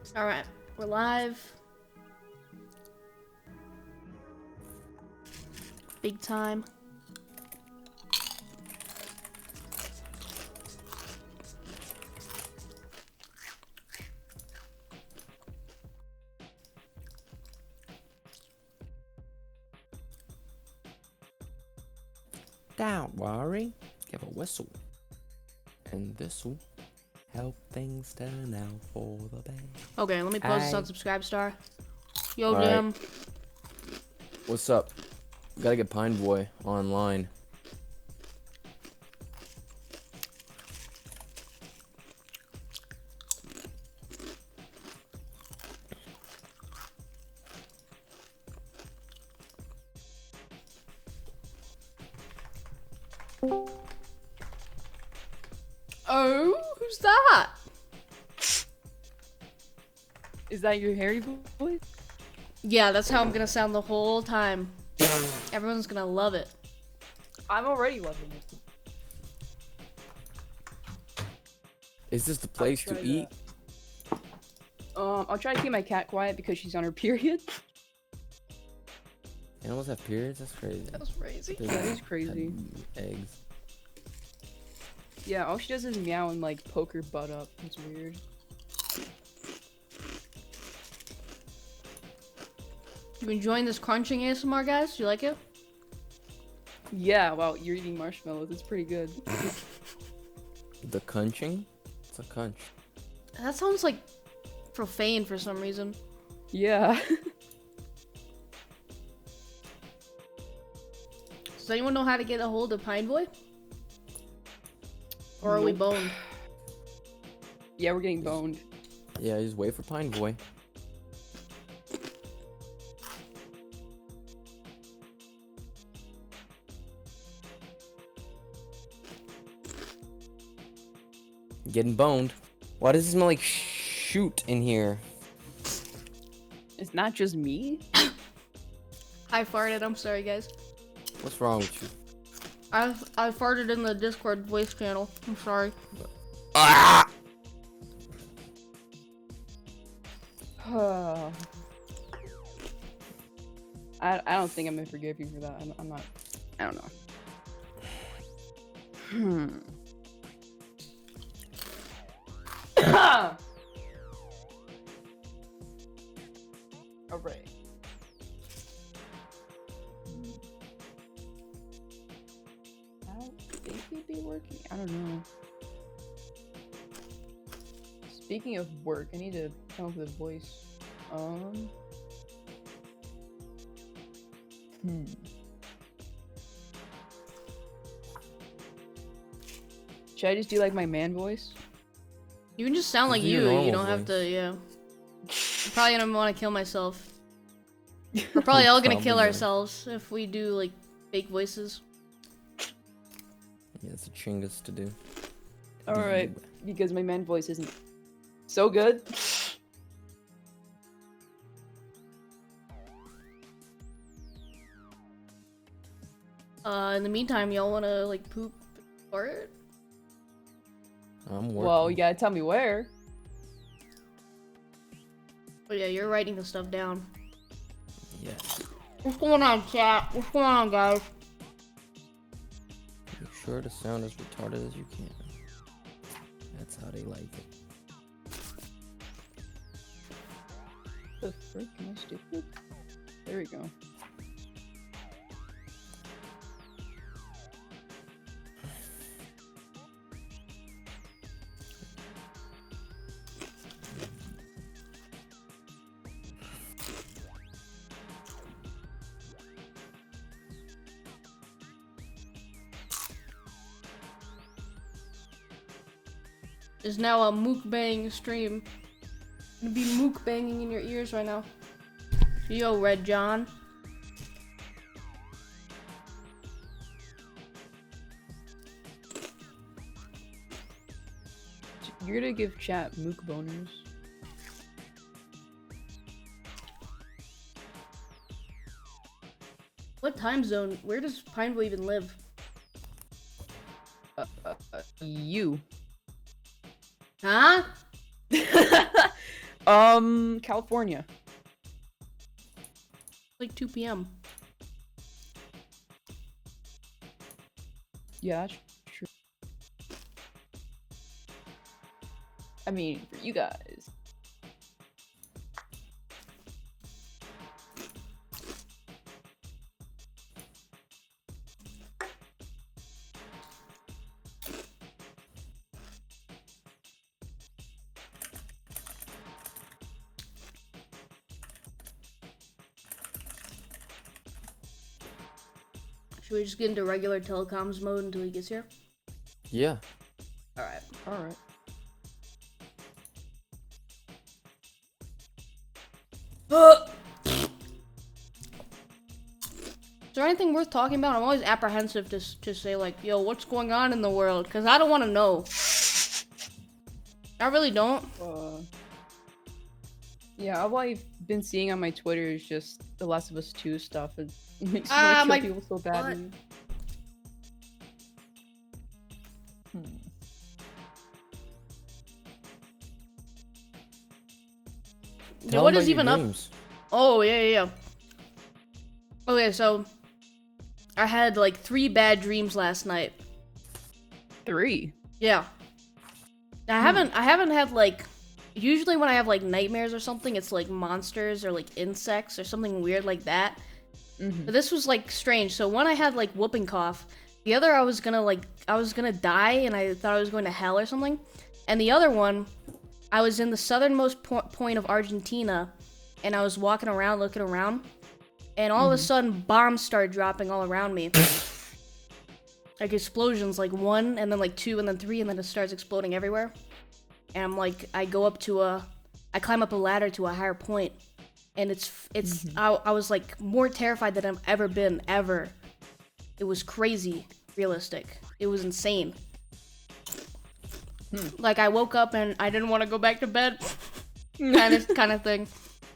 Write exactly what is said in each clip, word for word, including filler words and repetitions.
All right, we're live. Big time. Don't worry, give a whistle. And this'll help things turn out for the best. Okay, let me post this on Aye. Subscribe Star. Yo, All right. Jam. What's up? Gotta get Pine Boy online. Oh, who's that? Is that your Harry voice? Yeah, that's how I'm gonna sound the whole time. Everyone's gonna love it. I'm already loving it. Is this the place to try eat? Um, I'll try to keep my cat quiet because she's on her period. Animals have periods? That's crazy. That's crazy. They That is have crazy. Eggs. Yeah, all she does is meow and like poke her butt up. It's weird. You enjoying this crunching A S M R, guys? You like it? Yeah, wow, you're eating marshmallows. It's pretty good. The cunching? It's a cunch. That sounds like profane for some reason. Yeah. Does anyone know how to get a hold of Pine Boy? Or are we Nope. boned? Yeah, we're getting boned. Yeah, just wait for Pine Boy. Getting boned. Why does it smell like shoot in here? It's not just me. I farted. I'm sorry, guys. What's wrong with you? I I farted in the Discord voice channel. I'm sorry. Ah! I I don't think I'm gonna forgive you for that. I'm, I'm not. I don't know. Hmm. All right. I don't think it'd be working. I don't know. Speaking of work, I need to come up with a voice. Um. Hmm. Should I just do like my man voice? You can just sound like Do your you. You normal don't have to. voice. Yeah. I'm probably gonna want to kill myself. We're probably all gonna kill Probably. ourselves if we do like fake voices. Yeah, it's a chingus to do. Alright, because my man voice isn't so good. Uh, in the meantime, y'all wanna like poop or it? I'm working. Well, you gotta tell me where. But yeah, you're writing the stuff down. Yeah. What's going on, chat? What's going on, guys? Make sure to sound as retarded as you can. That's how they like it. The frick am I stupid? There we go. Is now a mukbang stream. Gonna be mukbanging in your ears right now. Yo, Red John. You're gonna give chat mook boners. What time zone? Where does Pine Boy even live? Uh, uh, uh, you. Huh? Um, California. Like two P M Yeah, that's true. I mean, for you guys. Should we just get into regular telecoms mode until he gets here? Yeah. Alright. Alright. Is there anything worth talking about? I'm always apprehensive to, s- to say, like, yo, what's going on in the world? Because I don't want to know. I really don't. Uh, yeah, all I've been seeing on my Twitter is just The Last of Us two stuff. It makes me Ah, want my to kill people so badly. butt. Hmm. Yeah, Tell what him is about your even up? dreams. Oh, yeah, yeah, yeah. Okay, so I had like three bad dreams last night. Three. Yeah. I haven't I haven't had like usually when I have like nightmares or something, it's like monsters or like insects or something weird like that. Mm-hmm. But this was like strange. So one I had like whooping cough. The other I was gonna like I was gonna die and I thought I was going to hell or something. And the other one, I was in the southernmost po- point of Argentina and I was walking around looking around and all of a sudden bombs started dropping all around me. Like explosions, like one and then like two and then three and then it starts exploding everywhere. And I'm like, I go up to a, I climb up a ladder to a higher point, and it's it's I, I was like more terrified than I've ever been ever. It was crazy, realistic. It was insane. Hmm. Like I woke up and I didn't want to go back to bed, kind of kind of thing.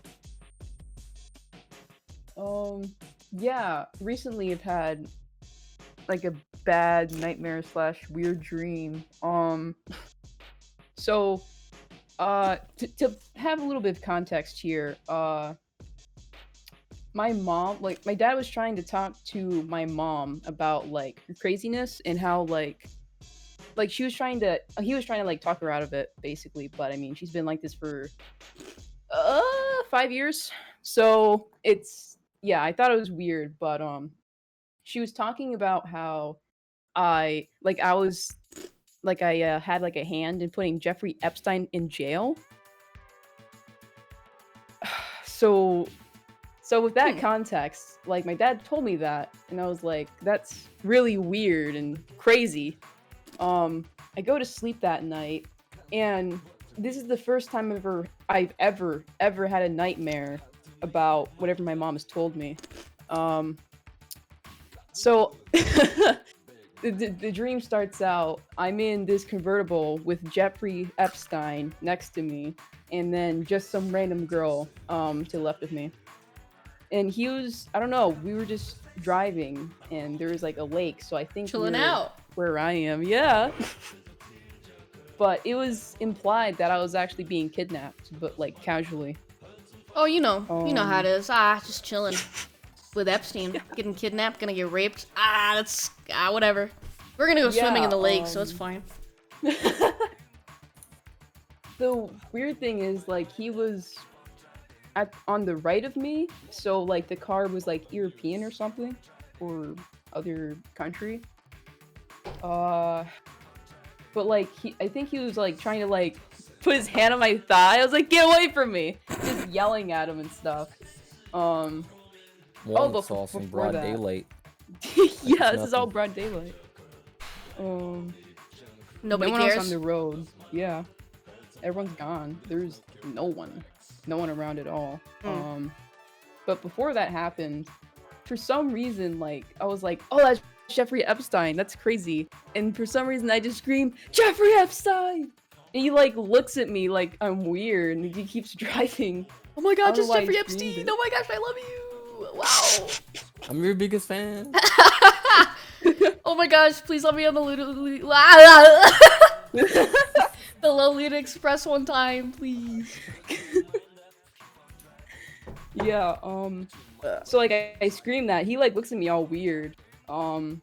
Um, yeah, recently I've had like a bad nightmare slash weird dream. Um, so, uh, to, to have a little bit of context here, uh, my mom, like, my dad was trying to talk to my mom about, like, her craziness and how, like, like, she was trying to, he was trying to, like, talk her out of it, basically, but, I mean, she's been like this for, uh, five years, so it's, yeah, I thought it was weird, but, um, she was talking about how I, like, I was, like, I uh, had, like, a hand in putting Jeffrey Epstein in jail. So, so with that Hmm. context, like, my dad told me that, and I was like, that's really weird and crazy. Um, I go to sleep that night, and this is the first time ever I've ever, ever had a nightmare about whatever my mom has told me. Um, so, the, the, the dream starts out, I'm in this convertible with Jeffrey Epstein next to me, and then just some random girl um, to the left of me. And he was, I don't know, we were just driving, and there was like a lake, so I think Chilling we were out. where I am, yeah. But it was implied that I was actually being kidnapped, but like casually. Oh, you know, you know how it Um, is. Ah, just chilling with Epstein, getting kidnapped, gonna get raped. Ah, that's ah, whatever. We're gonna go swimming in Yeah, the lake, so it's um, fine. The weird thing is, like, he was at on the right of me, so like the car was like European or something, or other country. Uh, but like he, I think he was like trying to like put his hand on my thigh. I was like, "Get away from me!" Just yelling at him and stuff. Um, One but sauce in before broad that- daylight. yeah, this is all nothing. broad daylight. Um. Nobody no one cares. else on the road. Yeah, everyone's gone. There's no one, no one around at all. Hmm. Um, but before that happened, for some reason, like I was like, "Oh, that's Jeffrey Epstein. That's crazy." And for some reason, I just screamed, "Jeffrey Epstein!" And he like looks at me like I'm weird, and he keeps driving. Oh my I god, don't just know why I Jeffrey screamed Epstein! it. Oh my gosh, I love you! Wow. I'm your biggest fan. Oh my gosh, please let me on the Lolita, the Lolita Express one time, please. yeah, um, so like I, I scream that, he like looks at me all weird. Um,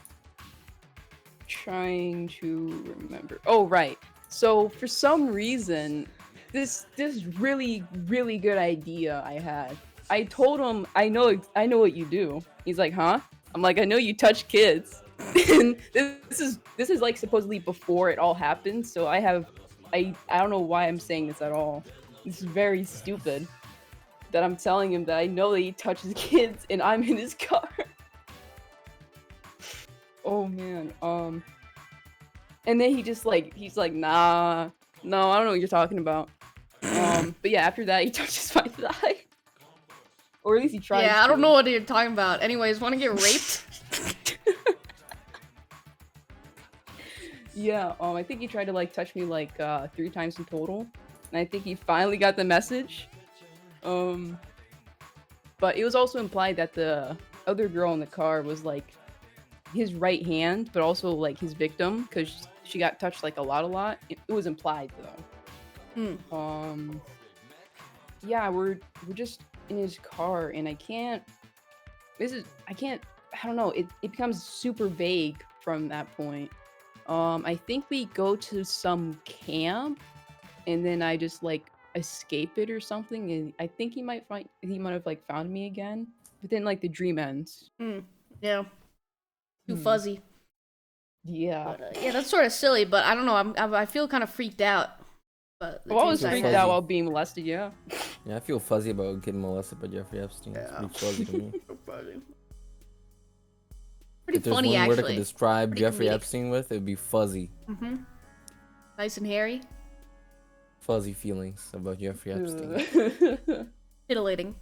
trying to remember. Oh, right. So for some reason, this this really really good idea I had. I told him I know I know what you do. He's like, huh? I'm like, I know you touch kids. And this, this is this is like supposedly before it all happened. So I have I I don't know why I'm saying this at all. This is very stupid. That I'm telling him that I know that he touches kids and I'm in his car. Oh man, um, and then he just like he's like, nah, no, I don't know what you're talking about. Um, but yeah, after that he touches my thigh, or at least he tries. Yeah, I don't to. know what you're talking about. Anyways, want to get raped? Yeah, um, I think he tried to like touch me like uh three times in total, and I think he finally got the message. Um, but it was also implied that the other girl in the car was like his right hand, but also like his victim because she got touched like a lot, a lot. It, it was implied though. Hmm. Um, yeah, we're we're just in his car, and I can't. This is I can't. I don't know. It it becomes super vague from that point. Um, I think we go to some camp, and then I just like escape it or something, and I think he might find he might have like found me again. But then like the dream ends. Hmm. Yeah. Too Hmm. fuzzy. Yeah. But, uh, yeah, that's sort of silly, but I don't know. I'm, I I feel kind of freaked out. But the Well, I was things freaked had. out while being molested. Yeah. Yeah, I feel fuzzy about getting molested by Jeffrey Epstein. It's Yeah. pretty fuzzy to me. Pretty If there's funny, one word I could actually. describe Pretty Jeffrey comedic. Epstein with, it'd be fuzzy. Mm-hmm. Nice and hairy. Fuzzy feelings about Jeffrey Epstein. Ugh. Titillating.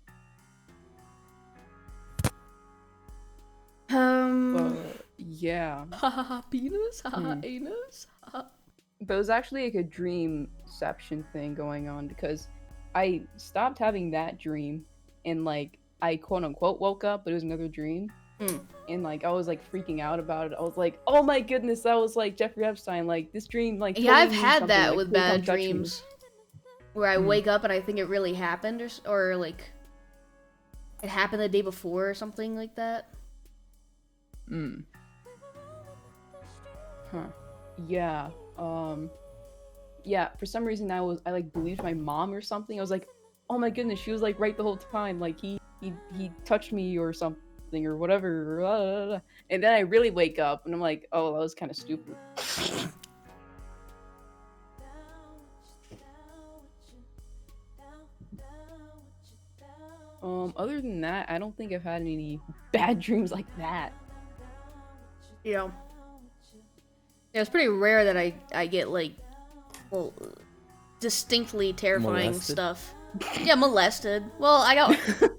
Um. But yeah. Ha ha ha. Penis. Ha ha ha. Hmm. Anus. Ha ha. But it was actually like a dreamception thing going on because I stopped having that dream and like I quote unquote woke up, but it was another dream. Hmm. And like I was like freaking out about it. I was like, oh my goodness, that was like Jeffrey Epstein. Like this dream, like Yeah, totally I've means had something, that like, with please come bad touch me." dreams, where I Hmm. wake up and I think it really happened, or s- or like it happened the day before or something like that. Mm. Huh. Yeah. Um. Yeah. For some reason, I was I like believed my mom or something. I was like, oh my goodness, she was like right the whole time. Like he he he touched me or something or whatever. blah, blah, blah. And then I really wake up and I'm like, oh, that was kind of stupid. Um. Other than that, I don't think I've had any bad dreams like that. Yeah. Yeah, it's pretty rare that I I get like, well, distinctly terrifying Molested? stuff. Yeah, molested. Well, I got.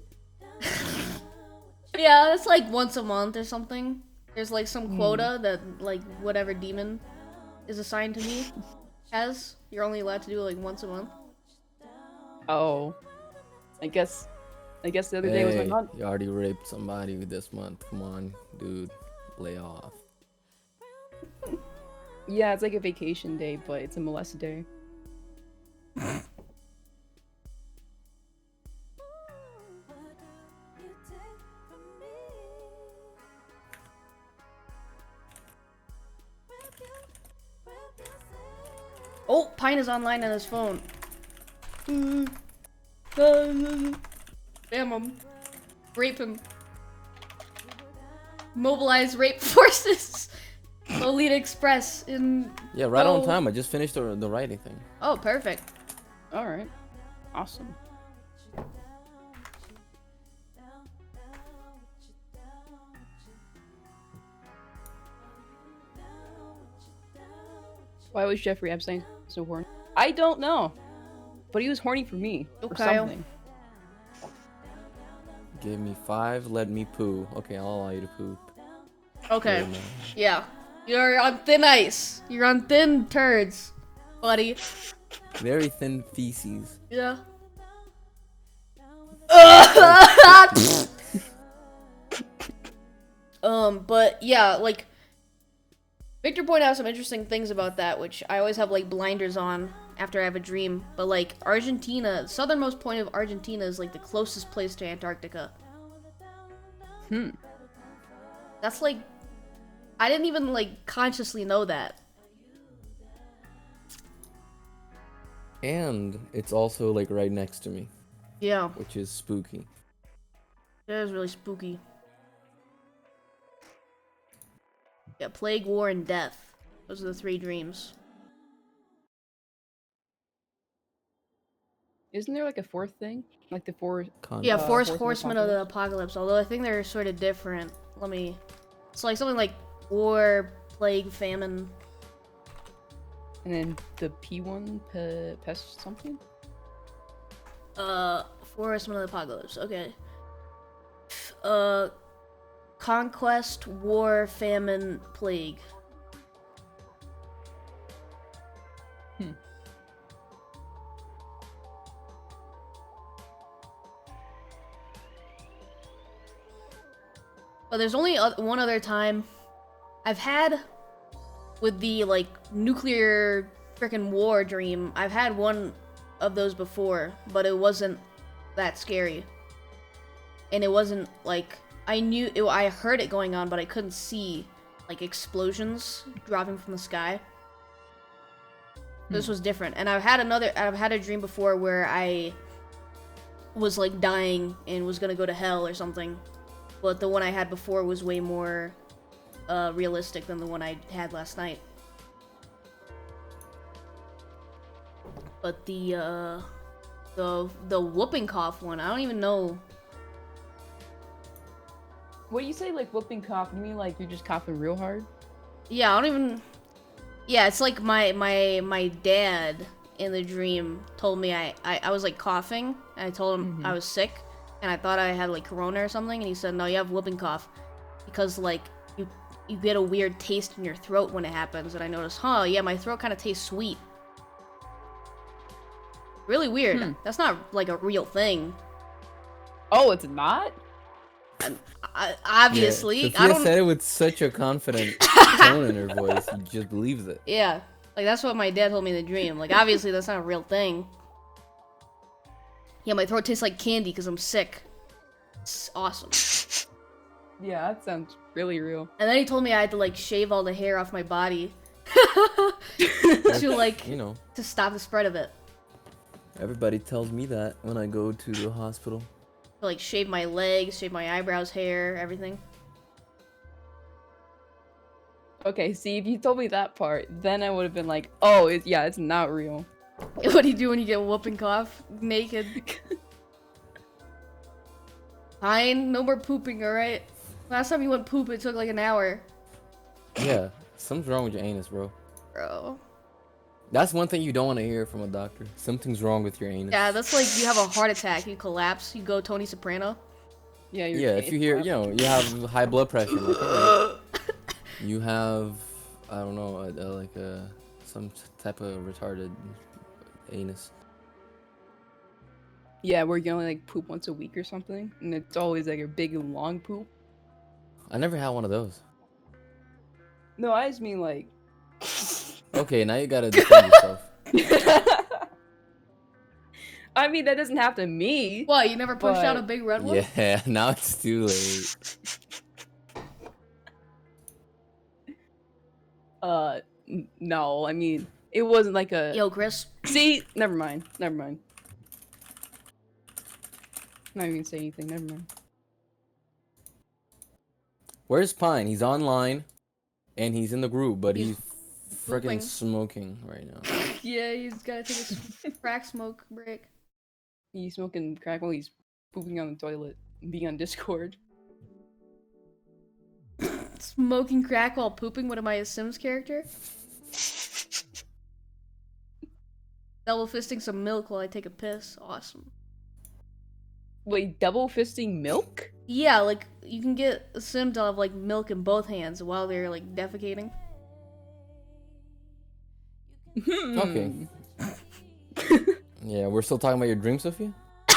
Yeah, that's like once a month or something. There's like some quota that like whatever demon is assigned to me has. You're only allowed to do it like once a month. Oh. I guess. I guess the other day was my Hey, month. you already raped somebody this month. Come on, dude. Lay off. Yeah, it's like a vacation day, but it's a molest day. Oh, Pine is online on his phone. Mm. Uh, Damn him. Rape him. Mobilize rape forces. Lolita Express in. Yeah, right on Oh. time. I just finished the, the writing thing. Oh, perfect. Alright. Awesome. Why was Jeffrey Epstein so horny? I don't know. But he was horny for me. Oh, Or Kyle. something. Give me five, let me poo. Okay, I'll allow you to poop. Okay. Yeah, man. Yeah. You're on thin ice. You're on thin turds, buddy. Very thin feces. Yeah. um, but yeah, like Victor pointed out some interesting things about that, which I always have like blinders on. after I have a dream. But like Argentina, southernmost point of Argentina is like the closest place to Antarctica. Hmm. That's like, I didn't even like consciously know that. And it's also like right next to me, Yeah, which is spooky. that is really spooky. Yeah, plague, war, and death. Those are the three dreams. Isn't there like a fourth thing? Like the four. Con- Yeah, Uh, Four Horsemen of Horsemen of the Apocalypse. Although I think they're sort of different. Let me. It's like something like war, plague, famine. And then the P one, pe- pest something? Uh, Four Horsemen of the Apocalypse. Okay. Uh, conquest, war, famine, plague. Hmm. But there's only oth- one other time I've had with the like nuclear freaking war dream. I've had one of those before, but it wasn't that scary. And it wasn't like I knew it, I heard it going on, but I couldn't see like explosions dropping from the sky. This was different. And I've had another I've had a dream before where I was like dying and was gonna go to hell or something. But the one I had before was way more uh, realistic than the one I had last night. But the uh, the the whooping cough one, I don't even know. What do you say, like whooping cough? You mean like you're just coughing real hard? Yeah, I don't even. Yeah, it's like my my my dad in the dream told me I I, I was like coughing, and I told him Mhm. I was sick, and I thought I had like corona or something, and he said no, you have whooping cough, because like you you get a weird taste in your throat when it happens, and I noticed, huh, yeah, my throat kind of tastes sweet. Really weird. Hmm. That's not like a real thing. Oh, it's not? I, obviously, Yeah, I Sophia don't. said it with such a confident tone in her voice. You just believes it. Yeah, like that's what my dad told me in the dream. Like obviously that's not a real thing. Yeah, my throat tastes like candy because I'm sick. It's awesome. Yeah, that sounds really real. And then he told me I had to like shave all the hair off my body to like You know, to stop the spread of it. everybody tells me that when I go to the hospital. To, like shave my legs, shave my eyebrows, hair, everything. Okay, see, if you told me that part, then I would have been like, oh, it, yeah, it's not real. What do you do when you get whooping cough? Naked. Fine, no more pooping, alright? Last time you went poop, it took like an hour. Yeah, something's wrong with your anus, bro. Bro. That's one thing you don't want to hear from a doctor. Something's wrong with your anus. Yeah, that's like you have a heart attack, you collapse, you go Tony Soprano. Yeah, you're Yeah, if you hear, you know, you have high blood pressure. Like, alright. You have, I don't know, a, a, like a some type of retarded anus. Yeah, where you only like poop once a week or something, and it's always like a big long poop. I never had one of those. No, I just mean like. Okay, now you gotta defend yourself. I mean, that doesn't happen to me. What, you never pushed out a But- big red one? Yeah, now it's too late. Uh, n- no, I mean, it wasn't like a. Yo, Chris. See, never mind, never mind. Not even gonna say anything. Never mind. Where's Pine? He's online, and he's in the group, but He's he's, pooping. freaking smoking right now. Yeah, he's gotta take a s- crack smoke break. He's smoking crack while he's pooping on the toilet and being on Discord. Smoking crack while pooping? What am I, a Sims character? Double fisting some milk while I take a piss. Awesome. Wait, double fisting milk? Yeah, like, you can get a Sim to have, like, milk in both hands while they're, like, defecating. Okay. Yeah, we're still talking about your dream, Sophia?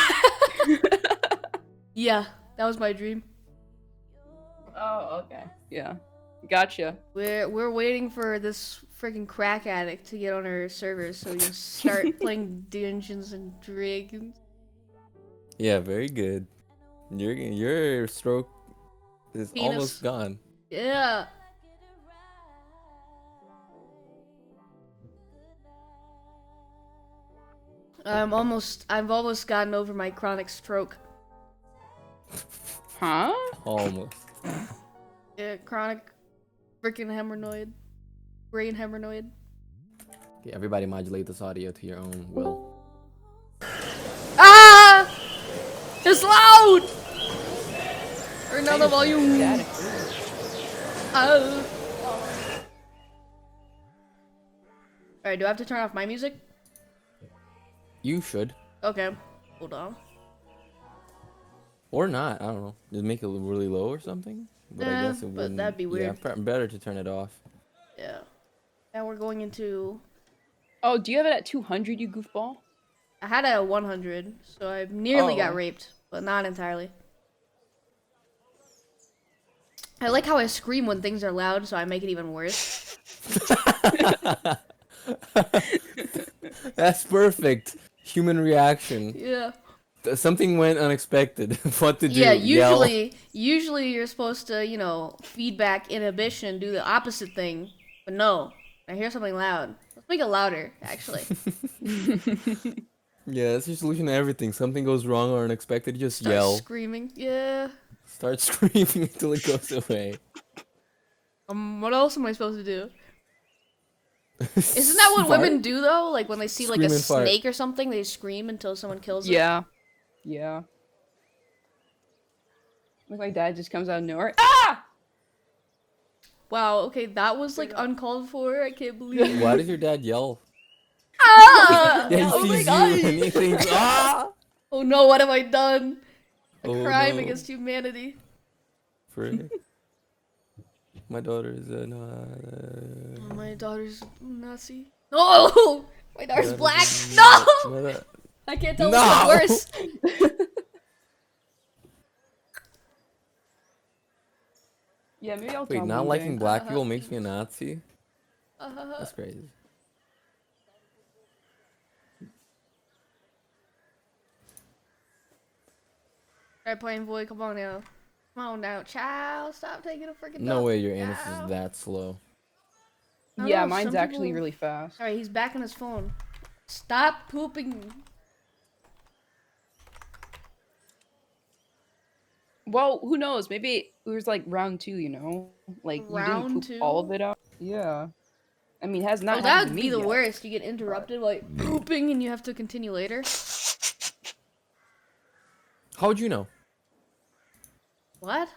Yeah, that was my dream. Oh, okay. Yeah. Gotcha. We're we're waiting for this freaking crack addict to get on our servers, so you start playing Dungeons and Dragons. Yeah, very good. Your your stroke is Penis. almost gone. Yeah. I'm almost. I've almost gotten over my chronic stroke. Huh? Almost. Yeah, chronic, freaking hemorrhoid, brain hemorrhoid. Okay, everybody modulate this audio to your own will. Ah! It's loud. Turn down the volume. Static. Oh. Alright, do I have to turn off my music? You should. Okay. Hold on. Or not, I don't know. Just make it really low or something? But Eh, I guess it but wouldn't. that'd be weird. Yeah, pr- better to turn it off. Yeah. Now we're going into... Oh, do you have it at two hundred, you goofball? I had it at one hundred, so I nearly Oh. got raped, but not entirely. I like how I scream when things are loud, so I make it even worse. That's perfect. Human reaction. Yeah. Th- Something went unexpected. What to do? Yeah, Yell? usually, usually you're supposed to, you know, feedback inhibition, do the opposite thing. But no, I hear something loud. Let's make it louder, actually. Yeah, that's your solution to everything. Something goes wrong or unexpected, you just Start yell. screaming. Yeah. Start screaming until it goes away. Um, what else am I supposed to do? Isn't that what Fart? women do though? Like when they see like a Scream and fart. snake or something, they scream until someone kills it. Yeah. Yeah. Like my dad just comes out of nowhere. Ah! Wow. Okay, that was like uncalled for. I can't believe. it. Why does your dad yell? Ah! Yeah, he Oh my sees god. you and he thinks, ah! Oh no! What have I done? A Oh, crime no. against humanity. Frick. My daughter is a no. Uh, Oh, my daughter's Nazi. No! My daughter's daughter black. is- No! No! I can't tell No! which one's worse. Yeah, maybe I'll Wait, tell not one liking day. black Uh-huh. people makes me a Nazi? Uh, That's crazy. Alright, playing boy, come on now. Come on now, child. Stop taking a freaking No dump. way your anus Child. is that slow. I don't Yeah, know, mine's some actually people- really fast. Alright, he's back on his phone. Stop pooping. Well, who knows? Maybe it was like round two, you know? Like you Round didn't poop all of two? it out. Yeah. I mean, it has not Oh, that happened would to be me the yet. worst. You get interrupted like pooping and you have to continue later. How would you know? What?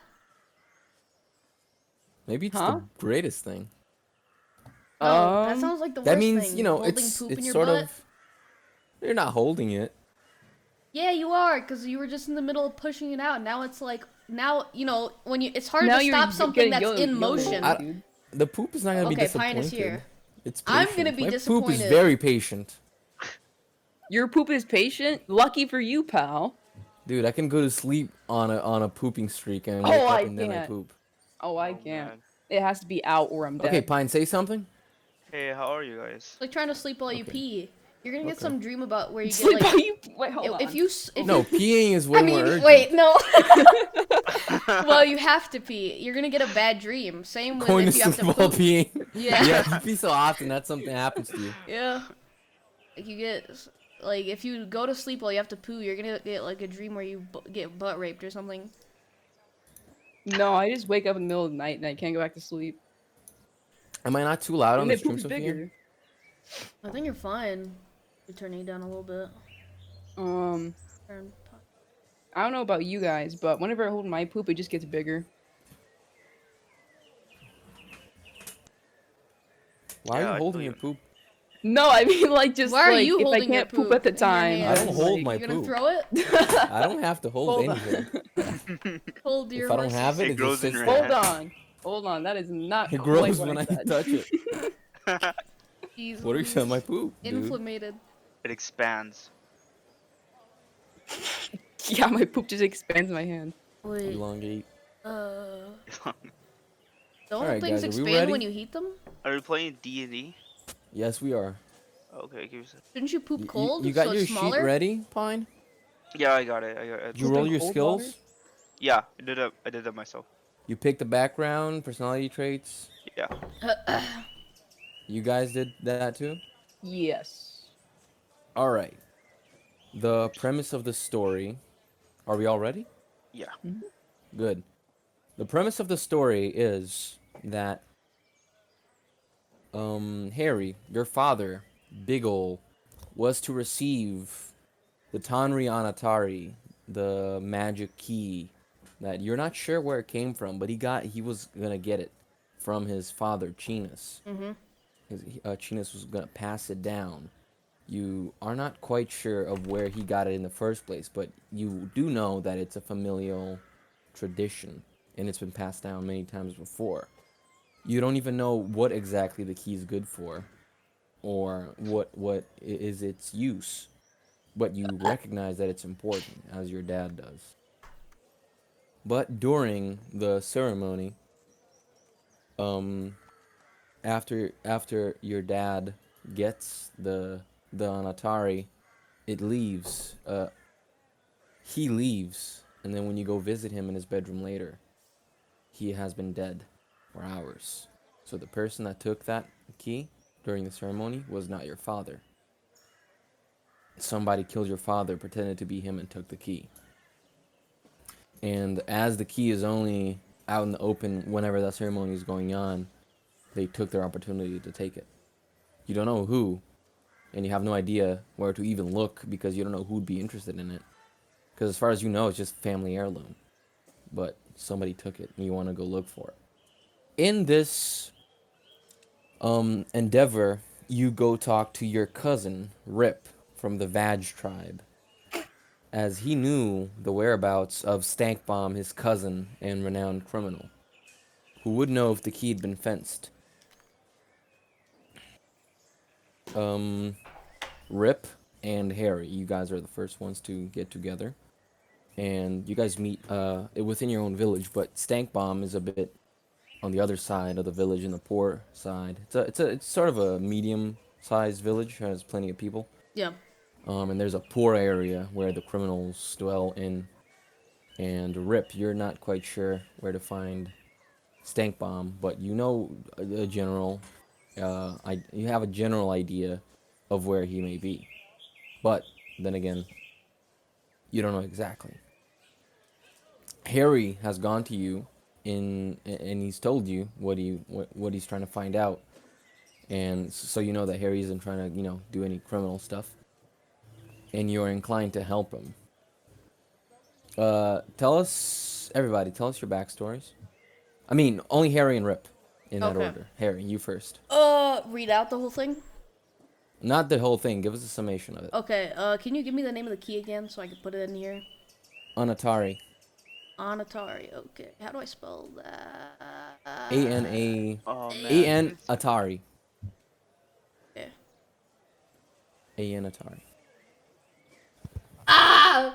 Maybe it's Huh? the greatest thing. Oh, that Um, sounds like the worst That means, thing. you know, Holding it's poop in it's your sort butt. of. You're not holding it. Yeah, you are, because you were just in the middle of pushing it out. Now it's like, now, you know, when you, it's hard now to you're stop y- something getting that's yo- in yo-yoed, motion. I- dude. The poop is not gonna be Okay, Pine disappointed. is here. It's I'm patient. gonna be My poop is disappointed. very patient. Your poop is patient? Lucky for you, pal. Dude, I can go to sleep on a on a pooping streak and Oh, wake up I and then I can't. poop. Oh, I Oh, can't. man. It has to be out or I'm dead. Okay, Pine, say something. Hey, how are you guys? It's like trying to sleep while you Okay. pee. You're gonna get Okay. some dream about where you Sleep get like, while you wait. Hold if, on. if you, s- if No, you, peeing is way I more mean, urgent. wait, no. Well, you have to pee. You're gonna get a bad dream. Same with Going if to you have sleep to while poop. peeing. Yeah. Yeah, you pee so often that something happens to you. Yeah. Like you get, like if you go to sleep while you have to poo, you're gonna get like a dream where you bu- get butt raped or something. No, I just wake up in the middle of the night and I can't go back to sleep. Am I not too loud on And the my stream, poop is Sophia? bigger. I think you're fine. You're turning it down a little bit. Um, Turn- I don't know about you guys, but whenever I hold my poop, it just gets bigger. Why Yeah, are I you holding feel your you. poop? No, I mean like just Why are like you if I holding your can't poop at the in your time. I don't hands? hold like- my You're gonna poop. throw it? I don't have to hold Hold on. anything. Hold your If I don't horses. have it, It it, grows just in sits your there. Hold on, hold on. That is not. It quite grows what when I said. touch it. Jeez What are you Louise. saying, my poop, dude? Inflammated. It expands. Yeah, my poop just expands my hand. Wait. Elongate. Uh. Don't Alright, things guys, are we expand when ready? you heat them? Are we playing D and D? Yes, we are. Okay, give us a... Shouldn't you poop Y- you, cold you got so your it's smaller? sheet ready, Pine? Yeah, I got it. I got it. Did you Poop roll in your cold skills? water? Yeah, I did it. I did it myself. You picked the background, personality traits. Yeah. You guys did that too? Yes. All right. The premise of the story. Are we all ready? Yeah. Good. The premise of the story is that um Harry, your father, Big Ol, was to receive the Tanri Anatari, the magic key that you're not sure where it came from, but he got he was gonna get it from his father, Chinas. Mm-hmm. His, uh, Chinas was gonna pass it down. You are not quite sure of where he got it in the first place, but you do know that it's a familial tradition and it's been passed down many times before. You don't even know what exactly the key is good for or what what i- is its use, but you recognize that it's important as your dad does. But during the ceremony, um after after your dad gets the the Anatari, it leaves. Uh, he leaves, and then when you go visit him in his bedroom later, he has been dead for hours. So the person that took that key during the ceremony was not your father. Somebody killed your father, pretended to be him, and took the key. And as the key is only out in the open whenever that ceremony is going on, they took their opportunity to take it. You don't know who, and you have no idea where to even look because you don't know who'd be interested in it. Because as far as you know, it's just family heirloom. But somebody took it, and you want to go look for it. In this um, endeavor, you go talk to your cousin, Rip, from the Vaj tribe, as he knew the whereabouts of Stankbomb, his cousin and renowned criminal, who would know if the key had been fenced. Um, Rip and Harry, you guys are the first ones to get together. And you guys meet uh, within your own village, but Stankbomb is a bit on the other side of the village, in the poor side. It's a, it's a, it's sort of a medium-sized village, has plenty of people. Yeah. Um, and there's a poor area where the criminals dwell in. And Rip, you're not quite sure where to find Stankbomb, but you know a, a general, uh, I, you have a general idea of where he may be. But then again, you don't know exactly. Harry has gone to you in and he's told you what he what, what he's trying to find out, and so you know that Harry isn't trying to you know do any criminal stuff, and you're inclined to help him. Uh, tell us, everybody, tell us your backstories. I mean, only Harry and Rip, in that Okay. order. Harry, you first. Uh, read out the whole thing. Not the whole thing. Give us a summation of it. Okay. Uh, can you give me the name of the key again so I can put it in here? Anatari. Anatari. Okay. How do I spell that? A N A Oh man. A N Atari. Okay. A N Atari. Ah!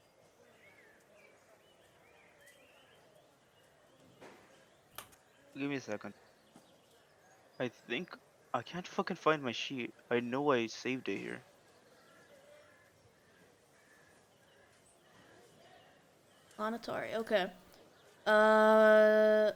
Give me a second. I think I can't fucking find my sheet. I know I saved it here. Anatari. Okay. Uh.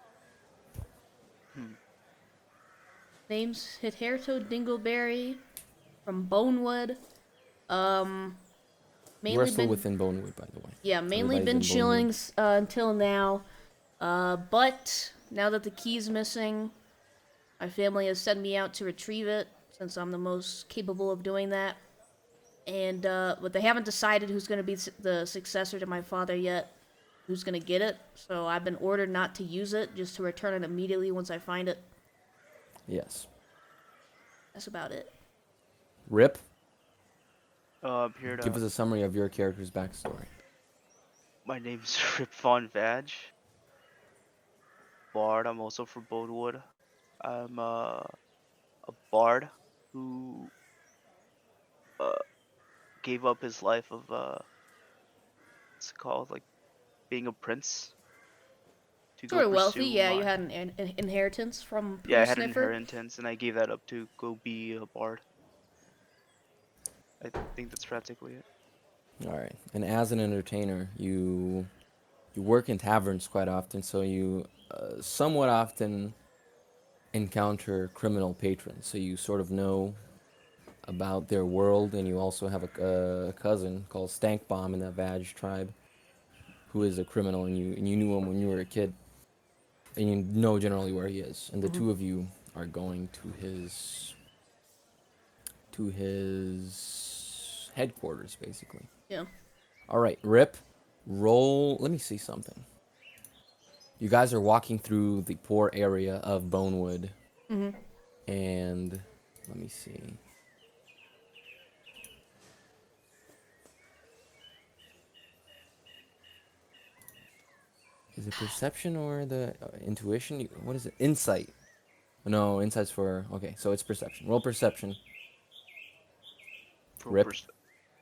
Hmm. Name's Hitherto Dingleberry from Bonewood. Um. Mainly We're still been within Bonewood, by the way. yeah, mainly Everybody's been in chilling Bonewood. uh, until now. Uh, but now that the key's missing, my family has sent me out to retrieve it since I'm the most capable of doing that. And uh, but they haven't decided who's going to be s- the successor to my father yet. Who's going to get it? So I've been ordered not to use it, just to return it immediately once I find it. Yes. That's about it. Rip, Uh, I'm here to. give us a summary of your character's backstory. My name's Rip Von Vaj. Bard. I'm also from Bonewood. I'm uh, a bard who uh, gave up his life of uh, what's it called, like being a prince, to Sort go of wealthy, pursue yeah. You my- had an, an, an inheritance from Yeah, I Pooh had an Sniffer. inheritance, and I gave that up to go be a bard. I think that's practically it. All right. And as an entertainer, you you work in taverns quite often, so you uh, somewhat often encounter criminal patrons. So you sort of know about their world, and you also have a, a cousin called Stankbomb in the Vaj tribe, who is a criminal, and you and you knew him when you were a kid, and you know generally where he is. And the two of you are going to his to his headquarters, basically. Yeah. All right, Rip, roll. Let me see something. You guys are walking through the poor area of Bonewood, hmm and let me see. Is it perception or the uh, intuition? You- What is it? Insight. No, insight's for. Okay, so it's perception. Roll perception. For Rip. pers-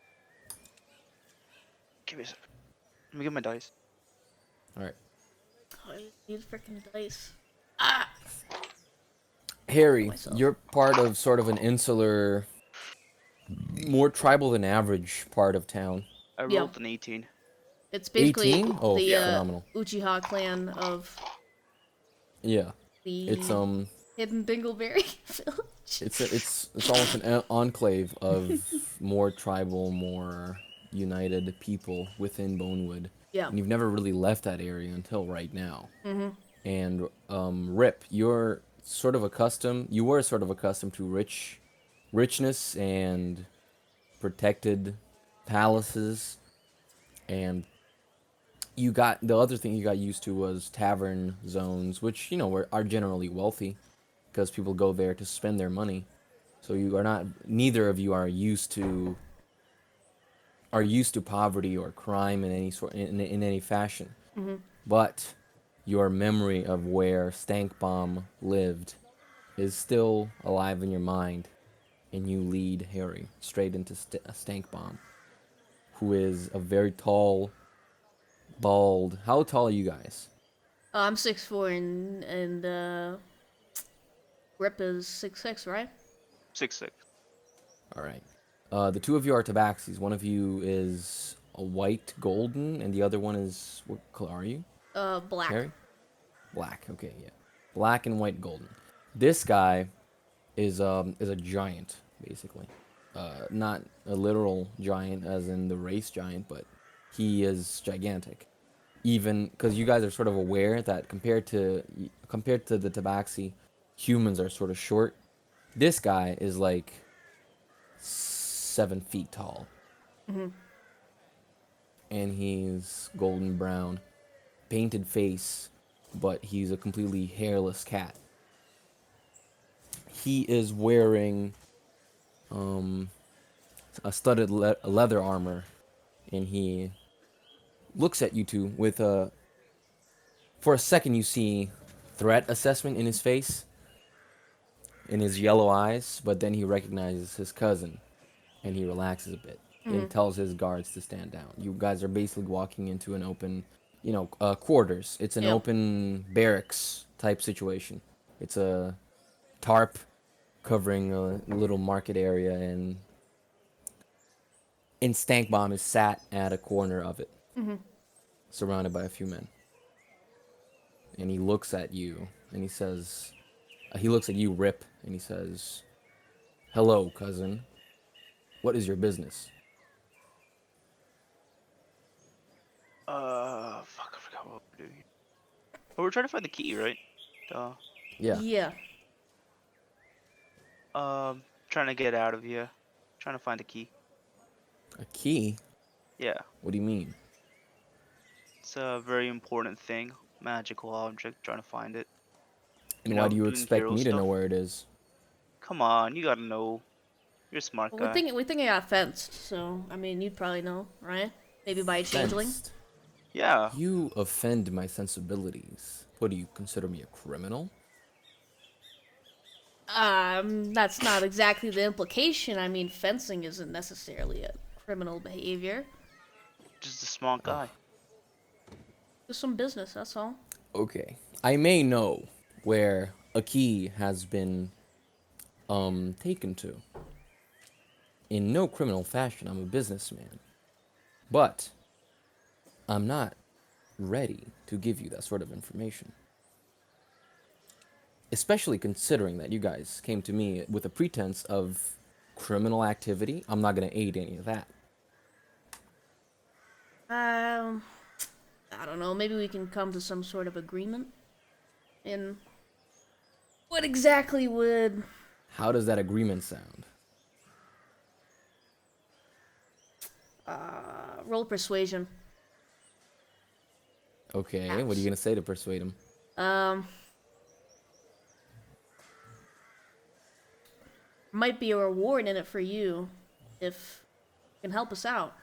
Give me a second. Let me get my dice. All right. Oh, I need freaking dice. Ah! Harry, Myself. you're part of sort of an insular, more tribal than average part of town. I Yeah. rolled an eighteen. It's basically eighteen? Oh, the uh, phenomenal. Uchiha clan of Yeah. the It's um Hidden Dingleberry village. it's a, it's it's almost an en- enclave of more tribal, more united people within Bonewood. Yeah. And you've never really left that area until right now. Mm-hmm. And um, Rip, you're sort of accustomed. You were sort of accustomed to rich, richness and protected palaces, and you got the other thing you got used to was tavern zones, which you know were, are generally wealthy, because people go there to spend their money. So you are not. Neither of you are used to. Are used to poverty or crime in any sort in, in any fashion. Mm-hmm. But your memory of where Stankbomb lived is still alive in your mind, and you lead Harry straight into St- Stankbomb, who is a very tall, bald. How tall are you guys? Uh, I'm six four and and uh, Rip is six six, right? Six six. All right. Uh, the two of you are tabaxis. One of you is a white golden, and the other one is what color are you? Uh, black. Harry? Black. Okay, yeah. Black and white golden. This guy is um is a giant basically. Uh, not a literal giant as in the race giant, but he is gigantic. Even because you guys are sort of aware that compared to compared to the tabaxi, humans are sort of short. This guy is like seven feet tall, Mm-hmm. and he's golden brown, painted face, but he's a completely hairless cat. He is wearing um, a studded le- leather armor, and he looks at you two with a. For a second, you see threat assessment in his face, in his yellow eyes, but then he recognizes his cousin, and he relaxes a bit and tells his guards to stand down. You guys are basically walking into an open, you know, uh, quarters. It's an Yeah. open barracks type situation. It's a tarp covering a little market area, and and Stankbomb is sat at a corner of it, Mm-hmm. surrounded by a few men. And he looks at you, and he says, uh, he looks at you, Rip, and he says, "Hello, cousin. What is your business?" Uh, fuck, I forgot what we're doing. Oh, we're trying to find the key, right? Duh. Yeah. Yeah. Um, trying to get out of here. Trying to find the key. A key? Yeah, What do you mean? it's a very important thing. Magical object. Trying to find it. And You why know, do you doing expect hero me to know stuff. where it is? Come on, you gotta know. You're a smart Well, guy. we think we think I got fenced, so I mean you'd probably know, right? Maybe by a changeling. Fenced. Yeah. You offend my sensibilities. What do you consider me, a criminal? Um, that's not exactly the implication. I mean, fencing isn't necessarily a criminal behavior. Just a smart guy. Just some business, that's all. Okay. I may know where a key has been um taken to. In no criminal fashion, I'm a businessman. But I'm not ready to give you that sort of information. Especially considering that you guys came to me with a pretense of criminal activity. I'm not going to aid any of that. Um, I don't know. Maybe we can come to some sort of agreement. And what exactly would? How does that agreement sound? Uh, roll persuasion. Okay, what are you going to say to persuade him? Um, might be a reward in it for you if you can help us out.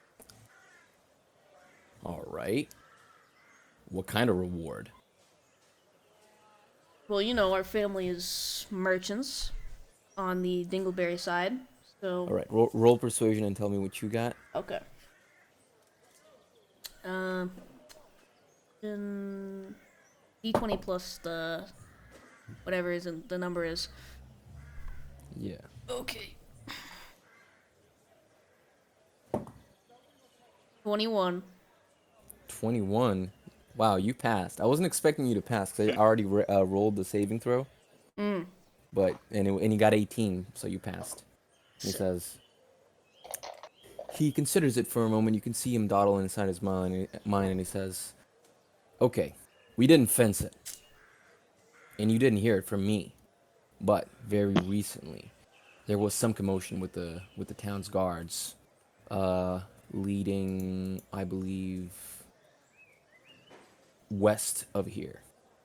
All right. What kind of reward? Well, you know, our family is merchants on the Dingleberry side, so. All right, roll, roll persuasion and tell me what you got. Okay. Um, then D twenty plus the whatever is in, the number is. Yeah. Okay. twenty-one. twenty-one. Wow, you passed. I wasn't expecting you to pass because I already re- uh, rolled the saving throw. Mm. But and it, and you got eighteen, so you passed. He says. He considers it for a moment. You can see him dawdle inside his mind, mind, and he says, "Okay, we didn't fence it, and you didn't hear it from me, but very recently, there was some commotion with the with the town's guards, uh, leading, I believe, west of here.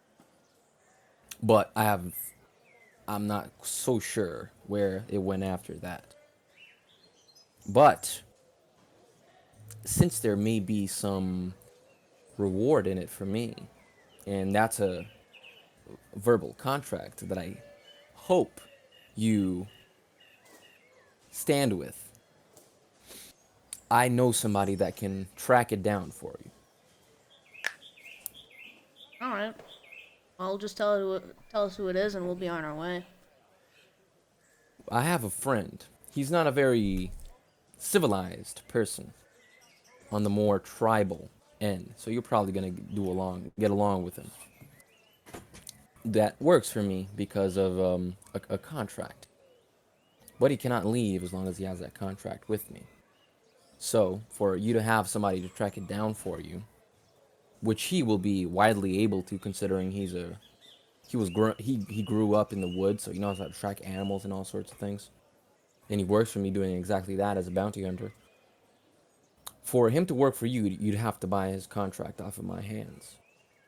But I have, I'm not so sure where it went after that. But since there may be some reward in it for me, and that's a verbal contract that I hope you stand with, I know somebody that can track it down for you." All right. Well, just tell who, tell us who it is, and we'll be on our way. I have a friend. He's not a very civilized person, on the more tribal end, so you're probably gonna do along, get along with him. That works for me because of um, a, a contract, but he cannot leave as long as he has that contract with me. So, for you to have somebody to track it down for you, which he will be widely able to, considering he's a he was gr- he he grew up in the woods, so he knows how to track animals and all sorts of things, and he works for me doing exactly that as a bounty hunter. For him to work for you, you'd have to buy his contract off of my hands.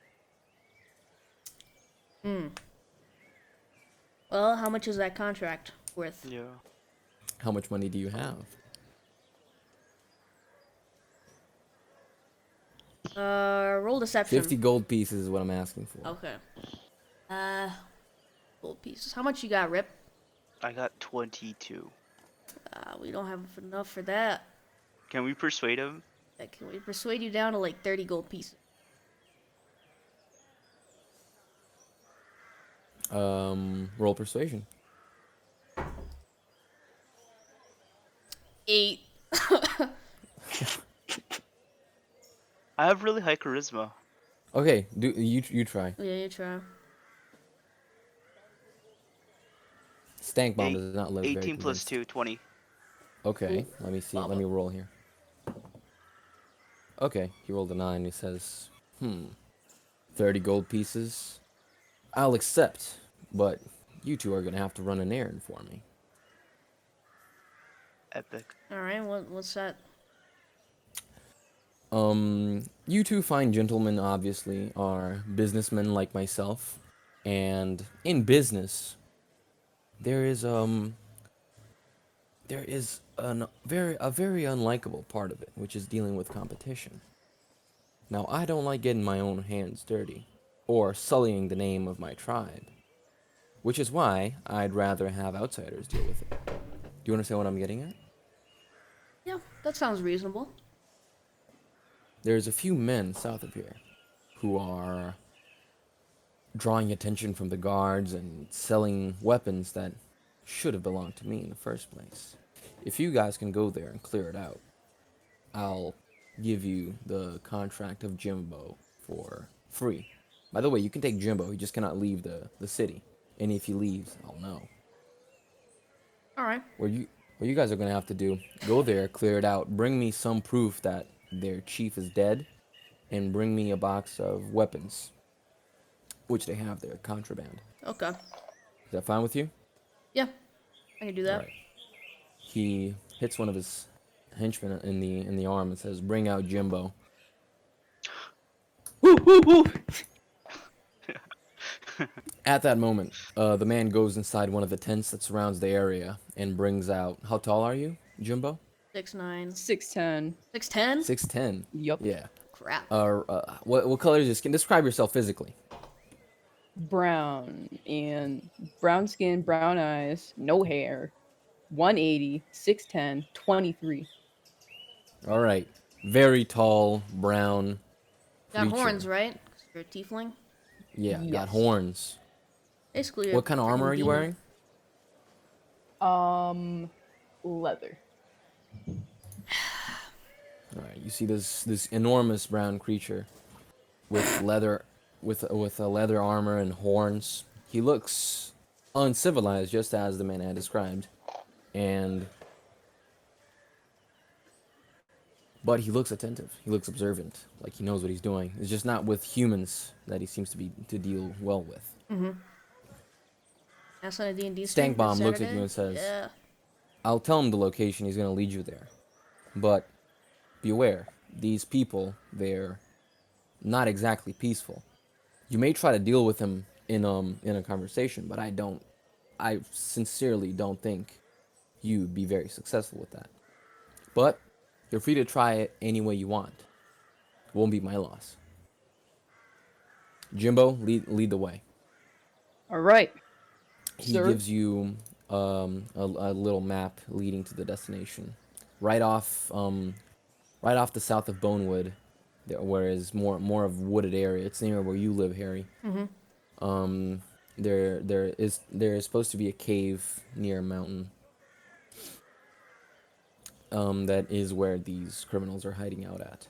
Hmm. Well, how much is that contract worth? Yeah. How much money do you have? Uh, roll deception. fifty gold pieces is what I'm asking for. Okay. Uh, gold pieces. How much you got, Rip? I got twenty-two. Uh, we don't have enough for that. Can we persuade him? Uh, Can we persuade you down to like thirty gold pieces? Um, roll persuasion. Eight. I have really high charisma. Okay, do you you try. Yeah, you try. Stank bomb Eight- does not look very eighteen plus convinced. two, twenty. Okay, let me see. Let me roll here. Okay, he rolled a nine. He says, "Hmm, thirty gold pieces. I'll accept, but you two are gonna have to run an errand for me." Epic. All right. What what's that? Um, you two fine gentlemen obviously are businessmen like myself, and in business, there is um, there is an very a very unlikable part of it, which is dealing with competition. Now, I don't like getting my own hands dirty, or sullying the name of my tribe, which is why I'd rather have outsiders deal with it. Do you understand what I'm getting at? Yeah, that sounds reasonable. There's a few men south of here who are drawing attention from the guards and selling weapons that should have belonged to me in the first place. If you guys can go there and clear it out, I'll give you the contract of Jimbo for free. By the way, you can take Jimbo, he just cannot leave the, the city. And if he leaves, I'll know. All right. What you what you guys are gonna have to do, go there, clear it out, bring me some proof that their chief is dead, and bring me a box of weapons, which they have there, contraband. Okay. Is that fine with you? Yeah, I can do that. Alright. He hits one of his henchmen in the in the arm and says, "Bring out Jimbo." Woo, woo, woo. At that moment, uh, the man goes inside one of the tents that surrounds the area and brings out. How tall are you, Jimbo? Six nine. six ten. Six ten. Six ten. Yup. Yeah. Crap. Uh, uh, what what color is your skin? Describe yourself physically. Brown and brown skin, brown eyes, no hair. one eighty, six ten, twenty-three. All right. Very tall, brown. Got creature. horns, right? 'Cause you're a tiefling. Yeah, got Yes. horns. Basically. a What kind of armor freaking are you demon. wearing? Um, leather. All right. You see this this enormous brown creature with leather with with a leather armor and horns. He looks uncivilized, just as the man had described, and but he looks attentive. He looks observant, like he knows what he's doing. It's just not with humans that he seems to be to deal well with. Mm-hmm. That's on a D and D Stank stream Bomb this looks at you Saturday? and says, Yeah. I'll tell him the location. He's gonna lead you there, but be aware. These people, they're not exactly peaceful. You may try to deal with him in um in a conversation, but I don't. I sincerely don't think you'd be very successful with that. But you're free to try it any way you want. It won't be my loss. Jimbo, lead lead the way. All right. He Sir? gives you um, a, a little map leading to the destination, right off um, right off the south of Bonewood, there, where is more more of wooded area. It's near where you live, Harry. Mm-hmm. Um, there there is there is supposed to be a cave near a mountain. Um, that is where these criminals are hiding out at.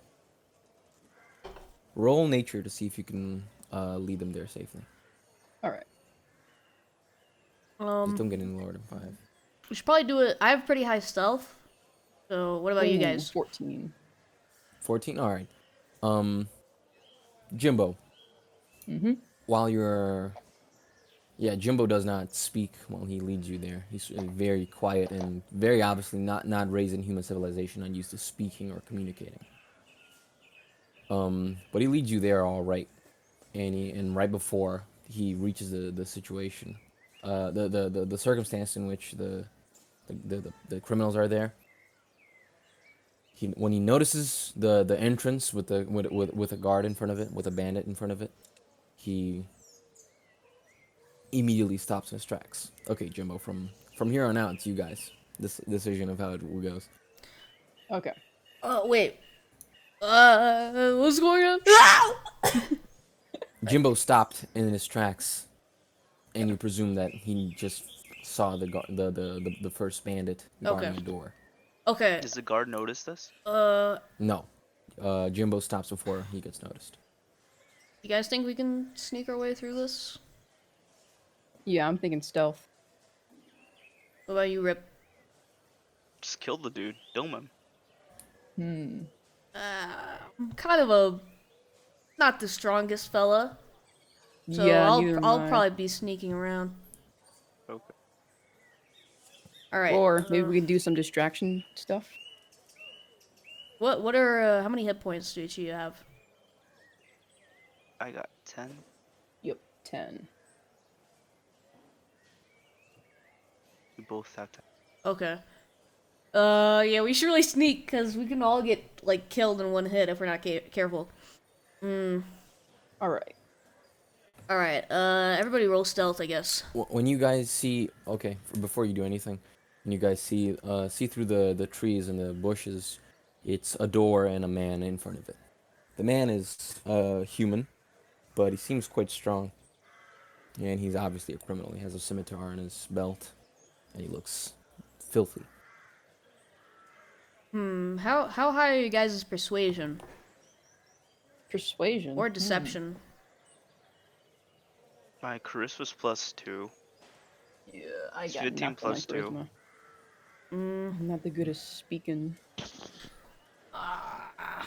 Roll nature to see if you can uh, lead them there safely. All right. Just Um, don't get any lower than five. we should probably do it. I have pretty high stealth. So what about you Ooh, guys? fourteen. fourteen? Alright. Um, Jimbo, Mm-hmm. while you're... Yeah, Jimbo does not speak while he leads you there. He's uh, very quiet and very obviously not, not raised in human civilization, unused to speaking or communicating. Um, but he leads you there all right. And, he, and right before he reaches the, the situation, uh, the, the, the, the circumstance in which the, the, the, the, the criminals are there, he, when he notices the, the entrance with, the, with, with, with a guard in front of it, with a bandit in front of it, he immediately stops in his tracks. Okay, Jimbo, from from here on out, it's you guys. This decision of how it goes. Okay. Oh wait. Uh, what's going on? Jimbo stopped in his tracks, and you presume that he just saw the gu- the, the, the, the first bandit guarding Okay. the door. Okay. Does the guard notice this? Uh, No. Uh, Jimbo stops before he gets noticed. you guys think we can sneak our way through this? Yeah, I'm thinking stealth. What about you, Rip? Just kill the dude. Dome him. Hmm. Uh, I'm kind of a not the strongest fella, so yeah, I'll neither am I'll I. probably be sneaking around. Okay. All right. Or maybe uh, we can do some distraction stuff. What what are uh, how many hit points do each of you have? I got ten. Yep, ten. We both have ten. Okay. Uh, yeah, we should really sneak because we can all get like killed in one hit if we're not ca- careful. Hmm. All right. All right. Uh, everybody roll stealth, I guess. Wh- When you guys see, okay, f- before you do anything, when you guys see uh, see through the, the trees and the bushes, it's a door and a man in front of it. The man is uh, human, but he seems quite strong. And he's obviously a criminal. He has a scimitar in his belt, and he looks filthy. Hmm. How how high are you guys' persuasion Persuasion. or Hmm. deception? My charisma's plus two. Yeah, I It's got fifteen knocked on my plus two. charisma. Mm. I'm not the good at speaking. Ah.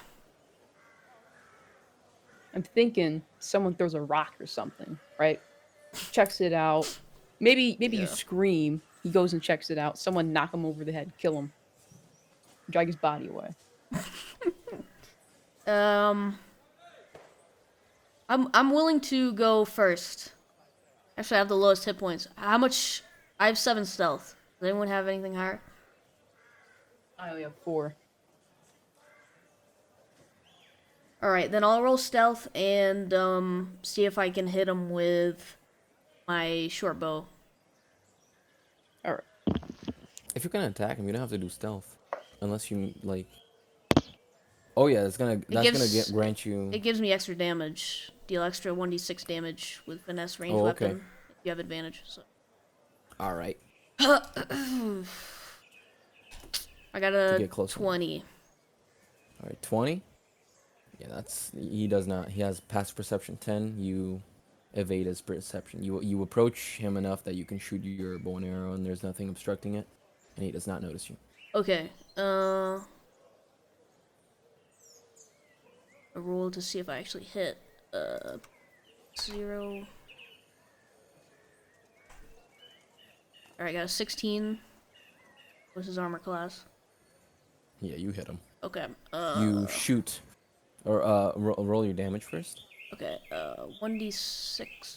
I'm thinking someone throws a rock or something, right? Checks it out. Maybe maybe you Yeah. scream. He goes and checks it out. Someone knock him over the head, kill him, drag his body away. Um. I'm I'm willing to go first. Actually, I have the lowest hit points. How much? I have seven stealth. Does anyone have anything higher? I only have four. All right, then I'll roll stealth and um see if I can hit him with my short bow. All right. If you're gonna attack him, you don't have to do stealth, unless you like. Oh yeah, it's gonna that's gives- gonna get, grant you. It gives me extra damage. Deal extra one d six damage with finesse range Oh, okay. weapon. If you have advantage. So. All right. I got To a get closer. twenty. All right, twenty. Yeah, that's he does not. He has passive perception ten. You evade his perception. You you approach him enough that you can shoot your bow and arrow, and there's nothing obstructing it, and he does not notice you. Okay. Uh. A roll to see if I actually hit. Uh. Zero. Alright, got a sixteen. What's his armor class? Yeah, you hit him. Okay. Uh. You shoot, or uh, ro- roll your damage first. Okay. Uh. one d six.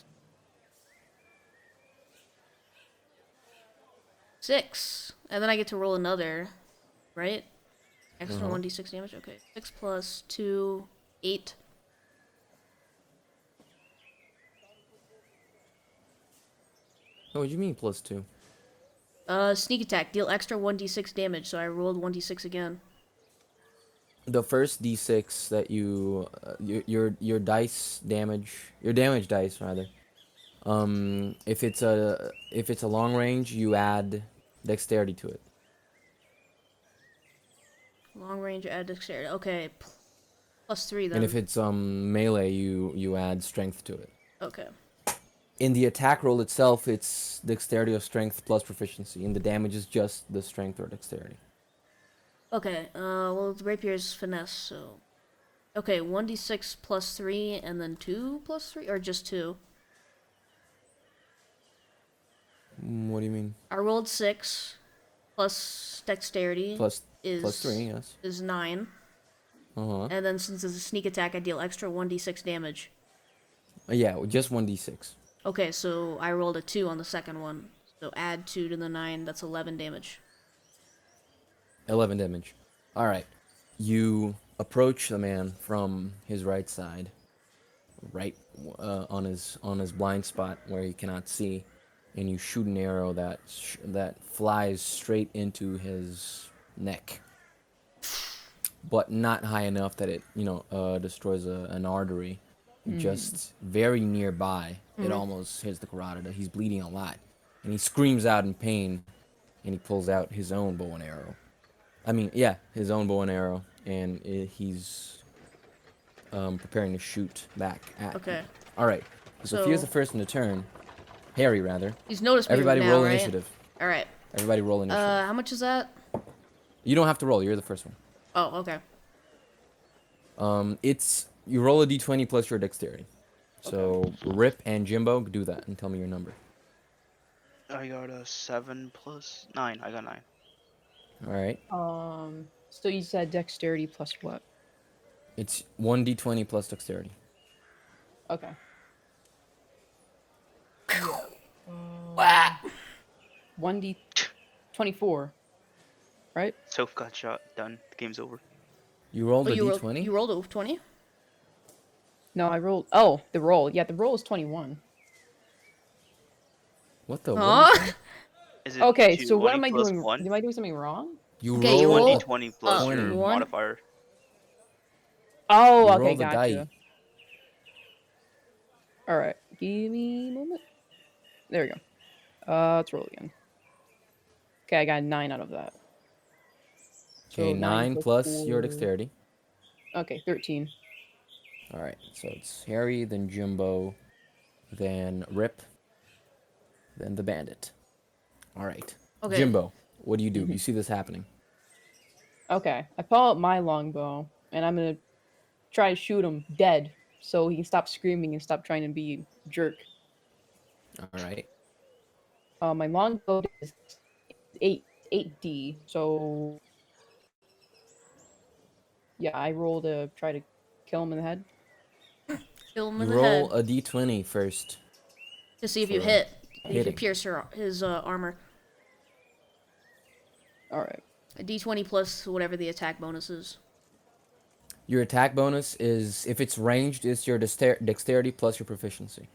Six. And then I get to roll another. Right? Extra Uh-huh. one d six damage? Okay. six plus two. eight. Oh, what do you mean plus two? Uh, sneak attack. Deal extra one d six damage, so I rolled one d six again. The first d six that you, uh, your your your dice damage, your damage dice rather. Um, if it's a if it's a long range, you add dexterity to it. Long range, add dexterity. Okay. pl- Plus three then. And if it's um melee, you you add strength to it. Okay. In the attack roll itself, it's dexterity or strength plus proficiency, and the damage is just the strength or dexterity. Okay, uh, well, the rapier's finesse, so... Okay, one d six plus three, and then two plus three? Or just two? Mm, what do you mean? I rolled six, plus dexterity Plus is... plus three, yes. Is nine. Uh huh. And then since it's a sneak attack, I deal extra one d six damage. Yeah, just one d six. Okay, so I rolled a two on the second one. So add two to the nine, that's eleven damage. eleven damage. All right. You approach the man from his right side, right uh, on his on his blind spot where he cannot see, and you shoot an arrow that sh- that flies straight into his neck, but not high enough that it you know uh, destroys a, an artery. Just very nearby, it almost hits the carotid. He's bleeding a lot, and he screams out in pain, and he pulls out his own bow and arrow. I mean, yeah, his own bow and arrow, and it, he's um, preparing to shoot back at. Okay. you. All right. So, if he was So- the first in the turn, Harry rather. He's noticed me Everybody now, roll right? initiative. Alright. Everybody roll initiative. Uh, how much is that? You don't have to roll. You're the first one. Oh, okay. Um, it's you roll a d twenty plus your dexterity. So Rip and Jimbo, do that and tell me your number. I got a seven plus nine. I got nine. All right. Um. So you said dexterity plus what? It's one d twenty plus dexterity. Okay. One d twenty-four. Right? Soph got shot. Done. The game's over. You rolled Oh, a you, d rolled, twenty. you rolled a twenty? No, I rolled. Oh, the roll. Yeah, the roll is twenty-one. What the? Huh? What is that? Is it Okay, two so what twenty am I plus doing? One? Am I doing something wrong? You Okay, you rolled roll- one a- d twenty plus uh, your one? modifier. Oh, You okay, roll the gotcha. die. All right, give me a moment. There we go. Uh, let's roll again. Okay, I got nine out of that. Okay, So nine plus your four- dexterity. Okay, thirteen. All right, so it's Harry, then Jimbo, then Rip, then the bandit. All right, Okay. Jimbo, what do you do? Mhm. You see this happening? Okay, I pull out my longbow, and I'm gonna try to shoot him dead, so he can stop screaming and stop trying to be a jerk. All right. Uh, my longbow is eight eight D, so yeah, I roll to try to kill him in the head. Kill him You in the roll head a d twenty first. to see if you for hit. If you hitting. pierce her, his uh, armor. All right. A d twenty plus whatever the attack bonus is. Your attack bonus is, if it's ranged, it's your dexter- dexterity plus your proficiency.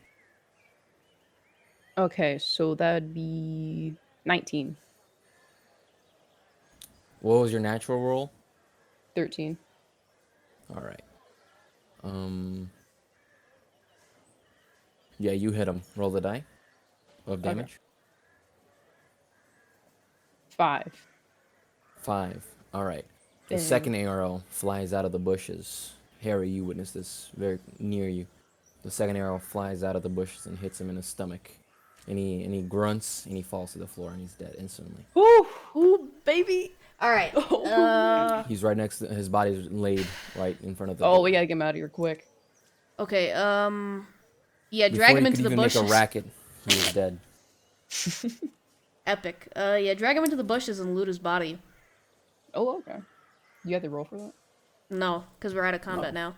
Okay, so that'd be nineteen, What was your natural roll? thirteen. All right. Um. Yeah, you hit him. Roll the die of Okay. damage. Five. Five. All right. The Dang. second arrow flies out of the bushes. Harry, you witness this very near you. The second arrow flies out of the bushes and hits him in his stomach. And he, and he grunts and he falls to the floor and he's dead instantly. Woo! Ooh, baby. All right. Uh, He's right next to his body's laid right in front of the Oh, door. we gotta get him out of here quick. okay. Um. Yeah, Before drag him he into could the even bushes. make a racket, he was dead. Epic. Uh, yeah, drag him into the bushes and loot his body. Oh, okay. You have to roll for that? No, because we're out of combat now.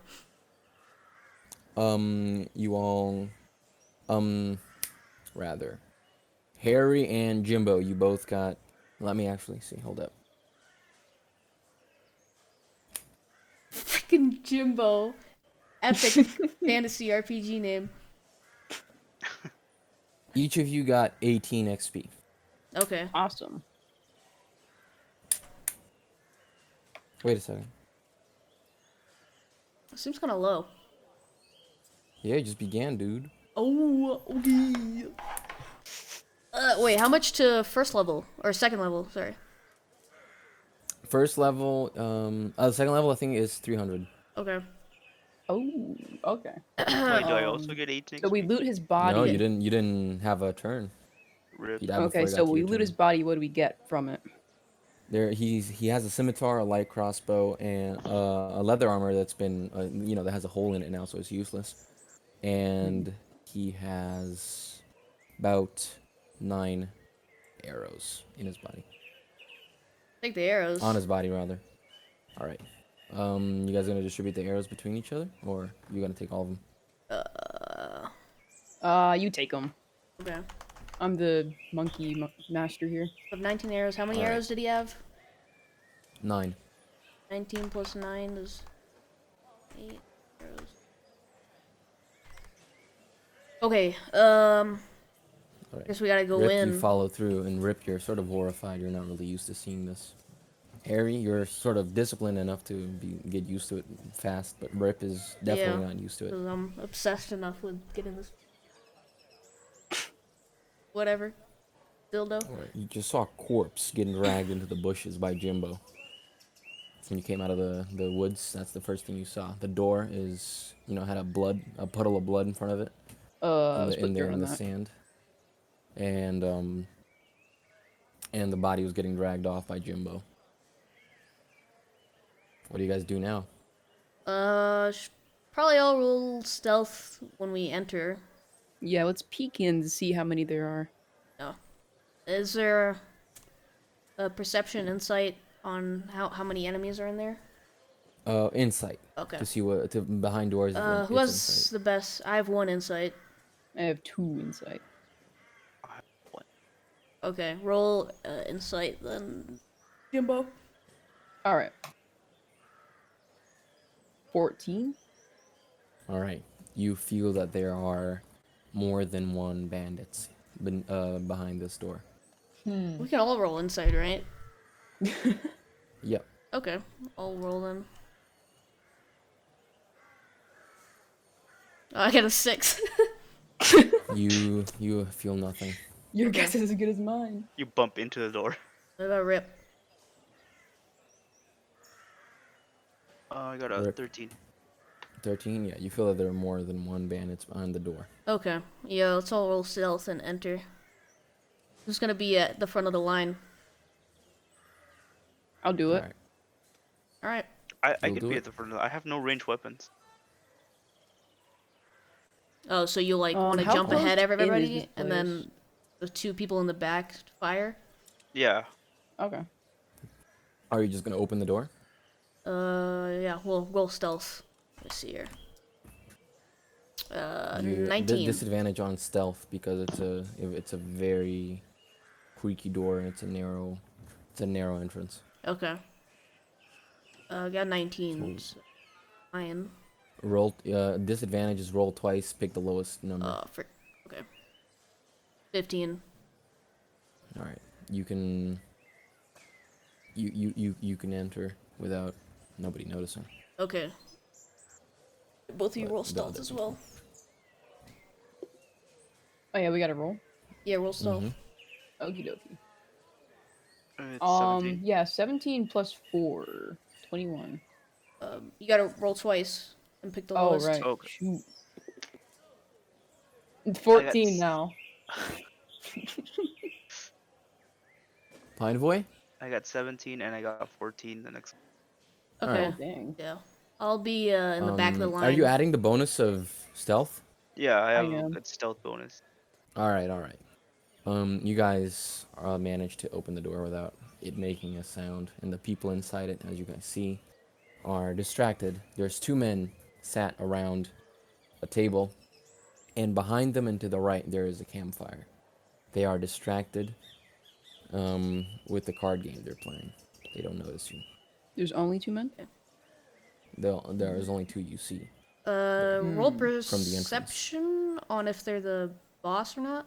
Um, you all, um, rather, Harry and Jimbo, you both got. Let me actually see. Hold up. Freaking Jimbo. Epic fantasy R P G name. Each of you got eighteen X P. Okay. Awesome. Wait a second. Seems kind of low. Yeah, it just began, dude. Oh, okay. Uh, wait, how much to first level? Or second level, sorry. First level, um, uh, the second level I think is three hundred. Okay. Oh, okay. Wait, do I Um, also get eighteen? So we loot his body. No, you didn't. You didn't have a turn. Rip. He died before Okay, he so got to we your loot his turn. body. What do we get from it? There, he's he has a scimitar, a light crossbow, and uh, a leather armor that's been, uh, you know, that has a hole in it now, so it's useless. And he has about nine arrows in his body, Take the arrows. on his body rather. All right. Um, you guys gonna distribute the arrows between each other, or you gonna take all of them? Uh, Uh, you take them. okay. I'm the monkey mo- master here. Of nineteen arrows, how many Alright. arrows did he have? Nine. nineteen plus nine is eight arrows. Okay, um, All right. guess we gotta go Rip, in. you follow through, and Rip, you're sort of horrified. You're not really used to seeing this. Harry, you're sort of disciplined enough to be, get used to it fast, but Rip is definitely Yeah. not used to it. Because I'm obsessed enough with getting this. Whatever. Dildo. Alright, you just saw a corpse getting dragged into the bushes by Jimbo. When you came out of the, the woods, that's the first thing you saw. The door is, you know, had a blood, a puddle of blood in front of it, Uh, in, let's the, put in there dirt in on the that. sand. And, um, and the body was getting dragged off by Jimbo. What do you guys do now? Uh, sh- probably all roll stealth when we enter. Yeah, let's peek in to see how many there are. Is there a perception insight on how, how many enemies are in there? Uh, insight. Okay. To see what, to behind doors. is Uh, in- who it's has insight. the best? I have one insight. I have two insight. Okay, roll uh, insight then. Jimbo. All right. fourteen. Alright. You feel that there are more than one bandits ben, uh, behind this door. We can all roll insight, right? Yep. Okay, I'll roll then. Oh, I got a six. You you feel nothing. Your Okay. guess is as good as mine. You bump into the door. What about Rip? Uh, I got a Rip. thirteen. Thirteen. Yeah, you feel that there are more than one bandits behind the door. Okay. Yeah, let's all roll stealth and enter. Who's gonna be at the front of the line? I'll do it. Alright. All right. I, I You'll could do be it? at the front. Of the, I have no ranged weapons. Oh, so you like Um, want to how jump close ahead of in is everybody, this and place? then the two people in the back fire? Yeah. Okay. Are you just gonna open the door? Uh, yeah. We'll roll stealth. Let's see here. Uh, You- di- nineteen. disadvantage on stealth because it's a if it's a very creaky door and it's a narrow it's a narrow entrance. Okay. Uh, got nineteen. So Nine. Roll uh disadvantage is roll twice, pick the lowest number. Uh, for okay. Fifteen. All right. You can you you you you can enter without nobody noticing. Okay. Both of you But roll the stealth other as people- well. Oh yeah, we gotta roll. Yeah, roll stealth. Mhm. Okie dokie. Uh, It's Um, seventeen. yeah, seventeen plus four. twenty-one. Um, you gotta roll twice and pick the Oh, lowest. right. Okay. Shoot. fourteen s- now. Pine Boy? I got seventeen and I got fourteen the next. Okay. Oh, dang. Yeah. I'll be uh, in the back of the Um, line. Are you adding the bonus of stealth? Yeah, I have am. a stealth bonus. All right, all right. Um, you guys uh, managed to open the door without it making a sound, and the people inside it, as you guys see, are distracted. There's two men sat around a table, and behind them and to the right there is a campfire. They are distracted um, with the card game they're playing. They don't notice you. There's only two men? They'll, there is only two you see. Uh, roll Hmm. the entrance. perception on if they're the boss or not.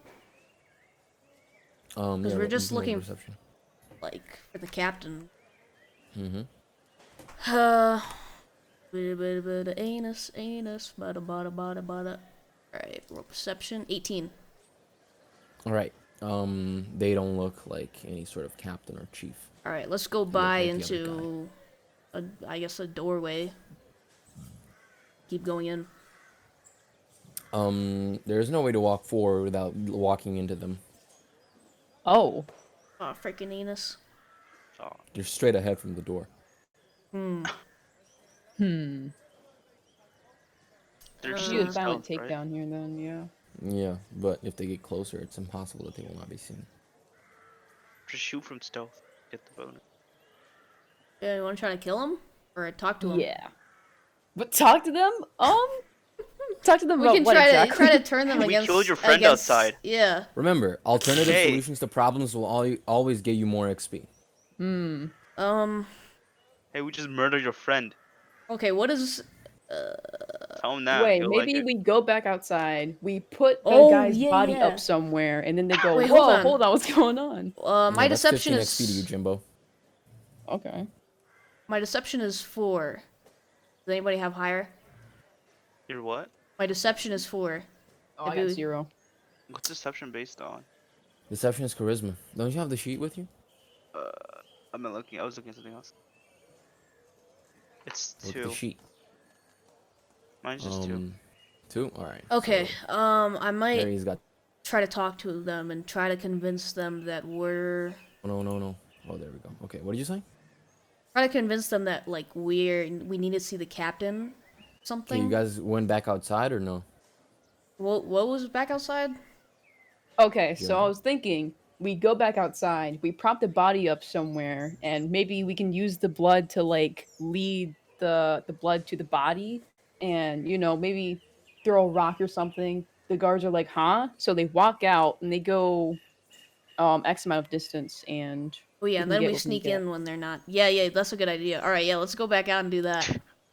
Um, 'Cause yeah, we're roll- just roll looking- perception. Like for the captain. Mm-hmm. Uh, bada bada bada anus anus bada bada bada bada. All right, roll perception. eighteen. All right. Um, they don't look like any sort of captain or chief. All right, let's go by like the other into, a, I guess a doorway. Keep going in. Um, there's no way to walk forward without l- walking into them. Oh. Oh, freaking anus. Oh, You're straight ahead from the door. Hmm. Hmm. there's Uh, Should do a no silent stealth, right? takedown here then, yeah. Yeah, but if they get closer, it's impossible that they will not be seen. Just shoot from stealth. Get the bonus. Yeah, you want to try to kill him or talk to him? Yeah. But talk to them? Um talk to them We about can what try exactly? to try to turn them We against. killed your friend against- outside. Yeah. Remember, alternative Hey. solutions to problems will al- always give you more X P. Hmm. Um. Hey, we just murdered your friend. Okay. What is? Tell him that. Wait, He'll maybe like it. we go back outside, we put the Oh, guy's yeah, body yeah. up somewhere, and then they go, Wait, whoa, hold on. hold on, what's going on? Uh, my Yeah, that's deception fifteen is. X P to you, Jimbo. Okay. My deception is four. Does anybody have higher? You're what? My deception is four. Oh, I Maybe got we- zero. What's deception based on? Deception is charisma. Don't you have the sheet with you? Uh, I'm not looking. I was looking at something else. It's Look at two. the sheet. Mine's just two. Um, two. All right. Okay. so Um, I might Harry's got. try to talk to them and try to convince them that we're Oh, no, no, no. Oh, there we go. Okay, what did you say? try to convince them that like we're we need to see the captain. Okay, Something. you guys went back outside or no? What what was back outside? Okay, so Yeah. I was thinking we go back outside, we prop the body up somewhere, and maybe we can use the blood to like lead the the blood to the body, and you know maybe throw a rock or something. The guards are like, huh? So they walk out and they go um X amount of distance, and Oh yeah, can and then get we what we sneak get. in when they're not. Yeah, yeah, that's a good idea. All right, yeah, let's go back out and do that.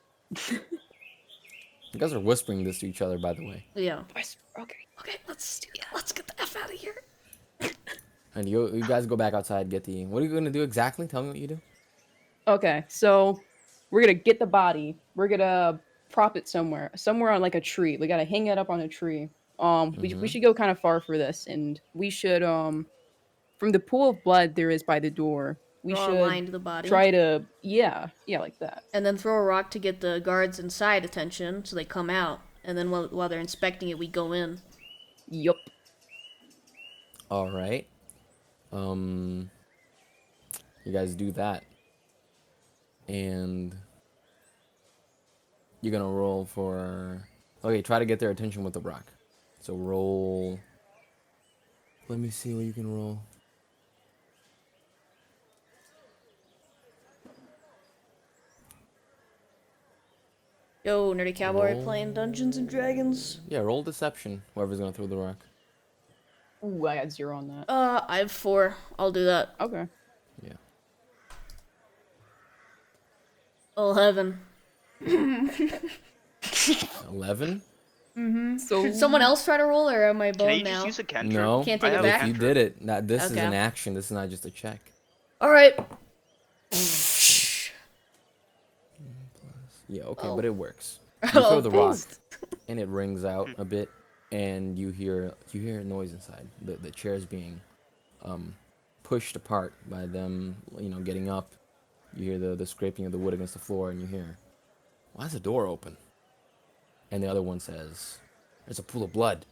You guys are whispering this to each other, by the way. Yeah. okay. Okay, let's do that. Let's get the f out of here. And you, you guys go back outside, get the. What are you gonna do exactly? Tell me what you do. Okay, so we're gonna get the body. We're gonna prop it somewhere, somewhere on like a tree. We gotta hang it up on a tree. Um, we, we Mhm. should go kind of far for this, and we should um, from the pool of blood there is by the door. We Draw a should line to the body. try to yeah yeah like that. And then throw a rock to get the guards inside attention so they come out. And then while, while they're inspecting it, we go in. Yup. All right. Um, you guys do that, and you're gonna roll for. Okay, try to get their attention with the rock. So roll. Let me see what you can roll. Yo, Nerdy Cowboy Roll. playing Dungeons and Dragons. Yeah, roll deception. Whoever's gonna throw the rock. Ooh, I got zero on that. Uh, I have four. I'll do that. Okay. Yeah. Eleven. Eleven. So Should someone else try to roll, or am I Can I boned just now? use a cantrip? No. Can't I take it have a back? If you cantrip. did it, that this is Okay. an action. This is not just a check. All right. Yeah. Okay, Oh. but it works. You throw Oh, the rock, thanks. and it rings out a bit, and you hear you hear a noise inside. The the chairs being um, pushed apart by them, you know, getting up. You hear the the scraping of the wood against the floor, and you hear, "Why is the door open?" And the other one says, "There's a pool of blood."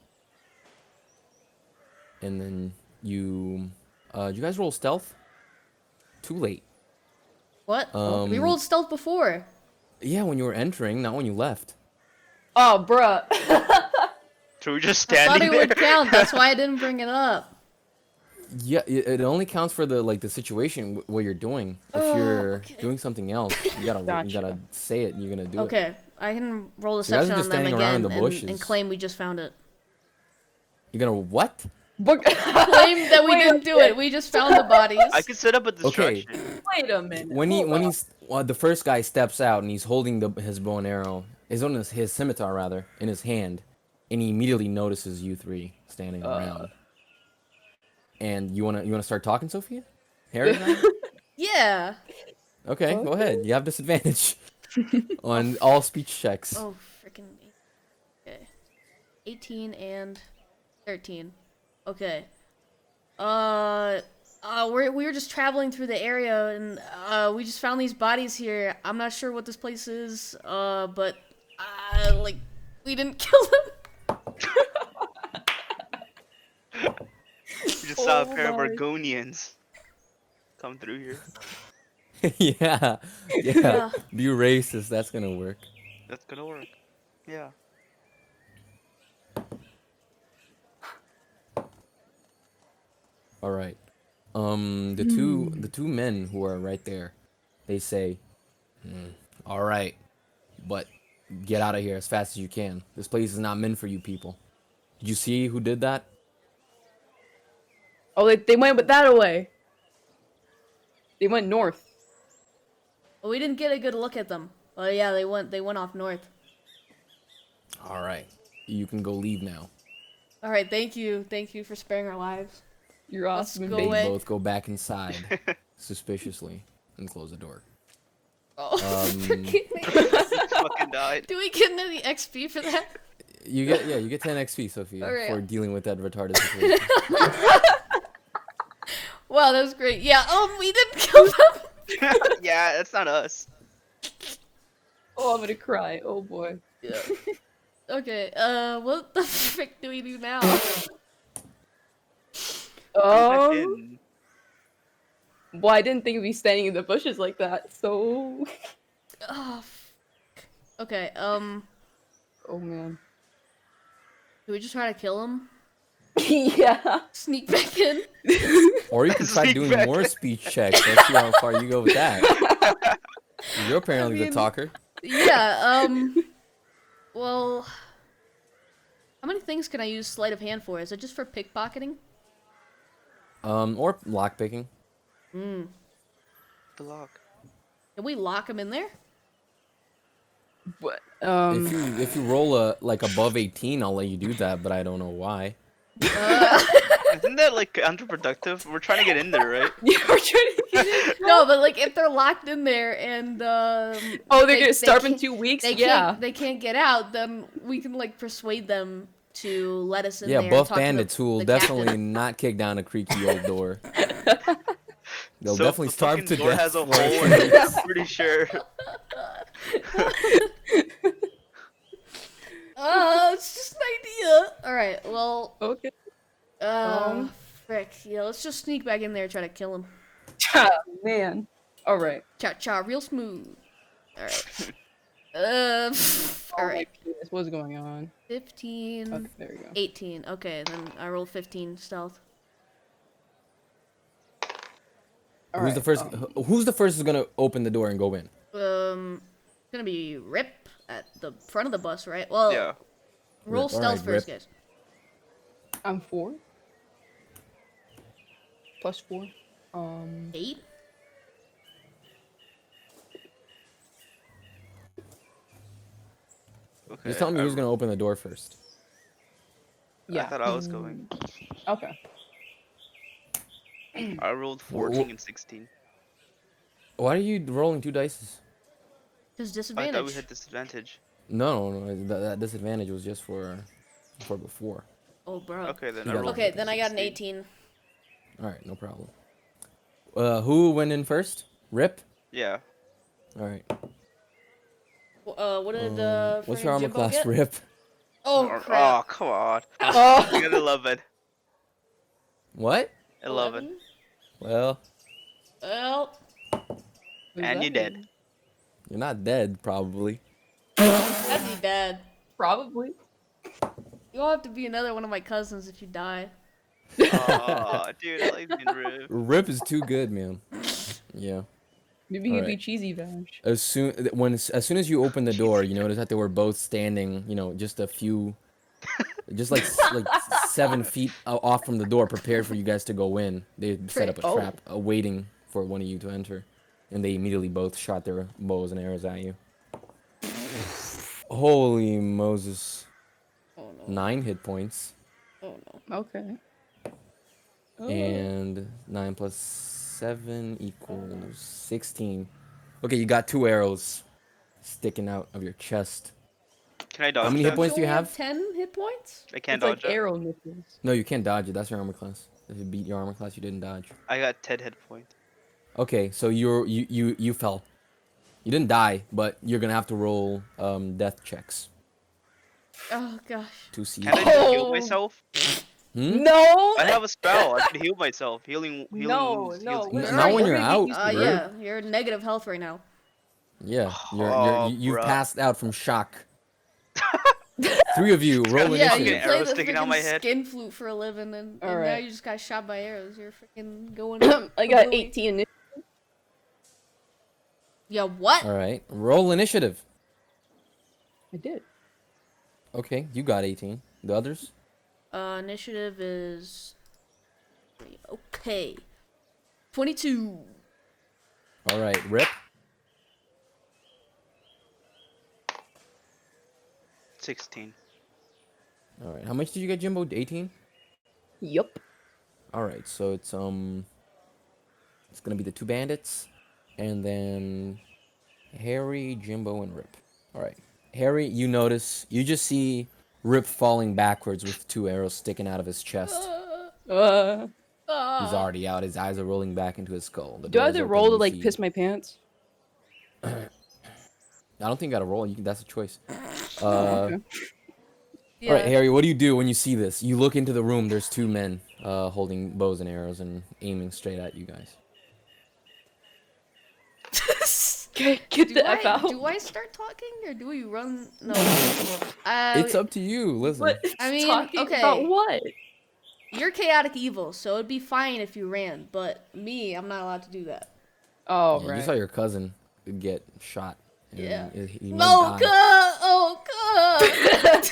And then you, uh, did you guys roll stealth? Too late. What? we Um, rolled stealth before. Yeah, when you were entering, not when you left. oh, bruh. So we're just I thought standing it there. would count. That's why I didn't bring it up. Yeah, it, it only counts for the like the situation wh- what you're doing. If Oh, you're okay. doing something else, you gotta you Gotcha. gotta say it. And you're gonna do it. Okay, I can roll guys are deception just on them standing around in again the and, bushes. and claim we just found it. You're gonna what? But- Claim that we Wait a didn't do minute. it. We just found the bodies. I could set up a Okay. distraction. Wait a minute. When he hold when on. he's well, the first guy steps out and he's holding the his bow and arrow, his own his scimitar rather in his hand, and he immediately notices you three standing Uh. around. And you wanna you wanna start talking, Sophia? Harry? and I? Yeah. Okay, go ahead. You have disadvantage on all speech checks. Oh, freaking. Okay. eighteen and thirteen. Okay. Uh, uh, we're, we were just traveling through the area and uh, we just found these bodies here. I'm not sure what this place is, uh, but uh, like, we didn't kill them. We just saw a Oh pair of my. Argonians come through here. yeah, yeah. Yeah. Be racist. That's gonna work. That's gonna work. Yeah. All right. Um, the two the two men who are right there, they say, "Hmm, "All right, but get out of here as fast as you can. This place is not meant for you people." Did you see who did that? Oh, they, they went with that away. They went north. But we didn't get a good look at them. Oh yeah, they went they went off north. All right, you can go leave now. All right, thank you, thank you for sparing our lives. You're Let's awesome. go baby. away. They both go back inside suspiciously and close the door. Oh, Um, freaking! Fucking died. Do we get any X P for that? You get yeah, you get ten X P, Sophia, All right. for dealing with that retarded situation. Wow, that was great. Yeah. Um, we didn't kill them. Yeah, that's not us. Oh, I'm gonna cry. Oh boy. Yeah. Okay. Uh, what the frick do we do now? Um. Fucking- Well, I didn't think we'd be standing in the bushes like that. So. Oh. f- Okay. Um, Oh man. do we just try to kill him? yeah. Sneak back in? Or you can try Sneak doing back. more speech checks. Let's see how far you go with that. You're apparently I mean- the talker. Yeah. Um. Well. How many things can I use sleight of hand for? Is it just for pickpocketing? Um, or lockpicking. Hmm. The lock. Can we lock him in there? But um. If you if you roll a like above eighteen, I'll let you do that, but I don't know why. Uh, Isn't that like counterproductive? We're trying to get in there, right? Yeah, we're trying to get it. no, but like if they're locked in there and um. Oh, they're they- gonna they starve in can't- two weeks. They Yeah. can't. They can't get out. Then we can like persuade them to let us in Yeah, there. and buff talk to the- bandits who will the definitely captain. not kick down a creaky old door. They'll So if definitely the starve fucking to door death. has a for it. hole in it, I'm pretty sure. Oh, it's just an idea. All right. Well, Okay. uh, Um. frick. Yeah, let's just sneak back in there and try to kill him. Ah, man. All right. Cha cha, real smooth. All right. Uh, Oh all my right. goodness, what's going on? fifteen, Okay, there we go. eighteen. Okay, then I roll fifteen stealth. All Who's the right, first? um, who- Who's the first is gonna open the door and go in? Um, it's gonna be Rip at the front of the bus, right? Well, Yeah. roll Rip, all stealth right, first, Rip. guys. I'm four. Plus four. Um. Eight. Okay. Just tell me I, who's gonna open the door first. Yeah. I thought I was going. Okay. I rolled fourteen and sixteen. Why are you rolling two dices? Does I disadvantage. thought we had disadvantage. No, no, no. That, that disadvantage was just for for before. Oh, bro. Okay, then You I got rolled. Okay, then I got an sixteen. eighteen. All right, no problem. Uh, who went in first? Rip. Yeah. All right. Uh, what did Um, uh? what's friggin' your armor Jimbo class, get? Rip? Oh Oh, crap. come on. Oh. I got eleven. What? Eleven. Well, Well, What does And that you dead. mean? you're not dead, probably. that'd be bad. Probably. You'll have to be another one of my cousins if you die. Oh, dude, I like being ripped. Rip is too good, man. Yeah. Maybe he'd be Alright. cheesy Vash. As soon when as soon as you open the door, you notice that they were both standing, you know, just a few, just like s- like seven feet o- off from the door, prepared for you guys to go in. They set up a Oh. trap, uh, waiting for one of you to enter, and they immediately both shot their bows and arrows at you. Holy Moses! Oh no. Nine hit points, Oh no. Okay. Oh. and nine plus seven equals sixteen. Okay, you got two arrows sticking out of your chest. Can I dodge many that? hit points do you only have? Ten hit points. I can't It's dodge like it. arrow nipples. No, you can't dodge it. That's your armor class. If you beat your armor class, you didn't dodge. I got ten hit points. Okay, so you're you you you fell. You didn't die, but you're gonna have to roll um death checks Oh gosh. to see. Can I just heal Oh. myself? Hmm? No. I have a spell. I can heal myself. Healing. healing No, wounds no, heals we're- me. N- not when we're you're gonna out. get Uh, used to yeah, you're negative health right now. Yeah, you're, you're Oh, you, you've bruh. passed out from shock. Three of you roll Yeah, Yeah, fucking you initiative. play arrow the sticking out my freaking head. skin flute for a living, and, and now Alright. you just got shot by arrows. You're freaking going. I got kablooey. eighteen. Yeah, what? All right, roll initiative. I did. Okay, you got eighteen. The others? Uh, initiative is okay. Twenty-two. All right, Rip. Sixteen. All right, how much did you get, Jimbo? eighteen. Yup. All right, so it's um, it's gonna be the two bandits, and then Harry, Jimbo, and Rip. All right, Harry, you notice you just see Rip falling backwards with two arrows sticking out of his chest. Uh, Uh, He's already out. His eyes are rolling back into his skull. The do I door have is to open, roll to you like see- piss my pants? I don't think you gotta roll. You can, that's a choice. Uh, Okay. yeah. All right, Harry, what do you do when you see this? You look into the room. There's two men uh, holding bows and arrows and aiming straight at you guys. Okay, get do the F I out. do I start talking or do we run? No. Uh, It's up to you. Listen. What? I mean, Talking okay. about what? You're chaotic evil, so it'd be fine if you ran. But me, I'm not allowed to do that. Oh, Yeah, right. You saw your cousin get shot. and Yeah. He, he might No, die. oh,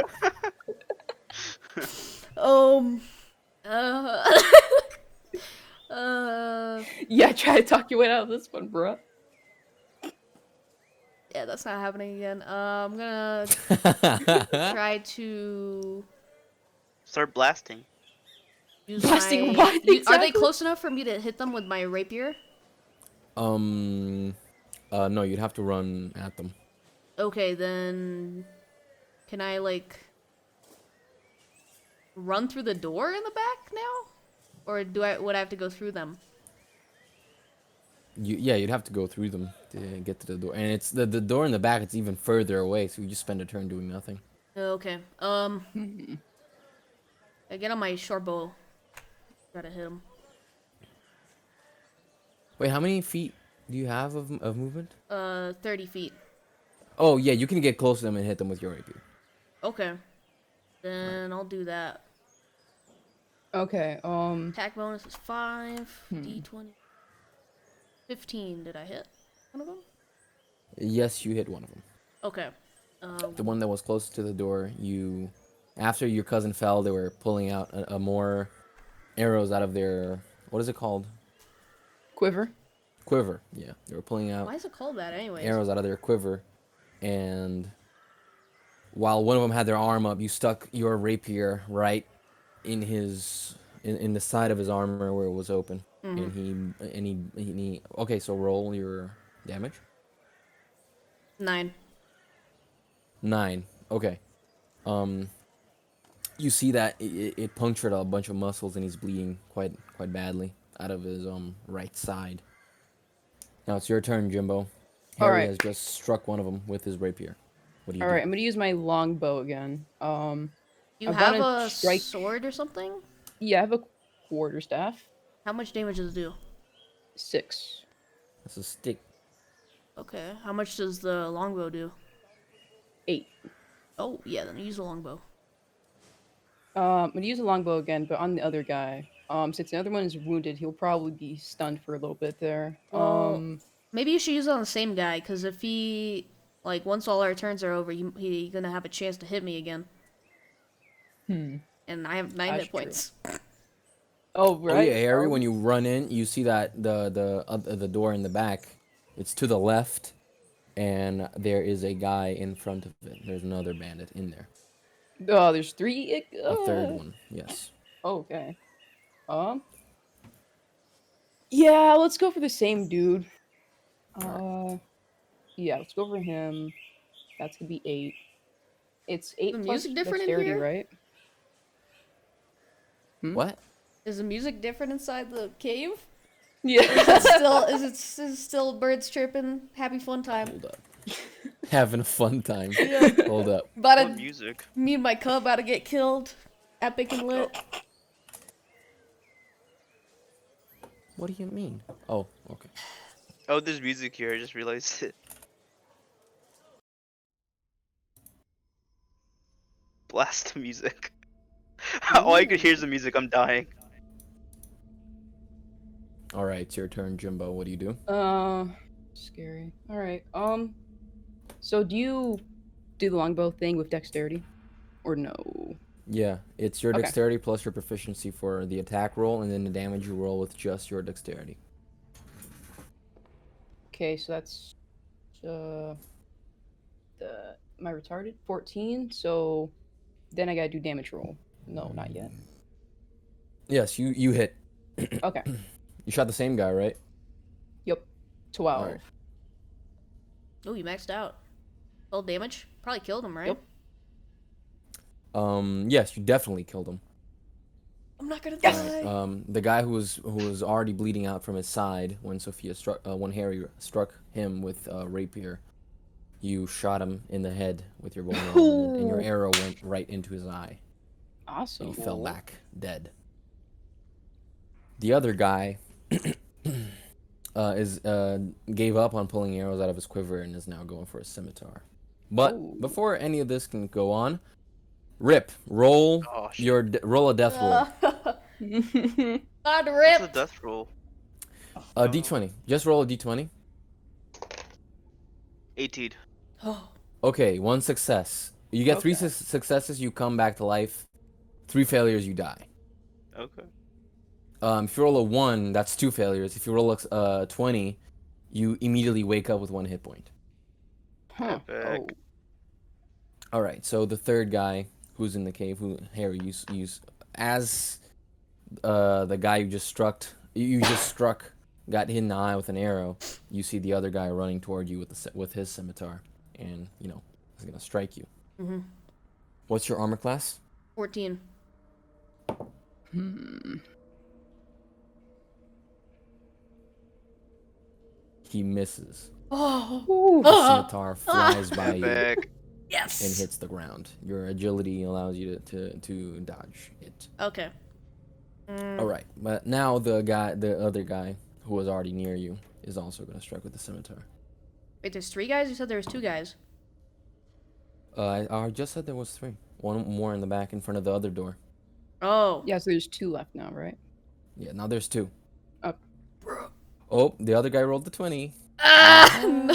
oh, um, uh, uh, Yeah, try to talk your way out of this one, bro. yeah, that's not happening again. Uh, I'm gonna try to Start blasting. use Blasting my. what you- Are they exactly? close enough for me to hit them with my rapier? um, uh, no, you'd have to run at them. Okay, then can I like run through the door in the back now, or do I would I have to go through them? You, yeah, you'd have to go through them to get to the door, and it's the the door in the back. It's even further away, so you just spend a turn doing nothing. Okay. Um, Hmm. I get on my short bow. Try to hit him. Wait, how many feet do you have of of movement? Uh, thirty feet. Oh yeah, you can get close to them and hit them with your rapier. Okay. Then I'll do that. Okay. Um. Attack bonus is five. Hmm. D twenty. Fifteen. Did I hit one of them? Yes, you hit one of them. Okay. Um, The one that was closest to the door. You, after your cousin fell, they were pulling out a, a more arrows out of their, what is it called? Quiver. Quiver. Yeah, they were pulling out why is it called that anyways? arrows out of their quiver, and while one of them had their arm up, you stuck your rapier right in his in, in the side of his armor where it was open, Mhm. and he and he, and he okay. So roll your damage. Nine. Nine. Okay. Um. You see that it, it- it punctured a bunch of muscles, and he's bleeding quite quite badly out of his um right side. Now it's your turn, Jimbo. Harry Alright. has just struck one of them with his rapier. What do you All do? right. I'm gonna use my longbow again. Um. You I have wanna a strike- sword or something? Yeah, I have a quarterstaff. How much damage does it do? Six. That's a stick. Okay. How much does the longbow do? Eight. Oh, yeah, then use the longbow. Um, I'm gonna use a longbow again, but on the other guy. Um, since the other one is wounded, he'll probably be stunned for a little bit there. Well- Um, Maybe you should use it on the same guy, because if he, like, once all our turns are over, he, he gonna have a chance to hit me again. hmm. And I have nine That's hit true. points. Oh Oh right. yeah, Harry. um, When you run in, you see that the the uh, the door in the back. It's to the left, and there is a guy in front of it. There's another bandit in there. Oh, there's three. A third uh, one. Yes. Okay. Um. Yeah, let's go for the same dude. Uh, yeah, let's go for him. That's gonna be eight. It's eight The plus music different in dexterity, here? right? Hmm? What? Is the music different inside the cave? Yeah. Is it still, is it, is it still birds chirping? Happy fun time. Hold up. Having a fun time. Yeah. Hold up. About What to, music? me and my cub about to get killed. Epic and lit. What do you mean? Oh, okay. Oh, there's music here. I just realized it. Blast the music. All I could hear is the music. I'm dying. All right, it's your turn, Jimbo. What do you do? Uh, scary. All right. Um, so do you do the longbow thing with dexterity, or no? Yeah, it's your Okay. dexterity plus your proficiency for the attack roll, and then the damage you roll with just your dexterity. Okay, so that's uh the am I retarded? fourteen. So then I gotta do damage roll. No, not yet. Yes, you you hit. Okay. You shot the same guy, right? Yep. Twelve. Alright. Oh, you maxed out. twelve damage? Probably killed him, right? Yep. Um, yes, you definitely killed him. I'm not gonna Yes! die. Um, the guy who was who was already bleeding out from his side when Sophia struck uh, when Harry struck him with a rapier, you shot him in the head with your bow and arrow, and your Ooh. arrow went right into his eye, and Awesome. he fell back dead. The other guy uh, is uh, gave up on pulling arrows out of his quiver and is now going for a scimitar. But Ooh. before any of this can go on, Rip, roll Oh, shit. your d- roll a death roll. God What's the ripped. death roll? A d twenty. Just roll a d twenty. eighteen. Oh, Okay, one success. You get three Okay. su- successes, you come back to life. Three failures, you die. Okay. Um, if you roll a one, that's two failures. If you roll a uh, twenty, you immediately wake up with one hit point. Huh. Epic. Oh. All right, so the third guy who's in the cave, who Harry, you s- you s- as uh the guy you just struck, you you just struck, got hit in the eye with an arrow. You see the other guy running toward you with the sc- with his scimitar, and you know he's gonna strike you. Mhm. What's your armor class? fourteen. Hmm. He misses. Oh. Ooh. The Ah! scimitar flies by you Epic. Yes. and hits the ground. Your agility allows you to, to, to dodge it. Okay. Mm, All right, but now the guy, the other guy who was already near you, is also going to strike with the scimitar. Wait, there's three guys? You said there was two guys. Uh, I, I just said there was three. One more in the back in front of the other door. Oh. Yeah, so there's two left now, right? Yeah, now there's two. Oh. Oh, the other guy rolled the twenty. Ah! No.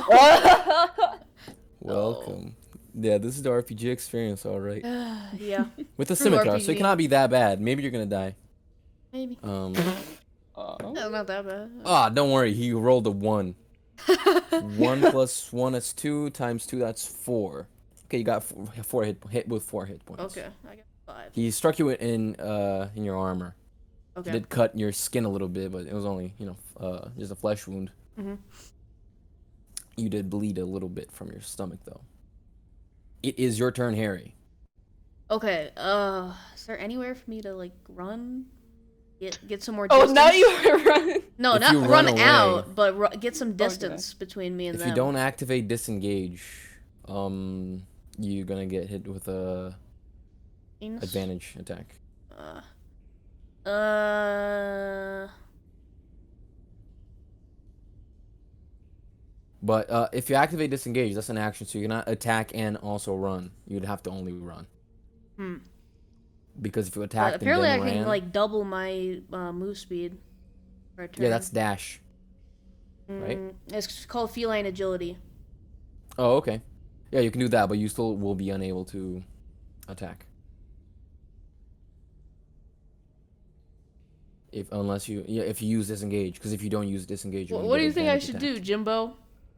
Welcome. Yeah, this is the R P G experience, all right. Yeah. With the True scimitar, so R P G. it cannot be that bad. Maybe you're gonna die. Maybe. Um. Oh. That's not that bad. Ah, don't worry. He rolled a one. One plus one is two times two. That's four. Okay, you got four, four hit hit with four hit points. Okay, I got five. He struck you in uh in your armor. Okay. Did cut your skin a little bit, but it was only, you know, uh, just a flesh wound. Mm-hmm. You did bleed a little bit from your stomach, though. It is your turn, Harry. Okay. Uh, is there anywhere for me to like run? Get get some more. Oh, Distance? now you are running. No, If not you run, run away- out, but ru- get some distance between me and If them. you don't activate disengage, um, you're gonna get hit with a Means- advantage attack. Uh. Uh. But uh, if you activate disengage, that's an action, so you cannot attack and also run. You'd have to only run. Hmm. Because if you But attacked apparently, I and then can ran, like double my uh, move speed. for a yeah, turn. that's dash. right? Mm, It's called feline agility. Oh, okay. Yeah, you can do that, but you still will be unable to attack. If unless you yeah, if you use disengage, because if you don't use disengage, you're Wh- gonna What get do you think I advantage should attack. do, Jimbo?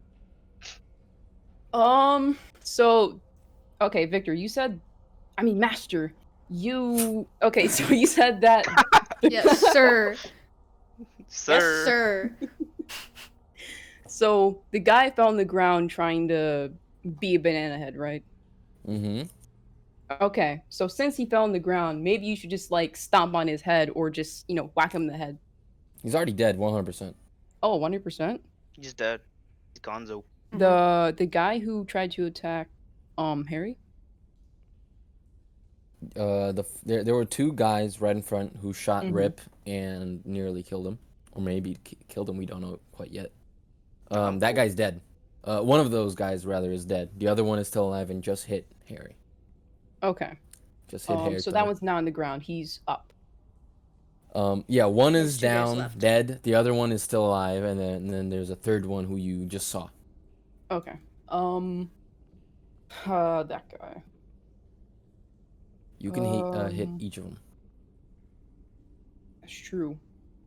Um, so, okay, Victor, you said, I mean, Master, you, okay, so you said that, Yes, sir. Sir. Yes, sir. so the guy fell on the ground trying to be a banana head, right? Mm-hmm. Okay, so since he fell on the ground, maybe you should just, like, stomp on his head or just, you know, whack him in the head. He's already dead, one hundred percent. Oh, one hundred percent? He's dead. He's gonzo. The the guy who tried to attack, um, Harry? Uh, the f- there there were two guys right in front who shot Mhm. Rip and nearly killed him, or maybe k- killed him. We don't know quite yet. Um, that guy's dead. Uh, one of those guys rather is dead. The other one is still alive and just hit Harry. Okay, Just hit um, Harry. so Potter. that one's not on the ground, he's up. Um, yeah, one There's is two guys down, left. dead. The other one is still alive, and then and then there's a third one who you just saw. Okay, um, uh, that guy. You can hit uh, hit Um, each of them. That's true.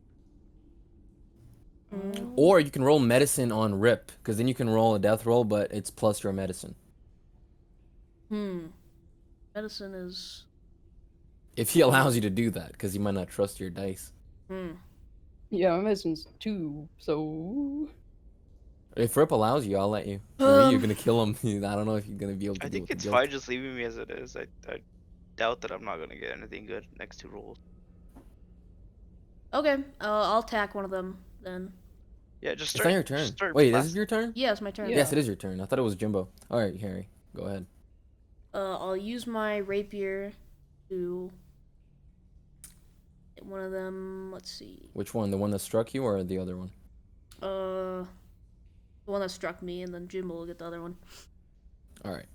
Mm. Or you can roll medicine on Rip, because then you can roll a death roll, but it's plus your medicine. Hmm. Medicine is. If he allows you to do that, because he might not trust your dice. Hmm. Yeah, my medicine's two, so... If Rip allows you, I'll let you. For me, you're Um, gonna kill him. I don't know if you're gonna be able to I deal think with it's the guilt. fine just leaving me as it is. I, I doubt that I'm not gonna get anything good next two rolls. Okay, uh, I'll attack one of them then. Yeah, just It's start. not your just turn. start Wait, blast- is it your turn? Yeah, it's my turn. Yeah. Yes, it is your turn. I thought it was Jimbo. All right, Harry, go ahead. Uh, I'll use my rapier to hit one of them. Let's see. Which one? The one that struck you, or the other one? Uh, the one that struck me, and then Jimbo will get the other one. All right.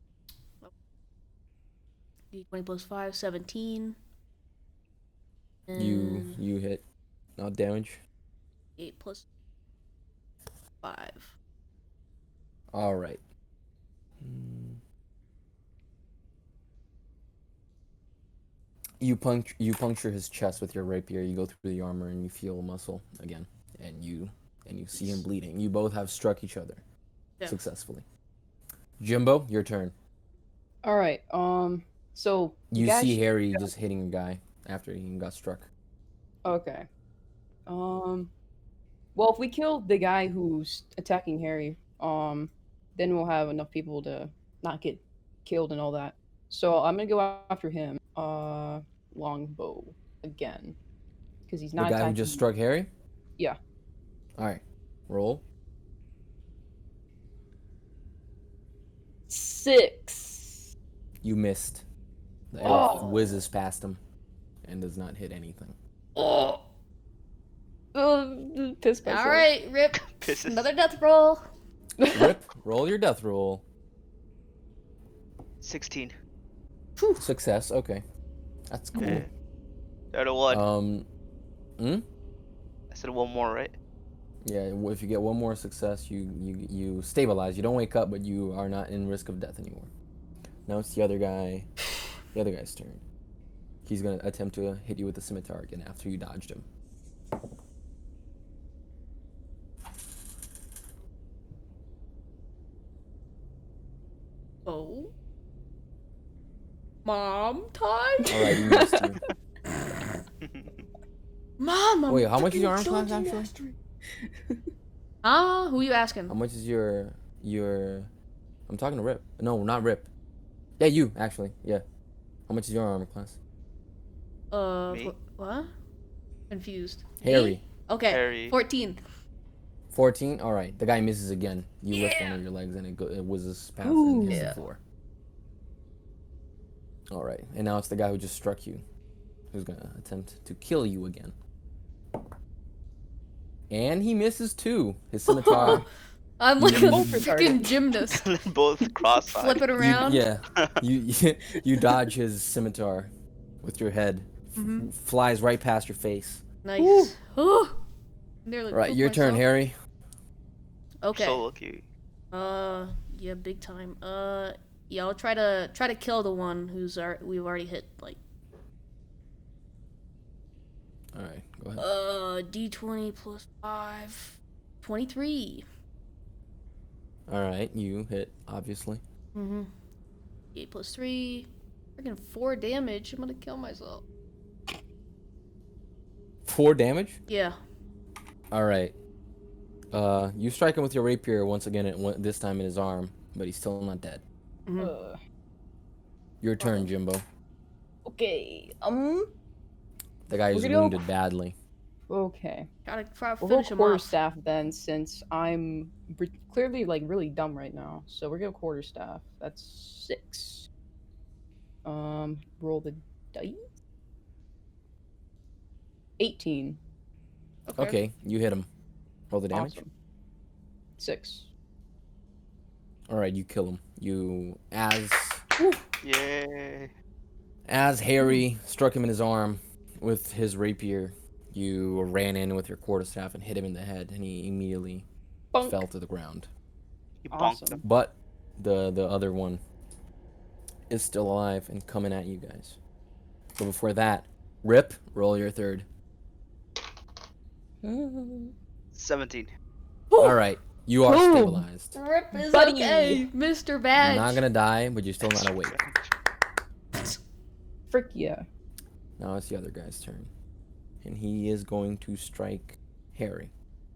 D twenty plus five, seventeen. You And you hit. Not damage. eight plus five. All right. Mm. You puncture you puncture his chest with your rapier. You go through the armor and you feel a muscle again, and you and you see him bleeding. You both have struck each other Yeah. successfully. Jimbo, your turn. Alright, um, so... the You guy see sh- Harry just hitting a guy after he got struck. Okay. Um, well, if we kill the guy who's attacking Harry, um, then we'll have enough people to not get killed and all that. So I'm gonna go after him. Uh, longbow. again. Because he's The not guy who attacking just me. struck Harry? Yeah. Alright. Roll. Six. You missed. The Oh. elf whizzes past him and does not hit anything. Oh. Oh, piss myself. All right, Rip. Pisses. Another death roll. Rip, roll your death roll. Sixteen. Success, okay. That's cool. Yeah. Out of one. Um, hmm? I said one more, right? Yeah, w- if you get one more success, you, you, you stabilize. You don't wake up, but you are not in risk of death anymore. Now it's the other guy, the other guy's turn. He's gonna attempt to hit you with the scimitar again after you dodged him. Oh. Mom time? Alright, you missed you. Mom, I'm Wait, how much is your freaking arm class, chunky actually? mastery. Ah, who you asking? How much is your, your, I'm talking to Rip. No, not Rip. Yeah, you, actually, yeah. How much is your armor class? Uh, Me? wh- what? Confused. Harry. Me? Okay, Harry. fourteen. fourteen? Alright, the guy misses again. You lift one of your legs and it, go, it whizzes past and hits Yeah. the floor. Alright, and now it's the guy who just struck you, who's gonna attempt to kill you again. And he misses too. His scimitar. I'm like a You- freaking gymnast. Both cross-eyed. Flip it you- around. yeah, you you dodge his scimitar with your head. F- Mhm. Flies right past your face. Nice. Ooh. Nearly Right, pooped your turn, myself. Harry. Okay. So lucky. Uh, yeah, big time. Uh, yeah, I'll try to try to kill the one who's ar- we've already hit. Like, All right, go ahead. uh, D twenty plus five, twenty-three. All right, you hit obviously. Mm-hmm. Eight plus three, freaking four damage. I'm gonna kill myself. Four damage. Yeah. All right. Uh, you strike him with your rapier once again. It went, this time in his arm, but he's still not dead. Mhm. Uh, Your turn, Jimbo. okay. Um. The guy is We're gonna go- wounded badly. Okay. Gotta try to We'll go finish him off. quarterstaff then, since I'm br- clearly like really dumb right now. So we're gonna go quarterstaff. That's six. Um, roll the dice. Eighteen. Okay, you hit him. Roll the damage. Awesome. Six. All right, you kill him. You as Yay. as Harry struck him in his arm with his rapier. You ran in with your quarterstaff and hit him in the head, and he immediately Bonk. fell to the ground. You bonked Awesome. them. But the the other one is still alive and coming at you guys. But before that, Rip, roll your third. Seventeen. All right, you are Boom. stabilized. Rip is Buddy. okay, Mister You're Badge. not gonna die, but you're still not awake. Frick yeah. Now it's the other guy's turn, and he is going to strike Harry.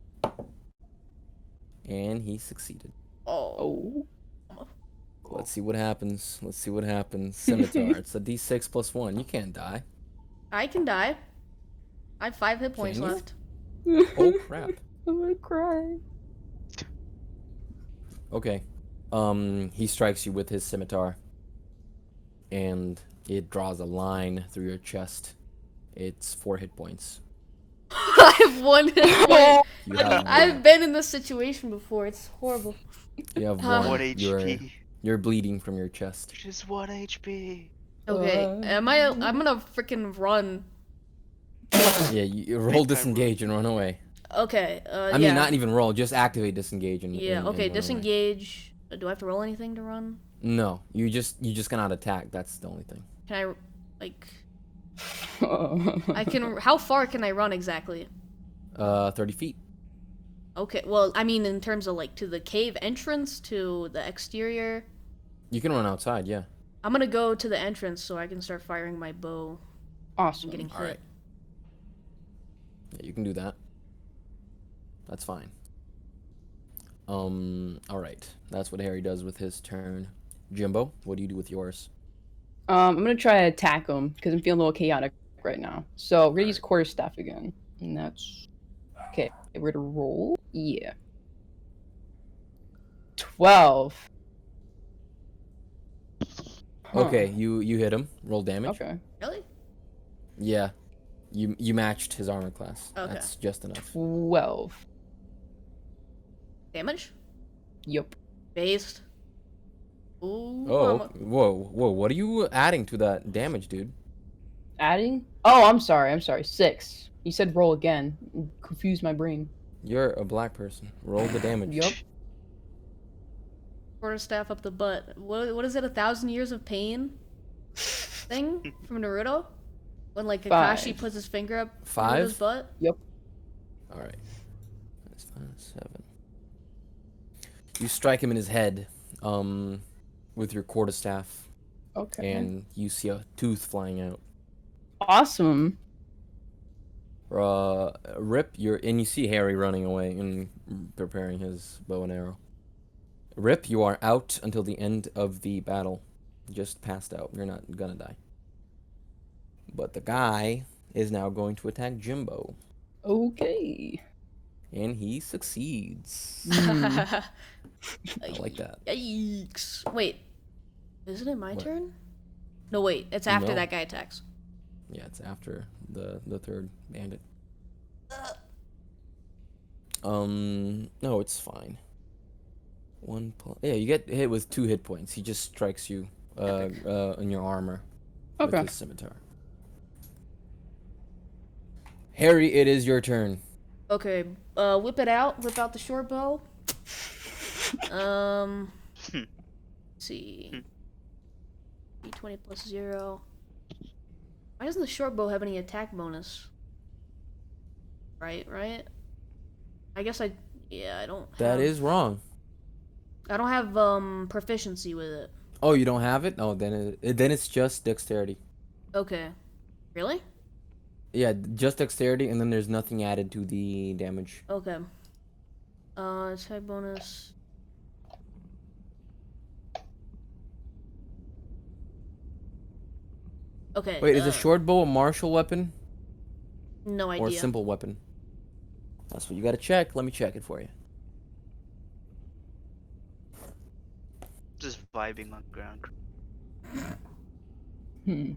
And he succeeded. Oh. Oh. Let's see what happens. Let's see what happens. Scimitar. It's a d six plus one. You can't die. I can die. I have five hit points Can you? left. Oh crap. I'm gonna cry. Okay. Um, he strikes you with his scimitar, and it draws a line through your chest. It's four hit points. I have one hit point. You have I've been in this situation before. It's horrible. you have Uh, one. One H You're P. you're bleeding from your chest. Just one H P. Okay, Uh, am I? I'm gonna freaking run. Yeah, you, you roll disengage and run away. Okay. Uh, I yeah. mean, not even roll. Just activate disengage and Yeah. and- and Okay. run away. Disengage. Uh, Do I have to roll anything to run? No, you just you just cannot attack. That's the only thing. Can I, like, I I can? How far can I run exactly? Uh, thirty feet. Okay. Well, I mean, in terms of like to the cave entrance, to the exterior. You can run outside. Yeah. I'm gonna go to the entrance so I can start firing my bow Awesome. and getting hit. All right. Yeah, you can do that. That's fine. Um. All right. That's what Harry does with his turn. Jimbo, what do you do with yours? Um, I'm gonna try to attack him because I'm feeling a little chaotic right now. So we're gonna use quarterstaff again, and that's okay. We're gonna roll. Yeah. Twelve. Huh. Okay, you you hit him. Roll damage. Okay. Really? Yeah, you you matched his armor class. Okay. That's just enough. Twelve. Damage? Yup. Based. Ooh. Oh, I'm a- whoa, whoa! What are you adding to that damage, dude? Adding? Oh, I'm sorry. I'm sorry. Six. You said roll again. Confused my brain. You're a black person. Roll the damage. Yup. Quarterstaff up the butt. What what is it? A thousand years of pain thing from Naruto? When like Kakashi Five. puts his finger up Five? his butt. All right. That's five, seven. You strike him in his head, um, with your quarterstaff, Okay. and you see a tooth flying out. Awesome. Uh, Rip, you're and you see Harry running away and preparing his bow and arrow. Rip, you are out until the end of the battle. Just passed out. You're not gonna die. But the guy is now going to attack Jimbo, Okay. and he succeeds. Mm. I like that. Yikes. Wait. Isn't it my turn? No, wait. It's after No. that guy attacks. Yeah, it's after the the third bandit. Um, no, it's fine. One plus, yeah, you get hit with two hit points. He just strikes you, uh, uh, in your armor Okay. with his scimitar. Harry, it is your turn. Okay. Uh, whip it out. Whip out the short bow. Um. let's see. D twenty plus zero. Why doesn't the short bow have any attack bonus? Right, right? I guess I. Yeah, I don't. That have, is wrong. I don't have um proficiency with it. Oh, you don't have it? Oh, then it, then it's just dexterity. Okay. Really? Yeah, just dexterity, and then there's nothing added to the damage. Okay. Uh, attack bonus. Okay. Wait, is uh, a short bow a martial weapon No idea. or a simple weapon? That's what you gotta check. Let me check it for you. Just vibing on the ground. Hmm.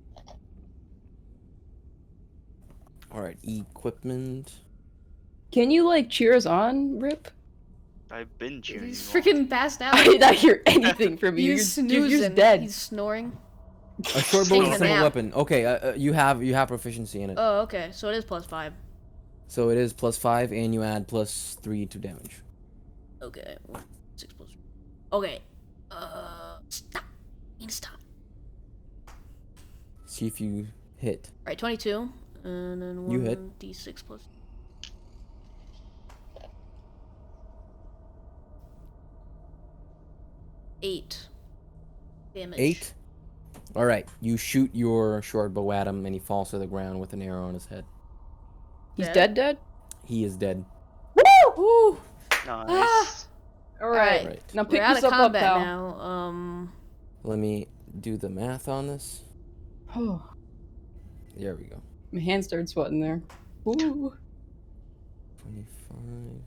All right, equipment. Can you like cheer us on, Rip? I've been cheering He's you on. freaking passed out. I did not hear anything from you. He's You're, snoozing. you're, you're dead. He's snoring. A short bow is Taking a a simple nap. weapon. Okay, uh, uh, you have you have proficiency in it. Oh, okay. So it is plus five. So it is plus five, and you add plus three to damage. Okay. One, six plus. Okay. Uh, stop. Need to stop. See if you hit. Right, twenty-two, and then one You hit. d six plus. Eight. Damage. Eight. All right, you shoot your short bow at him, and he falls to the ground with an arrow on his head. He's Dead? dead, dead. He is dead. Woo! Nice. Ah! All right. Right. Now We're pick out this of up, up, combat pal. now. Um. Let me do the math on this. Oh, There we go. my hand started sweating there. Ooh. twenty-five.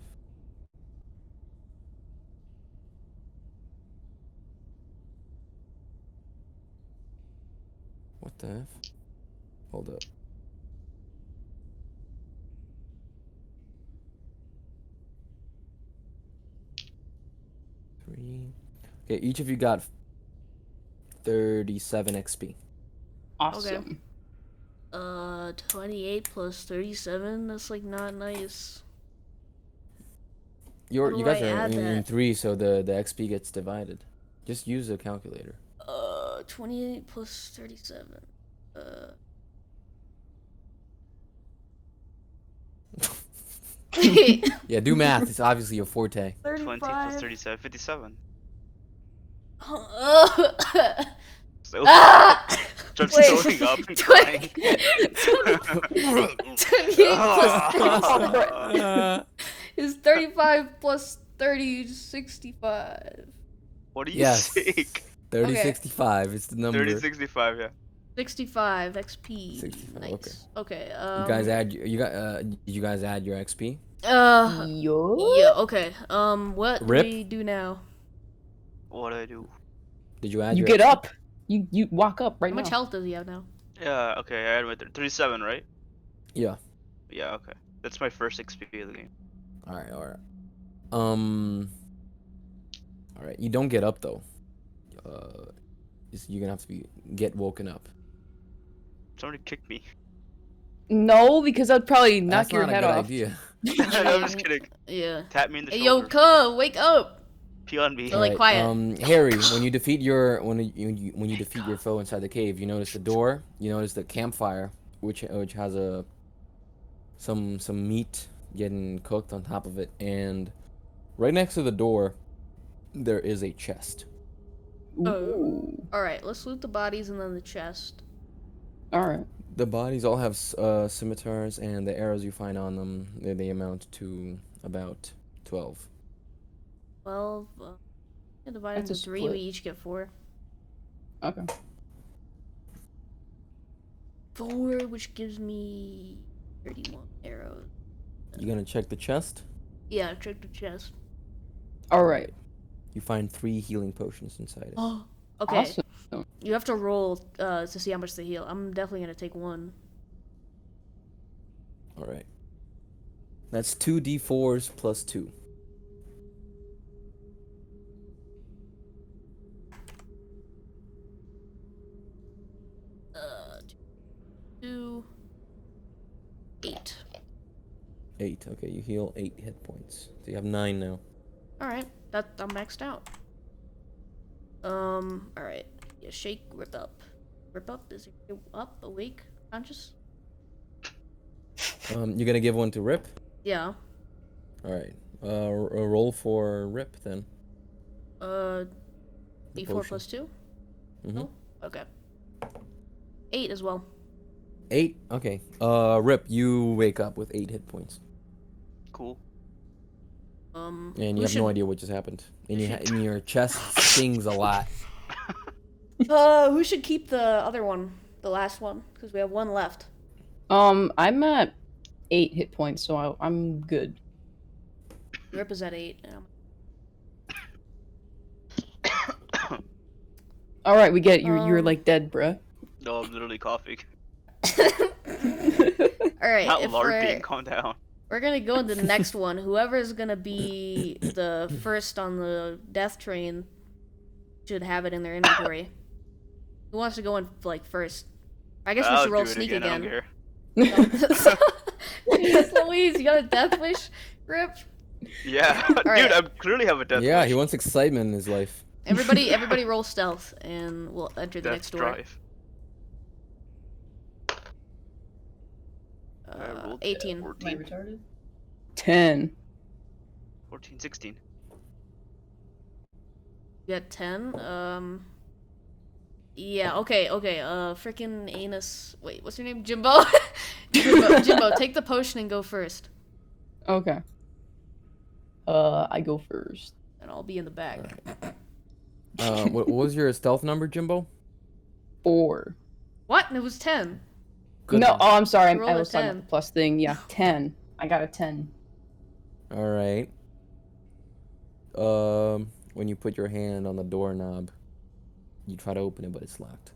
What the F? Hold up. Three. Okay, each of you got thirty-seven X P. Awesome. Uh, twenty-eight plus thirty-seven. That's like not nice. You're, How you do guys I are add in, in that? three, so the, the X P gets divided. Just use a calculator. Uh, twenty-eight plus thirty-seven. Uh. Yeah, do math. It's obviously your forte. twenty plus thirty-seven, fifty-seven. So, Ah! starts Wait, going up and twenty- crying. twenty-eight plus thirty-seven Uh, is thirty-five plus thirty, sixty-five. What do you Yes. think? thirty Okay. sixty-five is the number. thirty sixty-five, yeah. sixty-five X P. sixty-five, Nice. okay. Okay. Um, You guys add you got uh did you guys add your X P? Uh. Yo. Yeah. Okay. Um. What Rip? do we do now? What do I do? Did you add You your get X P? up. You you walk up right How much now. health does he have now? Yeah, okay, I had my th- thirty-seven, right? Yeah. Yeah, okay. That's my first X P of the game. All right, all right. Um. All right, you don't get up though. Uh, is- you're gonna have to be get woken up. Somebody kicked me. No, because I'd probably knock That's your not a head good off. idea. I'm just kidding. Yeah. Tap me in the Hey, yo, shoulder. cuz, wake up. Pee on me. So, like, Alright, quiet. Um, Harry, when you defeat your when you, when you when you defeat your foe inside the cave, you notice the door. You notice the campfire, which which has a some some meat getting cooked on top of it, and right next to the door, there is a chest. Ooh. All right, let's loot the bodies and then the chest. All right. The bodies all have s- uh, scimitars, and the arrows you find on them they, they amount to about twelve. Twelve. Uh, yeah, divided That's a into three, split. we each get four. Okay. Four, which gives me thirty-one arrows. You gonna check the chest? Yeah, check the chest. All right. You find three healing potions inside it. Oh, okay. Awesome. You have to roll uh, to see how much they heal. I'm definitely gonna take one. All right. That's two d fours plus two. Uh, two, eight. Eight. Okay, you heal eight hit points. So you have nine now. All right, that I'm maxed out. Um, all right. Yeah, shake, rip up, rip up. Is he up, awake, conscious? Um, you're gonna give one to Rip. Yeah. All right. Uh, r- a roll for Rip then. Uh, The D four potion. plus two. Mm-hmm. Oh, okay. Eight as well. Eight. Okay. Uh, Rip, you wake up with eight hit points, Cool. Um, and who you have should, no idea what just happened. And you ha- and your chest stings a lot. Uh, who should keep the other one, the last one, because we have one left. Um, I'm at eight hit points, so I, I'm good. Rip is at eight. Um, All right, we get it. You're you're Um, like dead, bruh. No, I'm literally coughing. all right. Not if we're, LARPing, calm down. we're gonna go into the next one. Whoever's gonna be the first on the death train should have it in their inventory. Who wants to go in like first? I guess we I'll should roll do it sneak again, I again. don't care. Yes, Louise, you got a death wish, Rip. Yeah, right. dude, I clearly have a death Yeah, wish. he wants excitement in his life. Everybody, everybody, roll stealth, and we'll enter the Death next door. drive. I Uh, rolled eighteen. fourteen. retarded? Ten. fourteen, sixteen. You got ten. Um. Yeah. Okay. Okay. Uh. Freaking anus. Wait. What's your name? Jimbo. Jimbo. Jimbo. Take the potion and go first, Okay. Uh, I go first. and I'll be in the back. Uh, what, what was your stealth number, Jimbo? Four. What? It was ten. Good no, one. oh, I'm sorry. You rolled I a was talking ten. about the plus thing. Yeah, ten. I got a ten. All right. Um, when you put your hand on the doorknob, you try to open it, but it's locked.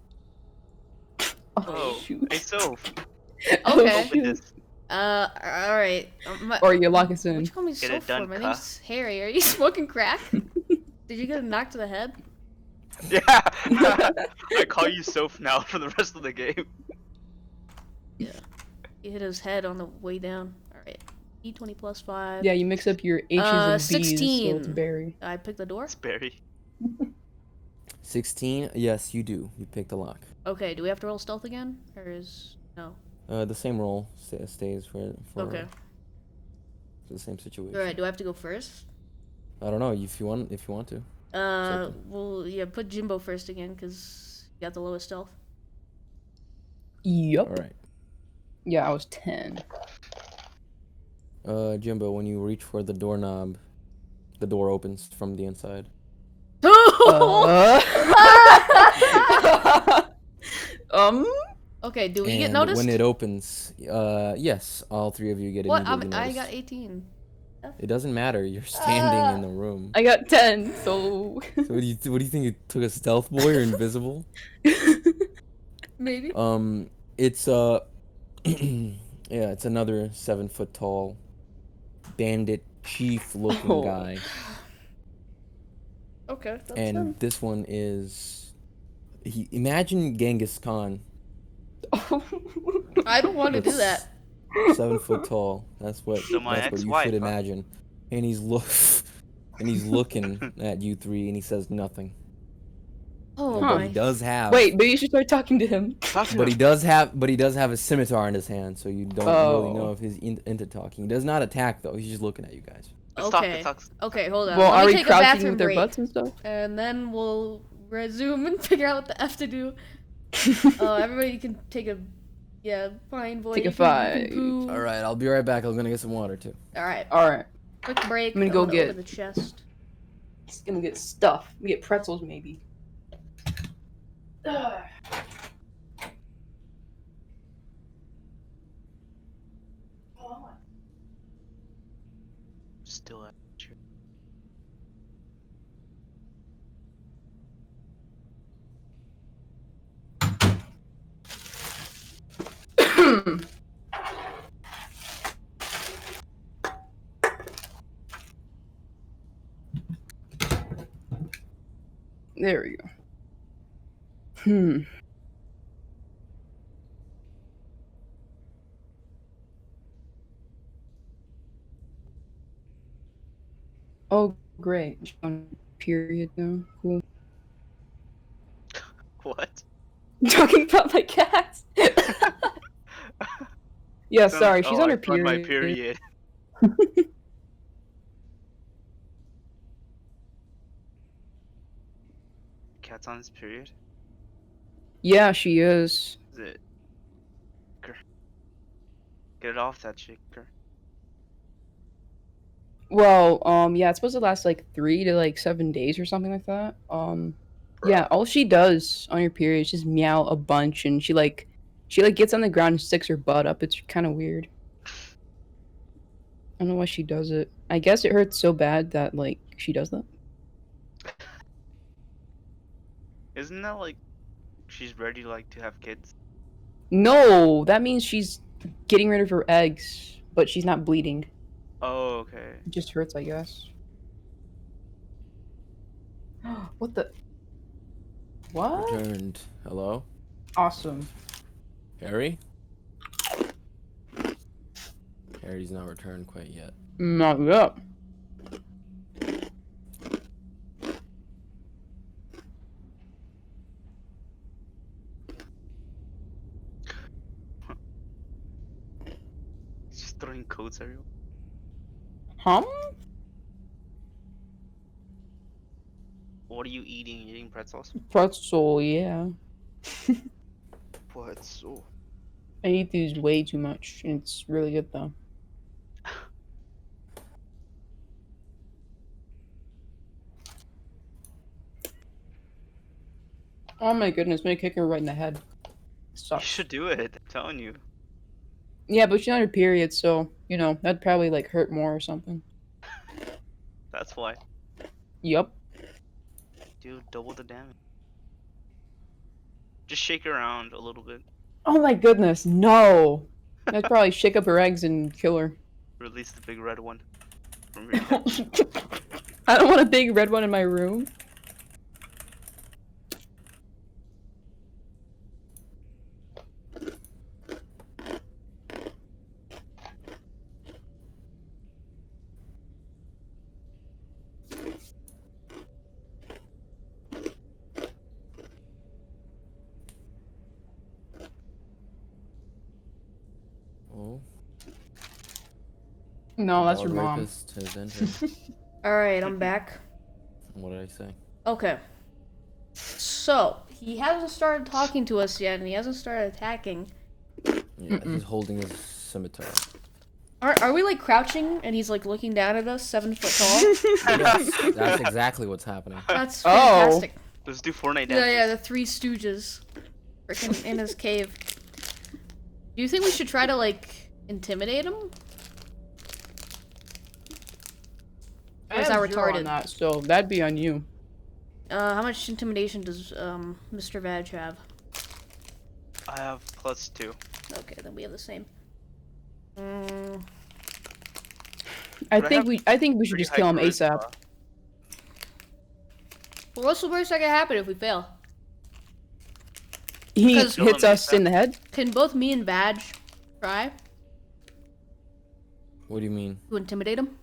Oh, shoot. hey, Soph, Okay. open shoot. this. Uh. All right. Um, my, Or you lock us What'd in. you call me Get it so for? done, My cuh. name's Harry. Are you smoking crack? Did you get a knock to the head? Yeah! I call you Soph now for the rest of the game. Yeah. He hit his head on the way down. All right. D twenty plus five. Yeah, you mix up your H's Uh, and B's, so it's sixteen. berry. I picked the door. It's Barry. Sixteen. Yes, you do. You pick the lock. Okay. Do we have to roll stealth again, or is no? Uh, the same roll sta stays for for Okay. the same situation. All right. Do I have to go first? I don't know if you want if you want to. Uh. okay. Well, yeah. Put Jimbo first again, cause you got the lowest stealth. Yep. All right. Yeah, I was ten. Uh, Jimbo, when you reach for the doorknob, the door opens from the inside. Uh, Um. Okay, do we get And noticed? when it opens, uh, yes, all three of you get What? immediately I'm, I noticed. got eighteen. It doesn't matter. You're standing in the room. I got ten, so. So what do you what do you think? You took a stealth boy or invisible? Maybe. Um, it's uh, yeah, it's another seven foot tall, bandit chief looking Oh. guy, Okay, that's and him. this one is, he imagine Genghis Khan. I don't want to do That's that. Seven foot tall. That's what. So my that's what you ex-wife, should huh? imagine. And he's look, and he's looking at you three, and he says nothing. Oh But my. he does have. Wait, maybe you should start talking to him. Talk to But he him. does have. But he does have a scimitar in his hand, so you don't really know Oh. if he's in, into talking. He does not attack though. He's just looking at you guys. Let's talk, Okay. let's talk. Okay, hold on. Well, Let are me we take a crouching bathroom with their break, butts and stuff? and then we'll resume and figure out what the f to do. Uh, everybody can take a, yeah, fine boy. Take a you can- you five. can poo. All right, I'll be right back. I'm gonna get some water too. All right. All right. Quick break. I'm gonna go get- open the chest. It's gonna get stuff. We get pretzels, maybe. Still at you. There we go. Hmm. Oh, great. She's on period now. Cool. What? Talking about my cat. Yeah, Sounds- sorry, she's oh, on I her found period. my period. Cat's on his period? Yeah, she is. Is it? Grr. Get it off that chick. Grr. Well, um, yeah, it's supposed to last like three to like seven days or something like that. Um, yeah, all she does on her period is just meow a bunch, and she like, she like gets on the ground and sticks her butt up. It's kind of weird. I don't know why she does it. I guess it hurts so bad that like she does that. Isn't that like she's ready like to have kids? No, that means she's getting rid of her eggs, but she's not bleeding. Oh, okay. It just hurts, I guess. What the? What? Returned. Hello, Awesome. Harry. Harry's not returned quite yet. Not yet. He's just throwing codes everywhere. Huh? What are you eating? You eating pretzels? Pretzel, yeah. Pretzel. I eat these way too much, and it's really good though. Oh my goodness, I'm gonna kick her right in the head. You Sucks. should do it. I'm telling you. Yeah, but she's on her period, so you know that'd probably like hurt more or something. That's why. Yup. Dude, double the damage. Just shake her around a little bit. Oh my goodness, no. That'd probably shake up her eggs and kill her. Release the big red one from your head. I don't want a big red one in my room. Oh, No, that's your dog mom. rapist has entered. All right, I'm back. What did I say? Okay. So he hasn't started talking to us yet, and he hasn't started attacking. Yeah, he's holding his scimitar. Are are we like crouching, and he's like looking down at us, seven foot tall? Yes, that's exactly what's happening. That's Oh. fantastic. Let's do Fortnite Yeah, dances. yeah, the Three Stooges. Freaking in his cave. Do you think we should try to like intimidate him? I Or is have that zero on retarded? that, so that'd be on you. Uh, how much intimidation does um Mister Vag have? I have plus two. Okay, then we have the same. Mm, I But I think have we I think we should Pretty just kill him high ASAP. charisma. well, what's the worst that can happen if we fail? He Because- hits Kill him us in the head. Can both me and Vag try What do you mean? to intimidate him?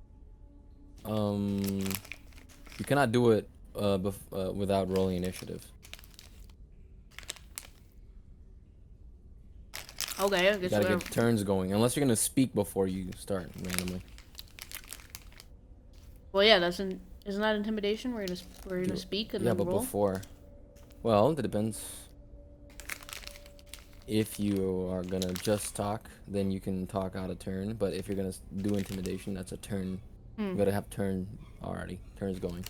Um, you cannot do it uh, bef- uh without rolling initiative. Okay, I You guess gotta whatever. get turns going, unless you're gonna speak before you start randomly. Well, yeah, that's an isn't that intimidation? We're gonna we're gonna Do- speak and Yeah, then but roll. before. Well, it depends. If you are gonna just talk, then you can talk out a turn. But if you're gonna s- do intimidation, that's a turn. Hmm. You gotta have turn already. Turns going.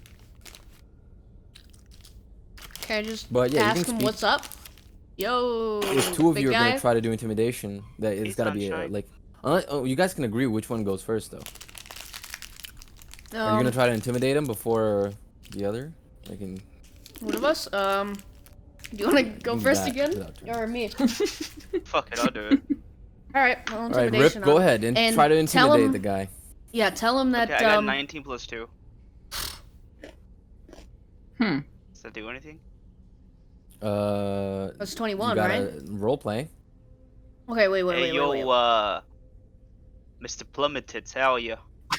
Can I just But yeah, you ask can him speak. what's up? Yo, If two of big you are guy. gonna try to do intimidation, that it's Hey, gotta be uh, Sunshine. like. Uh, oh, you guys can agree which one goes first, though. Are you Um, gonna try to intimidate him before the other? Like in. One of us. Um, do you want to go do first that again, without turns. or me? Fuck it, I'll do it. All right, well, All right, Rip, intimidation. go on- ahead and, and try to tell intimidate him- the guy. Yeah, tell him that. Okay, I got um, nineteen plus two. Hmm. Does that do anything? Uh, that's you twenty-one, gotta right? role play. Okay, wait, wait, hey, wait, yo, wait, wait. uh, Mister Plummeted, how you?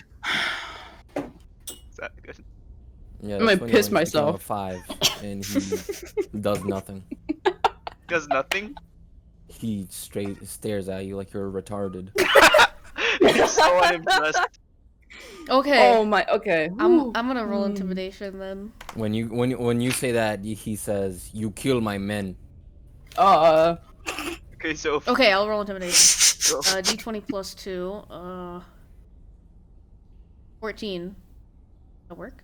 Is that good? Yeah, I'm that's gonna when piss you only stick him a myself. Five, and he does nothing. Does nothing? He straight stares at you like you're retarded. I'm so unimpressed. Okay, Oh my. Okay. I'm Whew. I'm gonna roll Hmm. intimidation then. When you when you- when you say that, y- he says, "You kill my men." Uh. Okay, so Okay, I'll roll intimidation. go. Uh, D twenty plus two. Uh, fourteen. That work?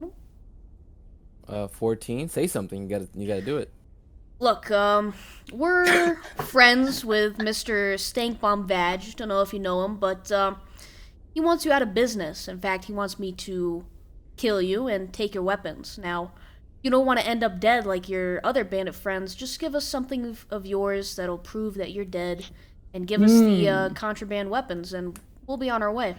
Uh, fourteen. Say something. You gotta you gotta do it. Look, um, we're friends with Mister Stankbomb Vag. Don't know if you know him, but um, he wants you out of business. In fact, he wants me to kill you and take your weapons. Now, you don't want to end up dead like your other bandit friends. Just give us something of, of yours that'll prove that you're dead, and give us the uh, contraband weapons, and we'll be on our way.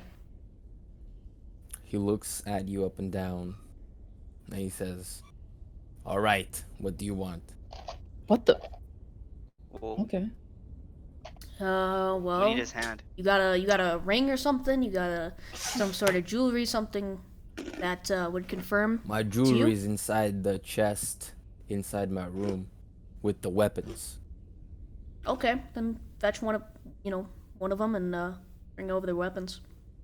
He looks at you up and down, and he says, "All right, what do you want?" What the? Well, Okay. Uh, we well, need his hand. you got a you got a ring or something? You got a some sort of jewelry, something that uh, would confirm. My jewelry's inside the chest, inside my room, with the weapons. Okay, then fetch one of you know one of them and uh, bring over their weapons.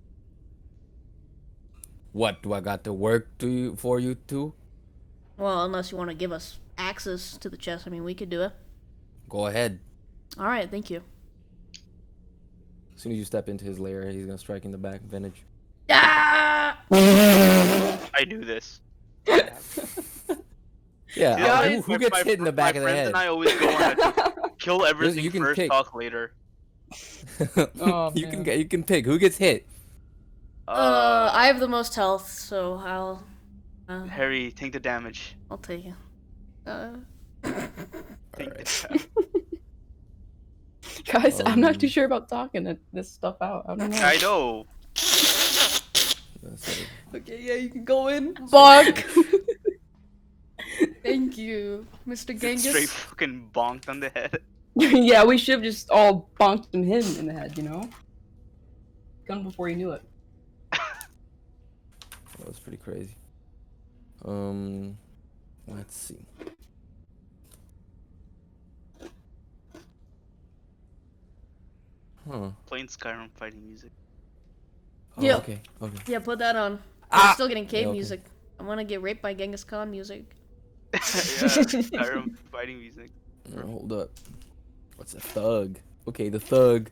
What do I got to work to you for you two? Well, unless you want to give us access to the chest, I mean, we could do it. Go ahead. All right, thank you. As soon as you step into his lair, he's gonna strike in the back. Vintage. Ah! I knew this. Yeah. See, uh, that's who, why who my- gets my hit in the fr- back my of the friends head? and I always go on a kill everything you can first, pick. talk later. Oh, you man. can get. You can pick. Who gets hit? Uh, I have the most health, so I'll uh, Harry, take the damage. I'll take it. Uh, Take Alright. the damage. Guys, I'm not too Um, sure about talking it- this stuff out. I don't know. I know. That's it. okay, yeah, you can go in. Bonk. Thank you, Mister Straight Genghis. fucking bonked on the head. Yeah, we should have just all bonked him him in the head, you know? Gun before he knew it. That was pretty crazy. Um, let's see. Huh. Playing Skyrim fighting music. Oh, Yeah. Okay. Okay. Yeah, put that on. Ah! I'm still getting cave Yeah, okay. music. I want to get raped by Genghis Khan music. Yeah, Skyrim fighting music. Uh, hold up. What's a thug? Okay, the thug.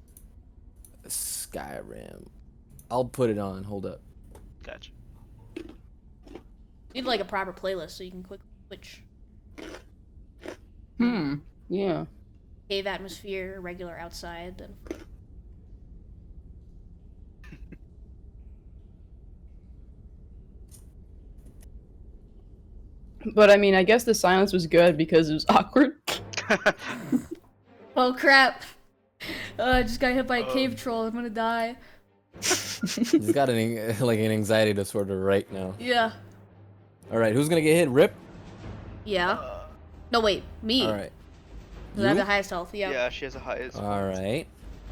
Skyrim. I'll put it on. Hold up. Gotcha. Need like a proper playlist so you can quick switch. Hmm. Yeah. Cave atmosphere, regular outside. And... But I mean, I guess the silence was good because it was awkward. Oh crap! Uh, I just got hit by a Um. cave troll. I'm gonna die. He's got an like an anxiety disorder right now. Yeah. All right, who's gonna get hit? Rip. Yeah. Uh, No wait, me. All right. 'Cause I have You? the highest health. Yeah. yeah, she has the highest. All right.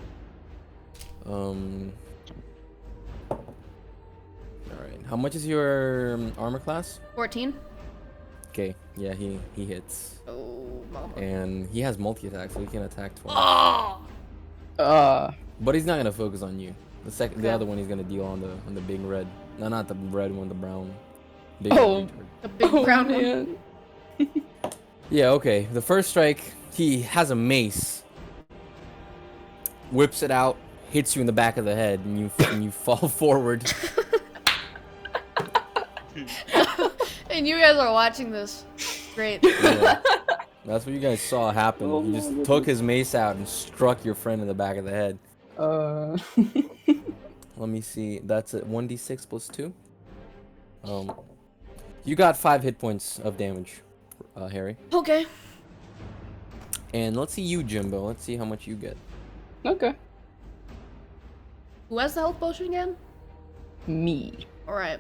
Um. All right. How much is your um, armor class? fourteen. Okay. Yeah, he he hits, Oh mama. and he has multi attack, so he can attack twice. Oh. Uh. But he's not gonna focus on you. The second, the Okay. other one, he's gonna deal on the on the big red. No, not the red one, the brown. Big Oh. retard. A big Oh, brown one. man. Yeah. Okay. The first strike, he has a mace. Whips it out, hits you in the back of the head, and you and you fall forward. And you guys are watching this. Great. Yeah. That's what you guys saw happen. Oh You my just goodness. took his mace out and struck your friend in the back of the head. Uh. Let me see. That's a one d six plus two. Um, you got five hit points of damage, uh, Harry. Okay. And let's see you, Jimbo. Let's see how much you get. Okay. Who has the health potion again? Me. All right.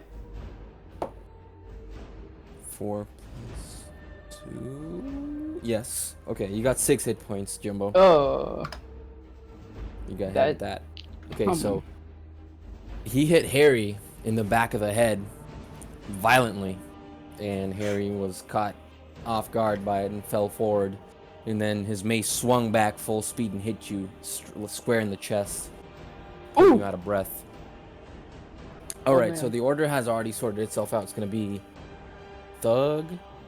Four plus two. Yes. Okay, you got six hit points, Jimbo. Oh. You got hit That- with that. Okay, Come so on. he hit Harry in the back of the head violently, and Harry was caught off guard by it and fell forward. And then his mace swung back full speed and hit you st- square in the chest, putting Ooh. you out of breath. All Oh, right, so man. the order has already sorted itself out. It's gonna be Thug,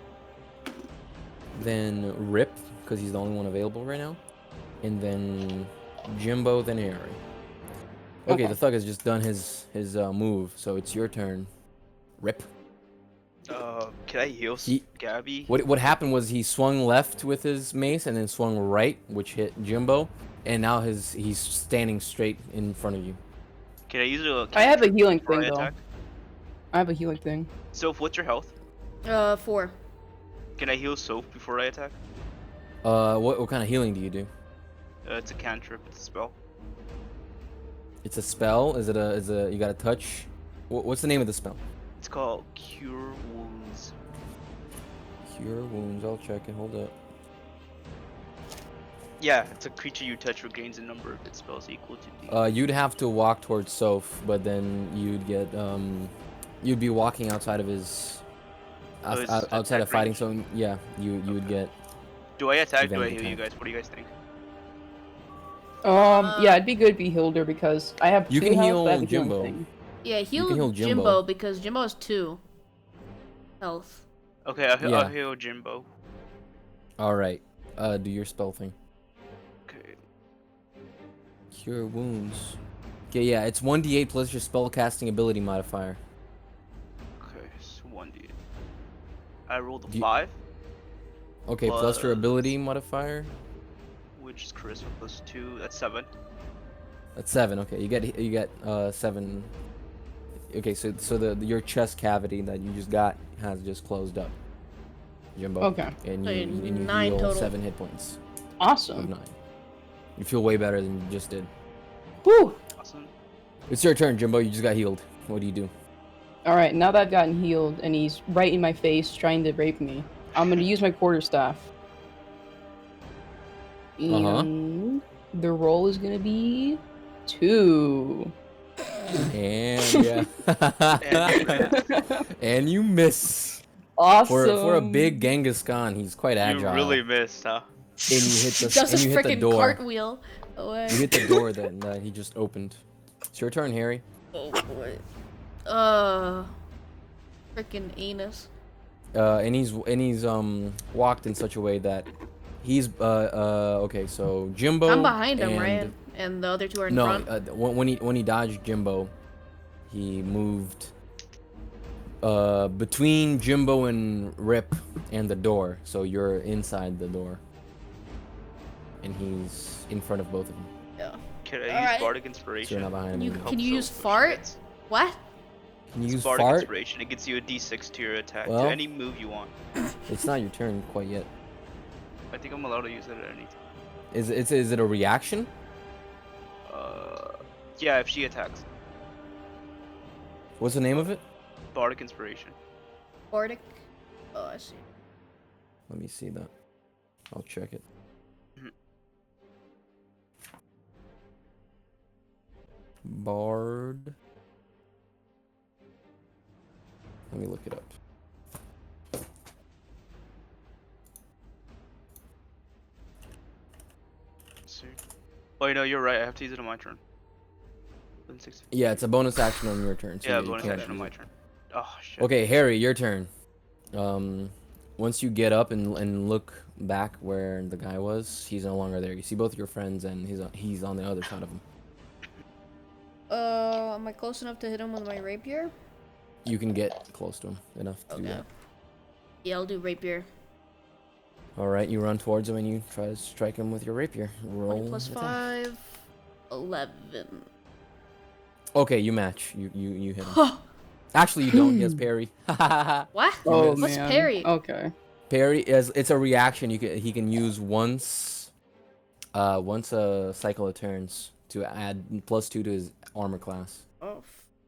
then Rip, because he's the only one available right now, and then Jimbo, then Harry. Okay, Okay. the Thug has just done his his uh, move, so it's your turn. Rip. Uh, can I heal s- He- Gabby? What what happened was he swung left with his mace and then swung right, which hit Jimbo, and now his he's standing straight in front of you. Can I use a? I have a healing before I thing though. attack? I have a healing thing. Soph, what's your health? Uh, four. Can I heal Soph before I attack? Uh, what what kind of healing do you do? Uh, it's a cantrip. It's a spell. It's a spell. Is it a is a you got to touch? What, what's the name of the spell? It's called Cure Wounds. Cure wounds. I'll check it. Hold up. Yeah, it's a creature you touch regains a number of its spells equal to the. Uh, you'd have to walk towards Soph, but then you'd get um, you'd be walking outside of his, Oh, outs- his out- outside of attack fighting. range. So yeah, you you would Okay. get. do I attack? Do I advantage heal you attack. guys? What do you guys think? Um. Uh, yeah, it'd be good if he healed her because I have You two can health, heal but I have a healing Jimbo. thing. Yeah, heal, can heal Jimbo. Jimbo. because Jimbo has two health. Okay, I'll, heal Yeah. I'll heal Jimbo. All right. Uh, do your spell thing. Okay. Cure wounds. Okay, yeah, it's one d eight plus your spell casting ability modifier. Okay, so one d. I rolled a Do you- five, Okay, plus your Plus- ability modifier. which is charisma plus two. That's seven. That's seven. Okay, you get you get uh seven. Okay, so so the your chest cavity that you just got has just closed up, Jimbo. Okay. And So you, you- and you nine heal total. seven hit points of Awesome. nine. You feel way better than you just did. Whew. Awesome. It's your turn, Jimbo. You just got healed. What do you do? All right. Now that I've gotten healed and he's right in my face trying to rape me, I'm gonna use my quarterstaff. Uh-huh. And the roll is gonna be two. And yeah, and you miss. Awesome. For for a big Genghis Khan, he's quite agile. You really missed, huh? And you hit the Does and a you hit the freaking door. cartwheel away. You hit the door that, that he just opened. It's your turn, Harry. Oh boy. Uh. Freaking anus. Uh, and he's and he's um walked in such a way that he's uh uh okay. So Jimbo. I'm behind him, and- right? And the other two are in No, front. uh, when when he when he dodged Jimbo, he moved Uh, between Jimbo and Rip and the door. So you're inside the door. And he's in front of both of them. Yeah. Can I use Alright. Bardic So Inspiration? you're not behind You him. Help can you so use push fart? hits. What? Can you It's use Bardic fart? Inspiration. It gets you a d six to your attack. Well- to any move you want. It's not your turn quite yet. I think I'm allowed to use it at any time. Is it, is it a reaction? Uh, yeah, if she attacks. What's the name of it? Bardic Inspiration. Bardic. Oh, I see. Let me see that. I'll check it. Mhm. Bard. Let me look it up. Let's see. Oh, no, you're right. I have to use it on my turn. Then six- Yeah, it's a bonus action on your turn. So Yeah, you bonus can't action on use my it. turn. Oh shit. Okay, Harry, your turn. Um, once you get up and and look back where the guy was, he's no longer there. You see both your friends, and he's on, he's on the other side of him. Uh, am I close enough to hit him with my rapier? You can get close to him enough to do Okay. that. Yeah, I'll do rapier. All right, you run towards him and you try to strike him with your rapier. Roll. twenty plus attack. five. eleven. Okay, you match. You you you hit him. Actually, you don't. He has parry. What? Oh What's man. parry? Okay. Parry is it's a reaction you can he can use once, uh, once a cycle of turns to add plus two to his armor class. Oh.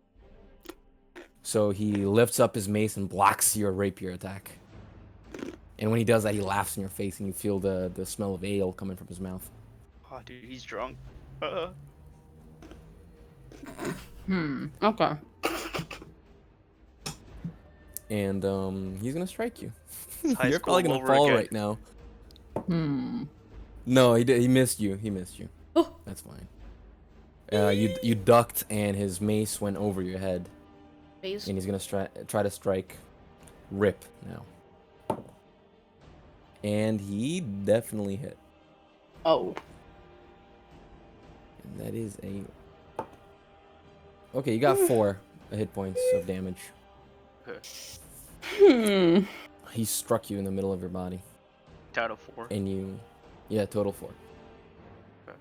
So he lifts up his mace and blocks your rapier attack. And when he does that, he laughs in your face, and you feel the the smell of ale coming from his mouth. Oh, dude, he's drunk. Uh, Hmm. Okay. And um, he's gonna strike you. high You're school probably gonna over fall again. right now. Hmm. No, he did. He missed you. He missed you. Oh. That's fine. Uh, you you ducked, and his mace went over your head, Phase. and he's gonna stri- try to strike Rip now. And he definitely hit. Oh. And that is a. Okay, you got four hit points of damage. Hmm. He struck you in the middle of your body, Out of four. and you, yeah, total four. Okay.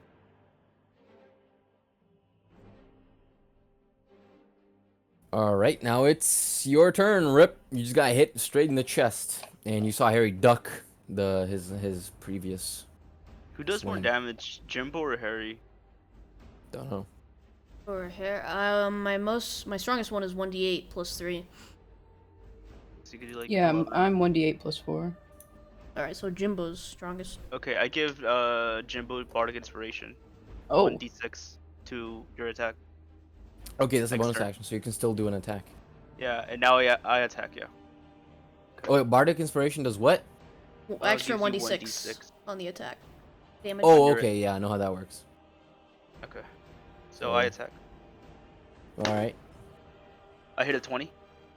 All right, now it's your turn, Rip. You just got hit straight in the chest, and you saw Harry duck the his his previous. Who does more swing. damage, Jimbo or Harry? Don't know. Or hair. Um, my most, my strongest one is one d eight plus three. So you could do like Yeah, I'm, eleven. I'm one d eight plus four. All right, so Jimbo's strongest. Okay, I give uh Jimbo Bardic Inspiration. Oh. one d six to your attack. Okay, that's a Next bonus turn. action, so you can still do an attack. Yeah, and now I I attack. Yeah. Oh, wait, Bardic Inspiration does what? Well, Uh, extra gives you one d one six d six. on the attack. Damage. Oh, You're- okay, yeah, I know how that works. Okay. So I Oh. attack. All right, I hit a twenty.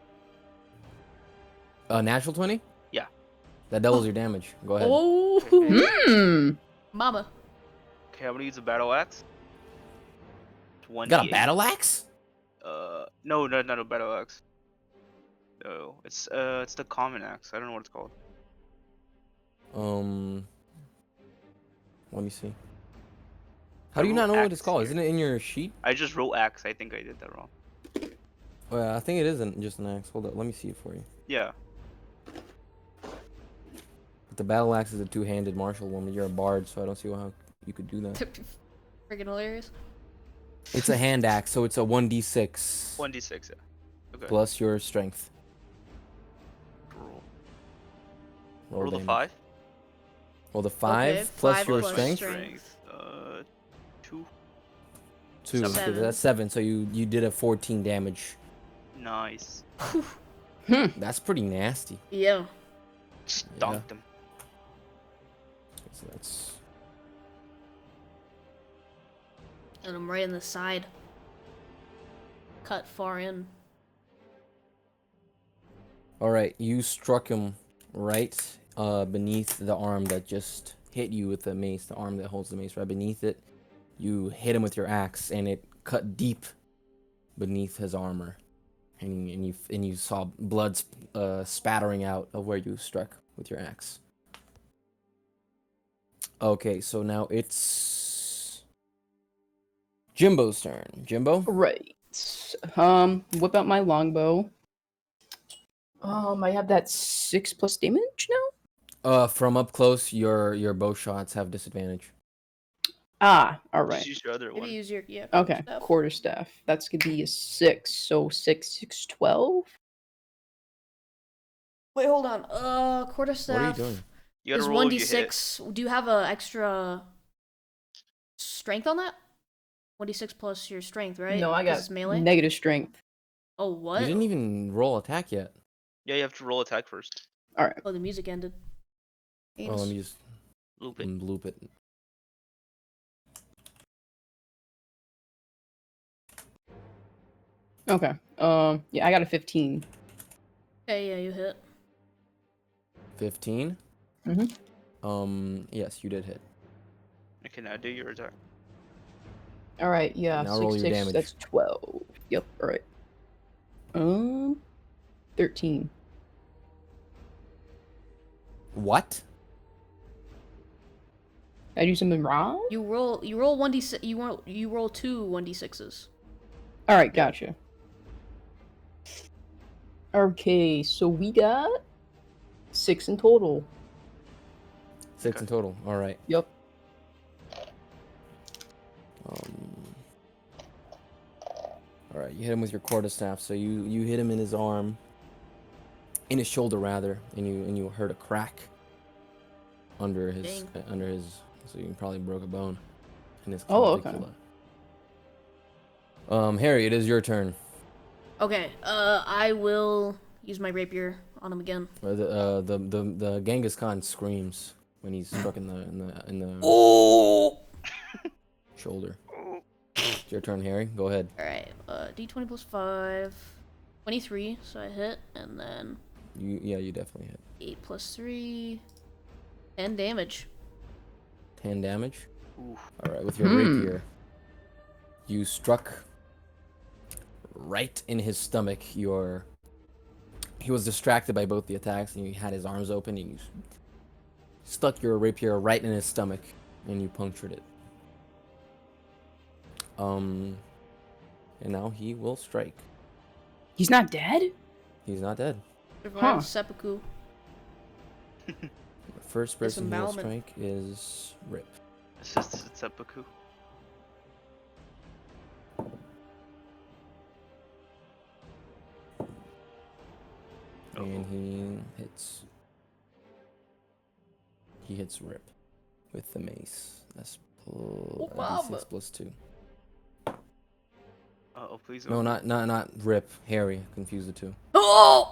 uh, natural twenty. Yeah. That doubles your damage. Go ahead. Oh, Hmm. mama. Okay, I'm gonna use a battle axe. one You got a battle axe? Uh, no, no, not a battle axe. No, it's uh, it's the common axe. I don't know what it's called. Um, let me see. How I do you wrote not know what it's axe called? here. Isn't it in your sheet? I just wrote axe. I think I did that wrong. Well, I think it isn't just an axe. Hold up, let me see it for you. Yeah. But the battle axe is a two-handed martial woman. You're a bard, so I don't see how you could do that. Freaking hilarious. It's a hand axe, so it's a one d six one d six. Yeah. Okay. plus your strength. Roll. Roll, Roll the damage. five. Roll the five Okay, plus five your plus strength. strength. Uh, two. Two. Okay, Seven. that's seven. So you you did a fourteen damage. Nice. That's pretty nasty. Yeah. Stomped him. So that's And I'm right in the side. Cut far in. all right. You struck him right uh, beneath the arm that just hit you with the mace. The arm that holds the mace right beneath it. You hit him with your axe, and it cut deep beneath his armor, and you, and you and you saw blood sp- uh, spattering out of where you struck with your axe. Okay, so now it's Jimbo's turn. Jimbo. Right. Um, whip out my longbow. Um, I have that six plus damage now. Uh, from up close, your your bow shots have disadvantage. Ah, all Just right. use your other If you one. use your yeah. Okay, Stuff. quarterstaff. That's gonna be a six. So six, six, twelve. Wait, hold on. Uh, quarterstaff. What are you doing? You gotta Is roll one if d you hit. six. Do you have a extra strength on that? One d six plus your strength, right? No, I 'Cause got it's melee. negative strength. Oh, what? You didn't even roll attack yet. Yeah, you have to roll attack first. All right. Oh, the music ended. Oh, let Anus. me just Loop it. mm, loop it. Okay. Um. Yeah, I got a fifteen. Okay, yeah, you hit. Fifteen. Mhm. Um. Yes, you did hit. Okay, now do your attack. All right. Yeah. Now six, roll your six. damage. That's twelve. Yep. All right. Um. Thirteen. What? Did I do something wrong? You roll. You roll one d six. You roll. You roll two one d sixes. All right. Gotcha. Okay. So we got six in total. Six Okay. in total. All right. Yep. Um. All right. You hit him with your quarterstaff. So you you hit him in his arm, in his shoulder rather, and you and you heard a crack under his Dang. uh, under his. So you probably broke a bone in his Oh, okay. clavicula. Um, Harry, it is your turn. Okay. Uh, I will use my rapier on him again. Uh, the, uh, the the the Genghis Khan screams when he's struck in the in the in the Oh. shoulder. It's your turn, Harry. Go ahead. All right. Uh, d twenty plus five. twenty-three. So I hit, and then You yeah, you definitely hit. eight plus three. ten damage. Ten damage. Oof. All right, with your Hmm. rapier, you struck right in his stomach. Your he was distracted by both the attacks, and you had his arms open, and you s- stuck your rapier right in his stomach, and you punctured it. Um, and now he will strike. He's not dead. He's not dead. Survive Huh. seppuku. The first person he'll Disembowelment. strike is Rip. It's just it's seppuku. And he hits. He hits Rip with the mace. That's pl- Oh, uh, D six mama. plus two. Uh oh, please. No, oh. not not not Rip. Harry. Confuse the two. Oh!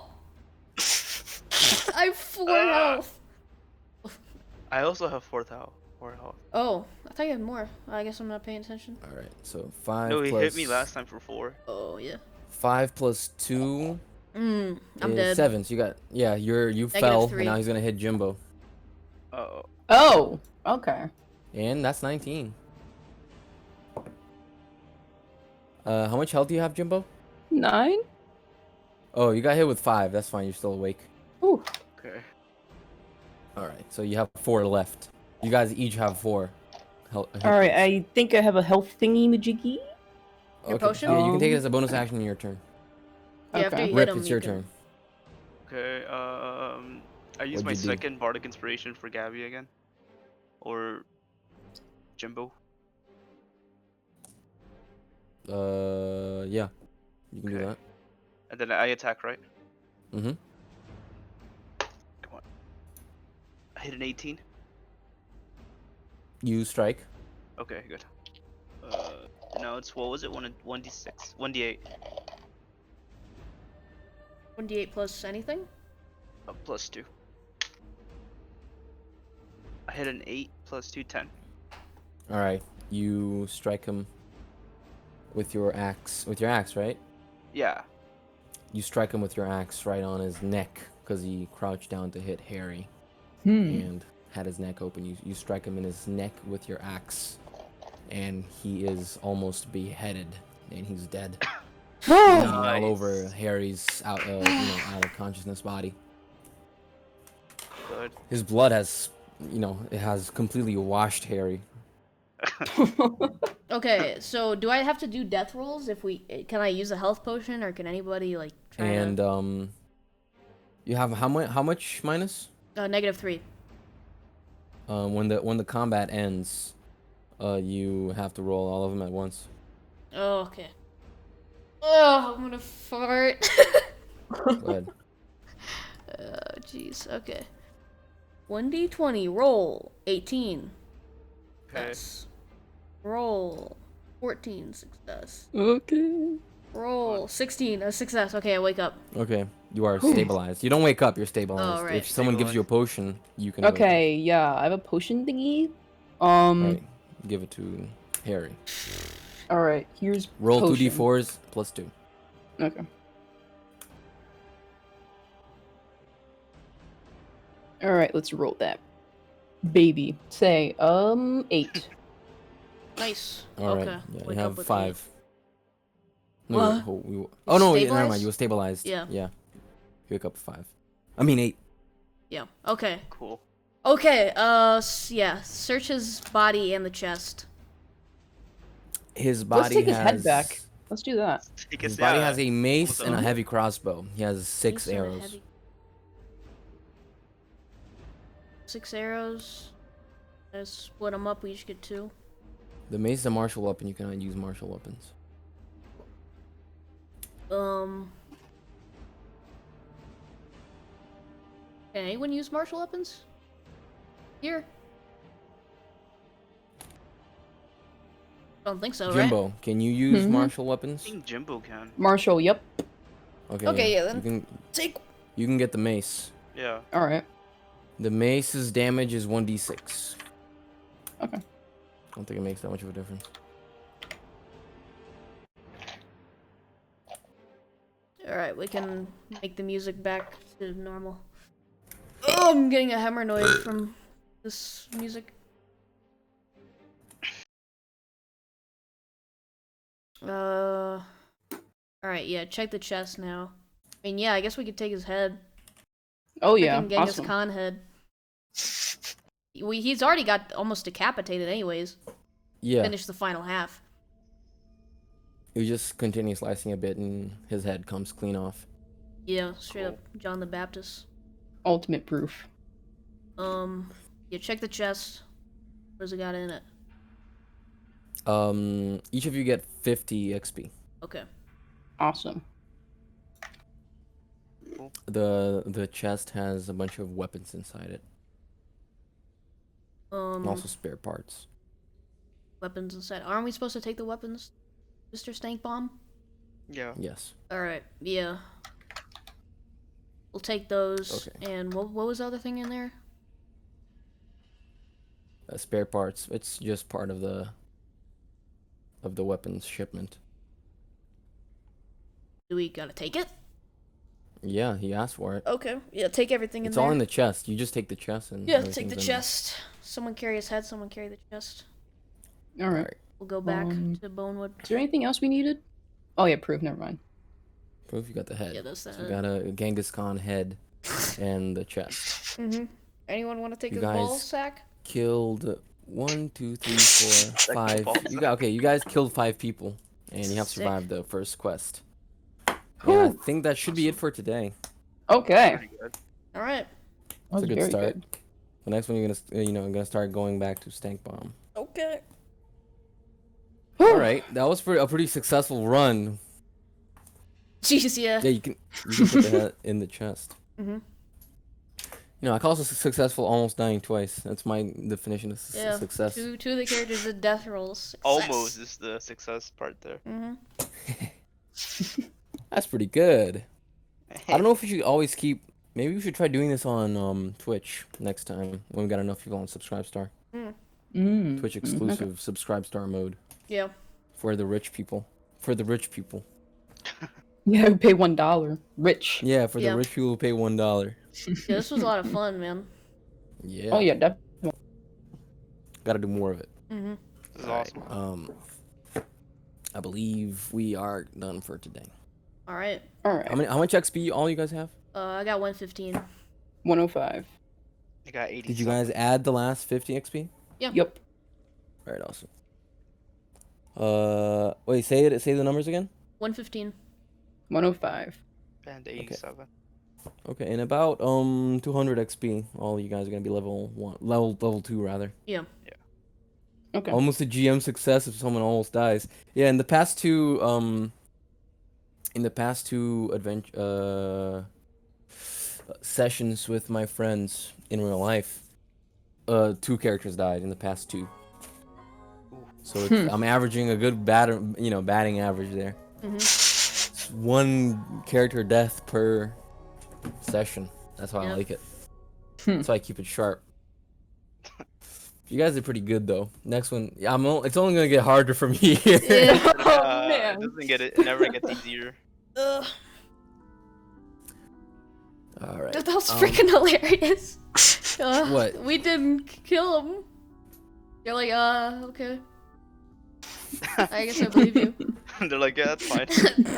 I have four Ah. health. I also have fourth health. Four health. Oh, I thought you had more. I guess I'm not paying attention. All right. So five. No, he plus, hit me last time for four. Oh yeah. Five plus two Mm, I'm is dead. seven. So you got yeah. You're you Negative fell, three. and now he's gonna hit Jimbo, Uh oh. Oh. Okay. and that's nineteen. Uh, how much health do you have, Jimbo? Nine. Oh, you got hit with five. That's fine. You're still awake. Ooh. Okay. All right. So you have four left. You guys each have four. Hel- hit All right. points. I think I have a health thingy majiggy. Your Okay. potion? Yeah, you can take it Um, as a bonus action in your turn. Yeah, after Okay. you hit Rip, him, it's you your can- turn. Okay. Um, I use What'd my you do? second bardic inspiration for Gabby again, or Jimbo. Uh, yeah, you can do Okay. that. And then I attack, right? Mm-hmm. Come on. I hit an eighteen. You strike. Okay, good. Uh, no, it's what was it? One one d six, one d eight, one d eight plus anything. uh, plus two. I hit an eight plus two, ten. All right. You strike him with your axe. With your axe, right? Yeah. You strike him with your axe right on his neck because he crouched down to hit Harry Hmm. and had his neck open. You you strike him in his neck with your axe, and he is almost beheaded, and he's dead. bleeding all Nice. over Harry's out, uh, you know, out of consciousness body. Good. His blood has, you know, it has completely washed Harry. Okay, so do I have to do death rolls if we? Can I use a health potion, or can anybody like try And um, you have how much? How much minus? to? Uh, negative three. Um, when the when the combat ends, uh, you have to roll all of them at once. Oh, okay. Oh, I'm gonna fart. Go ahead. Oh, jeez. Okay. one d twenty. Roll. eighteen. Okay. Success. Roll. fourteen. Success. Okay. Roll. sixteen. A success. Okay, I wake up. Okay, you are stabilized. You don't wake up. You're stabilized. Oh, right. If someone gives you a potion, you can. Okay, yeah, I have a potion thingy. Wake Um, up. Right. Give it to Harry. alright, here's Roll two d potion. fours plus two. Okay. Alright, let's roll that. Baby. Say, um, eight. Nice. All right. okay. Yeah, you Wake up have with five. No, What? you- oh, you- oh no, yeah, never stabilized? mind. You were stabilized. Yeah. Yeah. You wake up with five. I mean eight. eight. Yeah. Okay. Cool. Okay. Uh. s- Yeah. Search his body and the chest. His body Let's take his has. head back. Let's do that. Take His us body yeah. has a mace What's and a up? heavy crossbow. He has six Mace and a arrows. heavy- Six arrows. Let's split them up. We each get two. The mace is a martial weapon. You cannot use martial weapons. Um. Can anyone use martial weapons? Here. Don't think so, right? Jimbo, can you use Mhm. martial I weapons? think Jimbo can. Marshall, yep. Okay. Okay, yeah, then. You can Take. you can get the mace. Yeah. Alright. The mace's damage is one d six. Okay. I don't think it makes that much of a difference. All right, we can make the music back to normal. Oh, I'm getting a hemorrhoid from this music. Uh. All right, yeah. Check the chest now. I mean, yeah. I guess we could take his head. Oh yeah, Freaking Genghis awesome. Khan head. We, he's already got almost decapitated, anyways. Yeah. Finish the final half. You just continue slicing a bit, and his head comes clean off. Yeah, straight Cool. up John the Baptist. Ultimate proof. Um, yeah. Check the chest. What does it got in it? Um, each of you get fifty X P. Okay. Awesome. The the chest has a bunch of weapons inside it, Um. and also spare parts. Weapons inside. Aren't we supposed to take the weapons, Mister Stank Bomb? Yeah. Yes. Alright, yeah. We'll take those. Okay. And what, what was the other thing in there? Uh, spare parts. It's just part of the of the weapons shipment. Do we gotta take it? Yeah, he asked for it. Okay. Yeah, take everything in It's there. all in the chest. You just take the chest and yeah, take everything's the in there. chest. Someone carry his head, someone carry the chest. Alright. Alright. We'll go back Um, to Bonewood. Is there anything else we needed? Oh yeah, proof, never mind. Proof you got the head. Yeah, that's the So you head. got a Genghis Khan head and the chest. Mm-hmm. Anyone want to take You his ball guys- sack? Killed one, two, three, four, Second five. ball You got okay. You guys killed five people, and you have Sick. survived the first quest. And I Whew. think that should be it for today. Okay. Pretty good. Alright. That That's was a good very start. good. The next one you're gonna, uh, you know, gonna start going back to Stank Bomb. Okay. All right, that was for a pretty successful run. Jeez, yeah. Yeah, you can you can put the head in the chest. Mm-hmm. You know, I call this successful almost dying twice. That's my definition of su- Yeah. success. Two, two of the characters did death rolls. Success. Almost is the success part there. Mm-hmm. That's pretty good. I don't know if we should always keep. Maybe we should try doing this on um, Twitch next time when we got enough people on Subscribestar. Mm. Twitch mm, exclusive Subscribestar mode Yeah. for the rich people. For the rich people. okay. Yeah, we pay one dollar. Rich. Yeah, for Yeah. the rich people who pay one dollar. Yeah, this was a lot of fun, man. Yeah. Oh yeah, definitely. Gotta do more of it. Mm-hmm. This is Alright, awesome. Um, I believe we are done for today. All right. All right. How many? How much X P all you guys have? Uh, I got one fifteen. one oh five. I got eighty. Did you guys add the last fifty X P? Yeah. Yep. All right, awesome. Uh, wait, say it. Say the numbers again. one fifteen. one oh five. And eighty-seven. Okay, in about um two hundred X P, all you guys are gonna be level one, level level two rather. Yeah. Okay. Almost a G M success if someone almost dies. Yeah, in the past two um, in the past two adventure uh sessions with my friends in real life, uh, two characters died in the past two. So it's, Hmm. I'm averaging a good batter, you know, batting average there. Mhm. It's one character death per session. That's why Yeah. I like it. Hmm. That's why I keep it sharp. You guys are pretty good though. Next one, yeah, I'm. o- It's only gonna get harder from here. Yeah. Oh, Uh, man. It doesn't get it. It never gets easier. Ugh. All right. That was um, freaking hilarious. Uh, What? We didn't kill him. You're like, uh, okay. I guess I believe you. They're like, yeah, that's fine.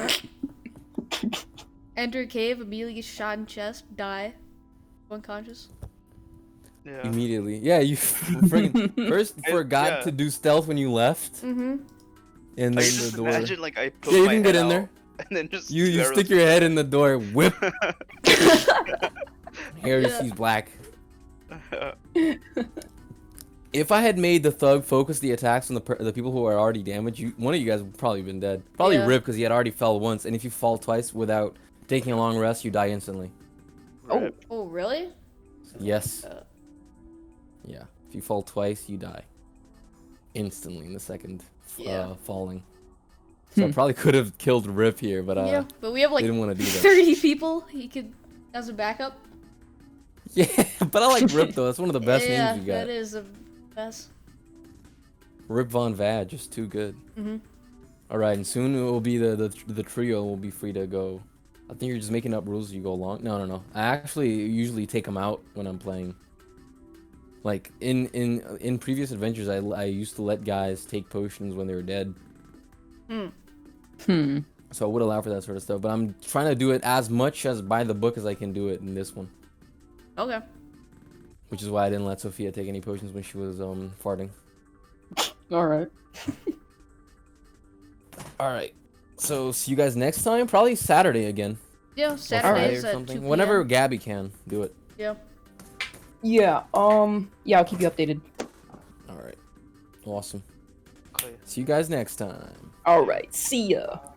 Enter a cave, immediately get shot in chest, die, unconscious. Yeah. Immediately, yeah. You friggin' first I- forgot yeah. to do stealth when you left, Mm-hmm. and I then just the door. imagine like I put Yeah, you my can get head in out there. and then just You two you arrows stick your head in the door, whip. Harry Yeah. sees black. If I had made the thug focus the attacks on the per- the people who are already damaged, you, one of you guys would probably been dead. Probably Yeah. Rip because he had already fell once, and if you fall twice without taking a long rest, you die instantly. Oh. Rip. Oh, really? Yes. Uh, Yeah. If you fall twice, you die instantly in the second uh, Yeah. falling. So I Hmm. probably could have killed Rip here, but uh, yeah, but we have like didn't want to do that. thirty people he could as a backup. Yeah, but I like Rip though. That's one of the best yeah, names you got. that is the best. Rip Von Vad, just too good. Mm-hmm. All right, and soon it will be the, the the trio will be free to go. I think you're just making up rules as you go along. No, no, no. I actually usually take them out when I'm playing. Like in in in previous adventures, I I used to let guys take potions when they were dead, Hmm. Hmm. so I would allow for that sort of stuff. But I'm trying to do it as much as by the book as I can do it in this one, Okay. which is why I didn't let Sophia take any potions when she was um farting. All right. All right. So see you guys next time. Probably Saturday again. Yeah, Or Friday Saturdays or at something. two p m. Whenever Gabby can do it. Yeah. Yeah. Um. Yeah. I'll keep you updated. All right. Awesome. Okay. See you guys next time. All right. See ya.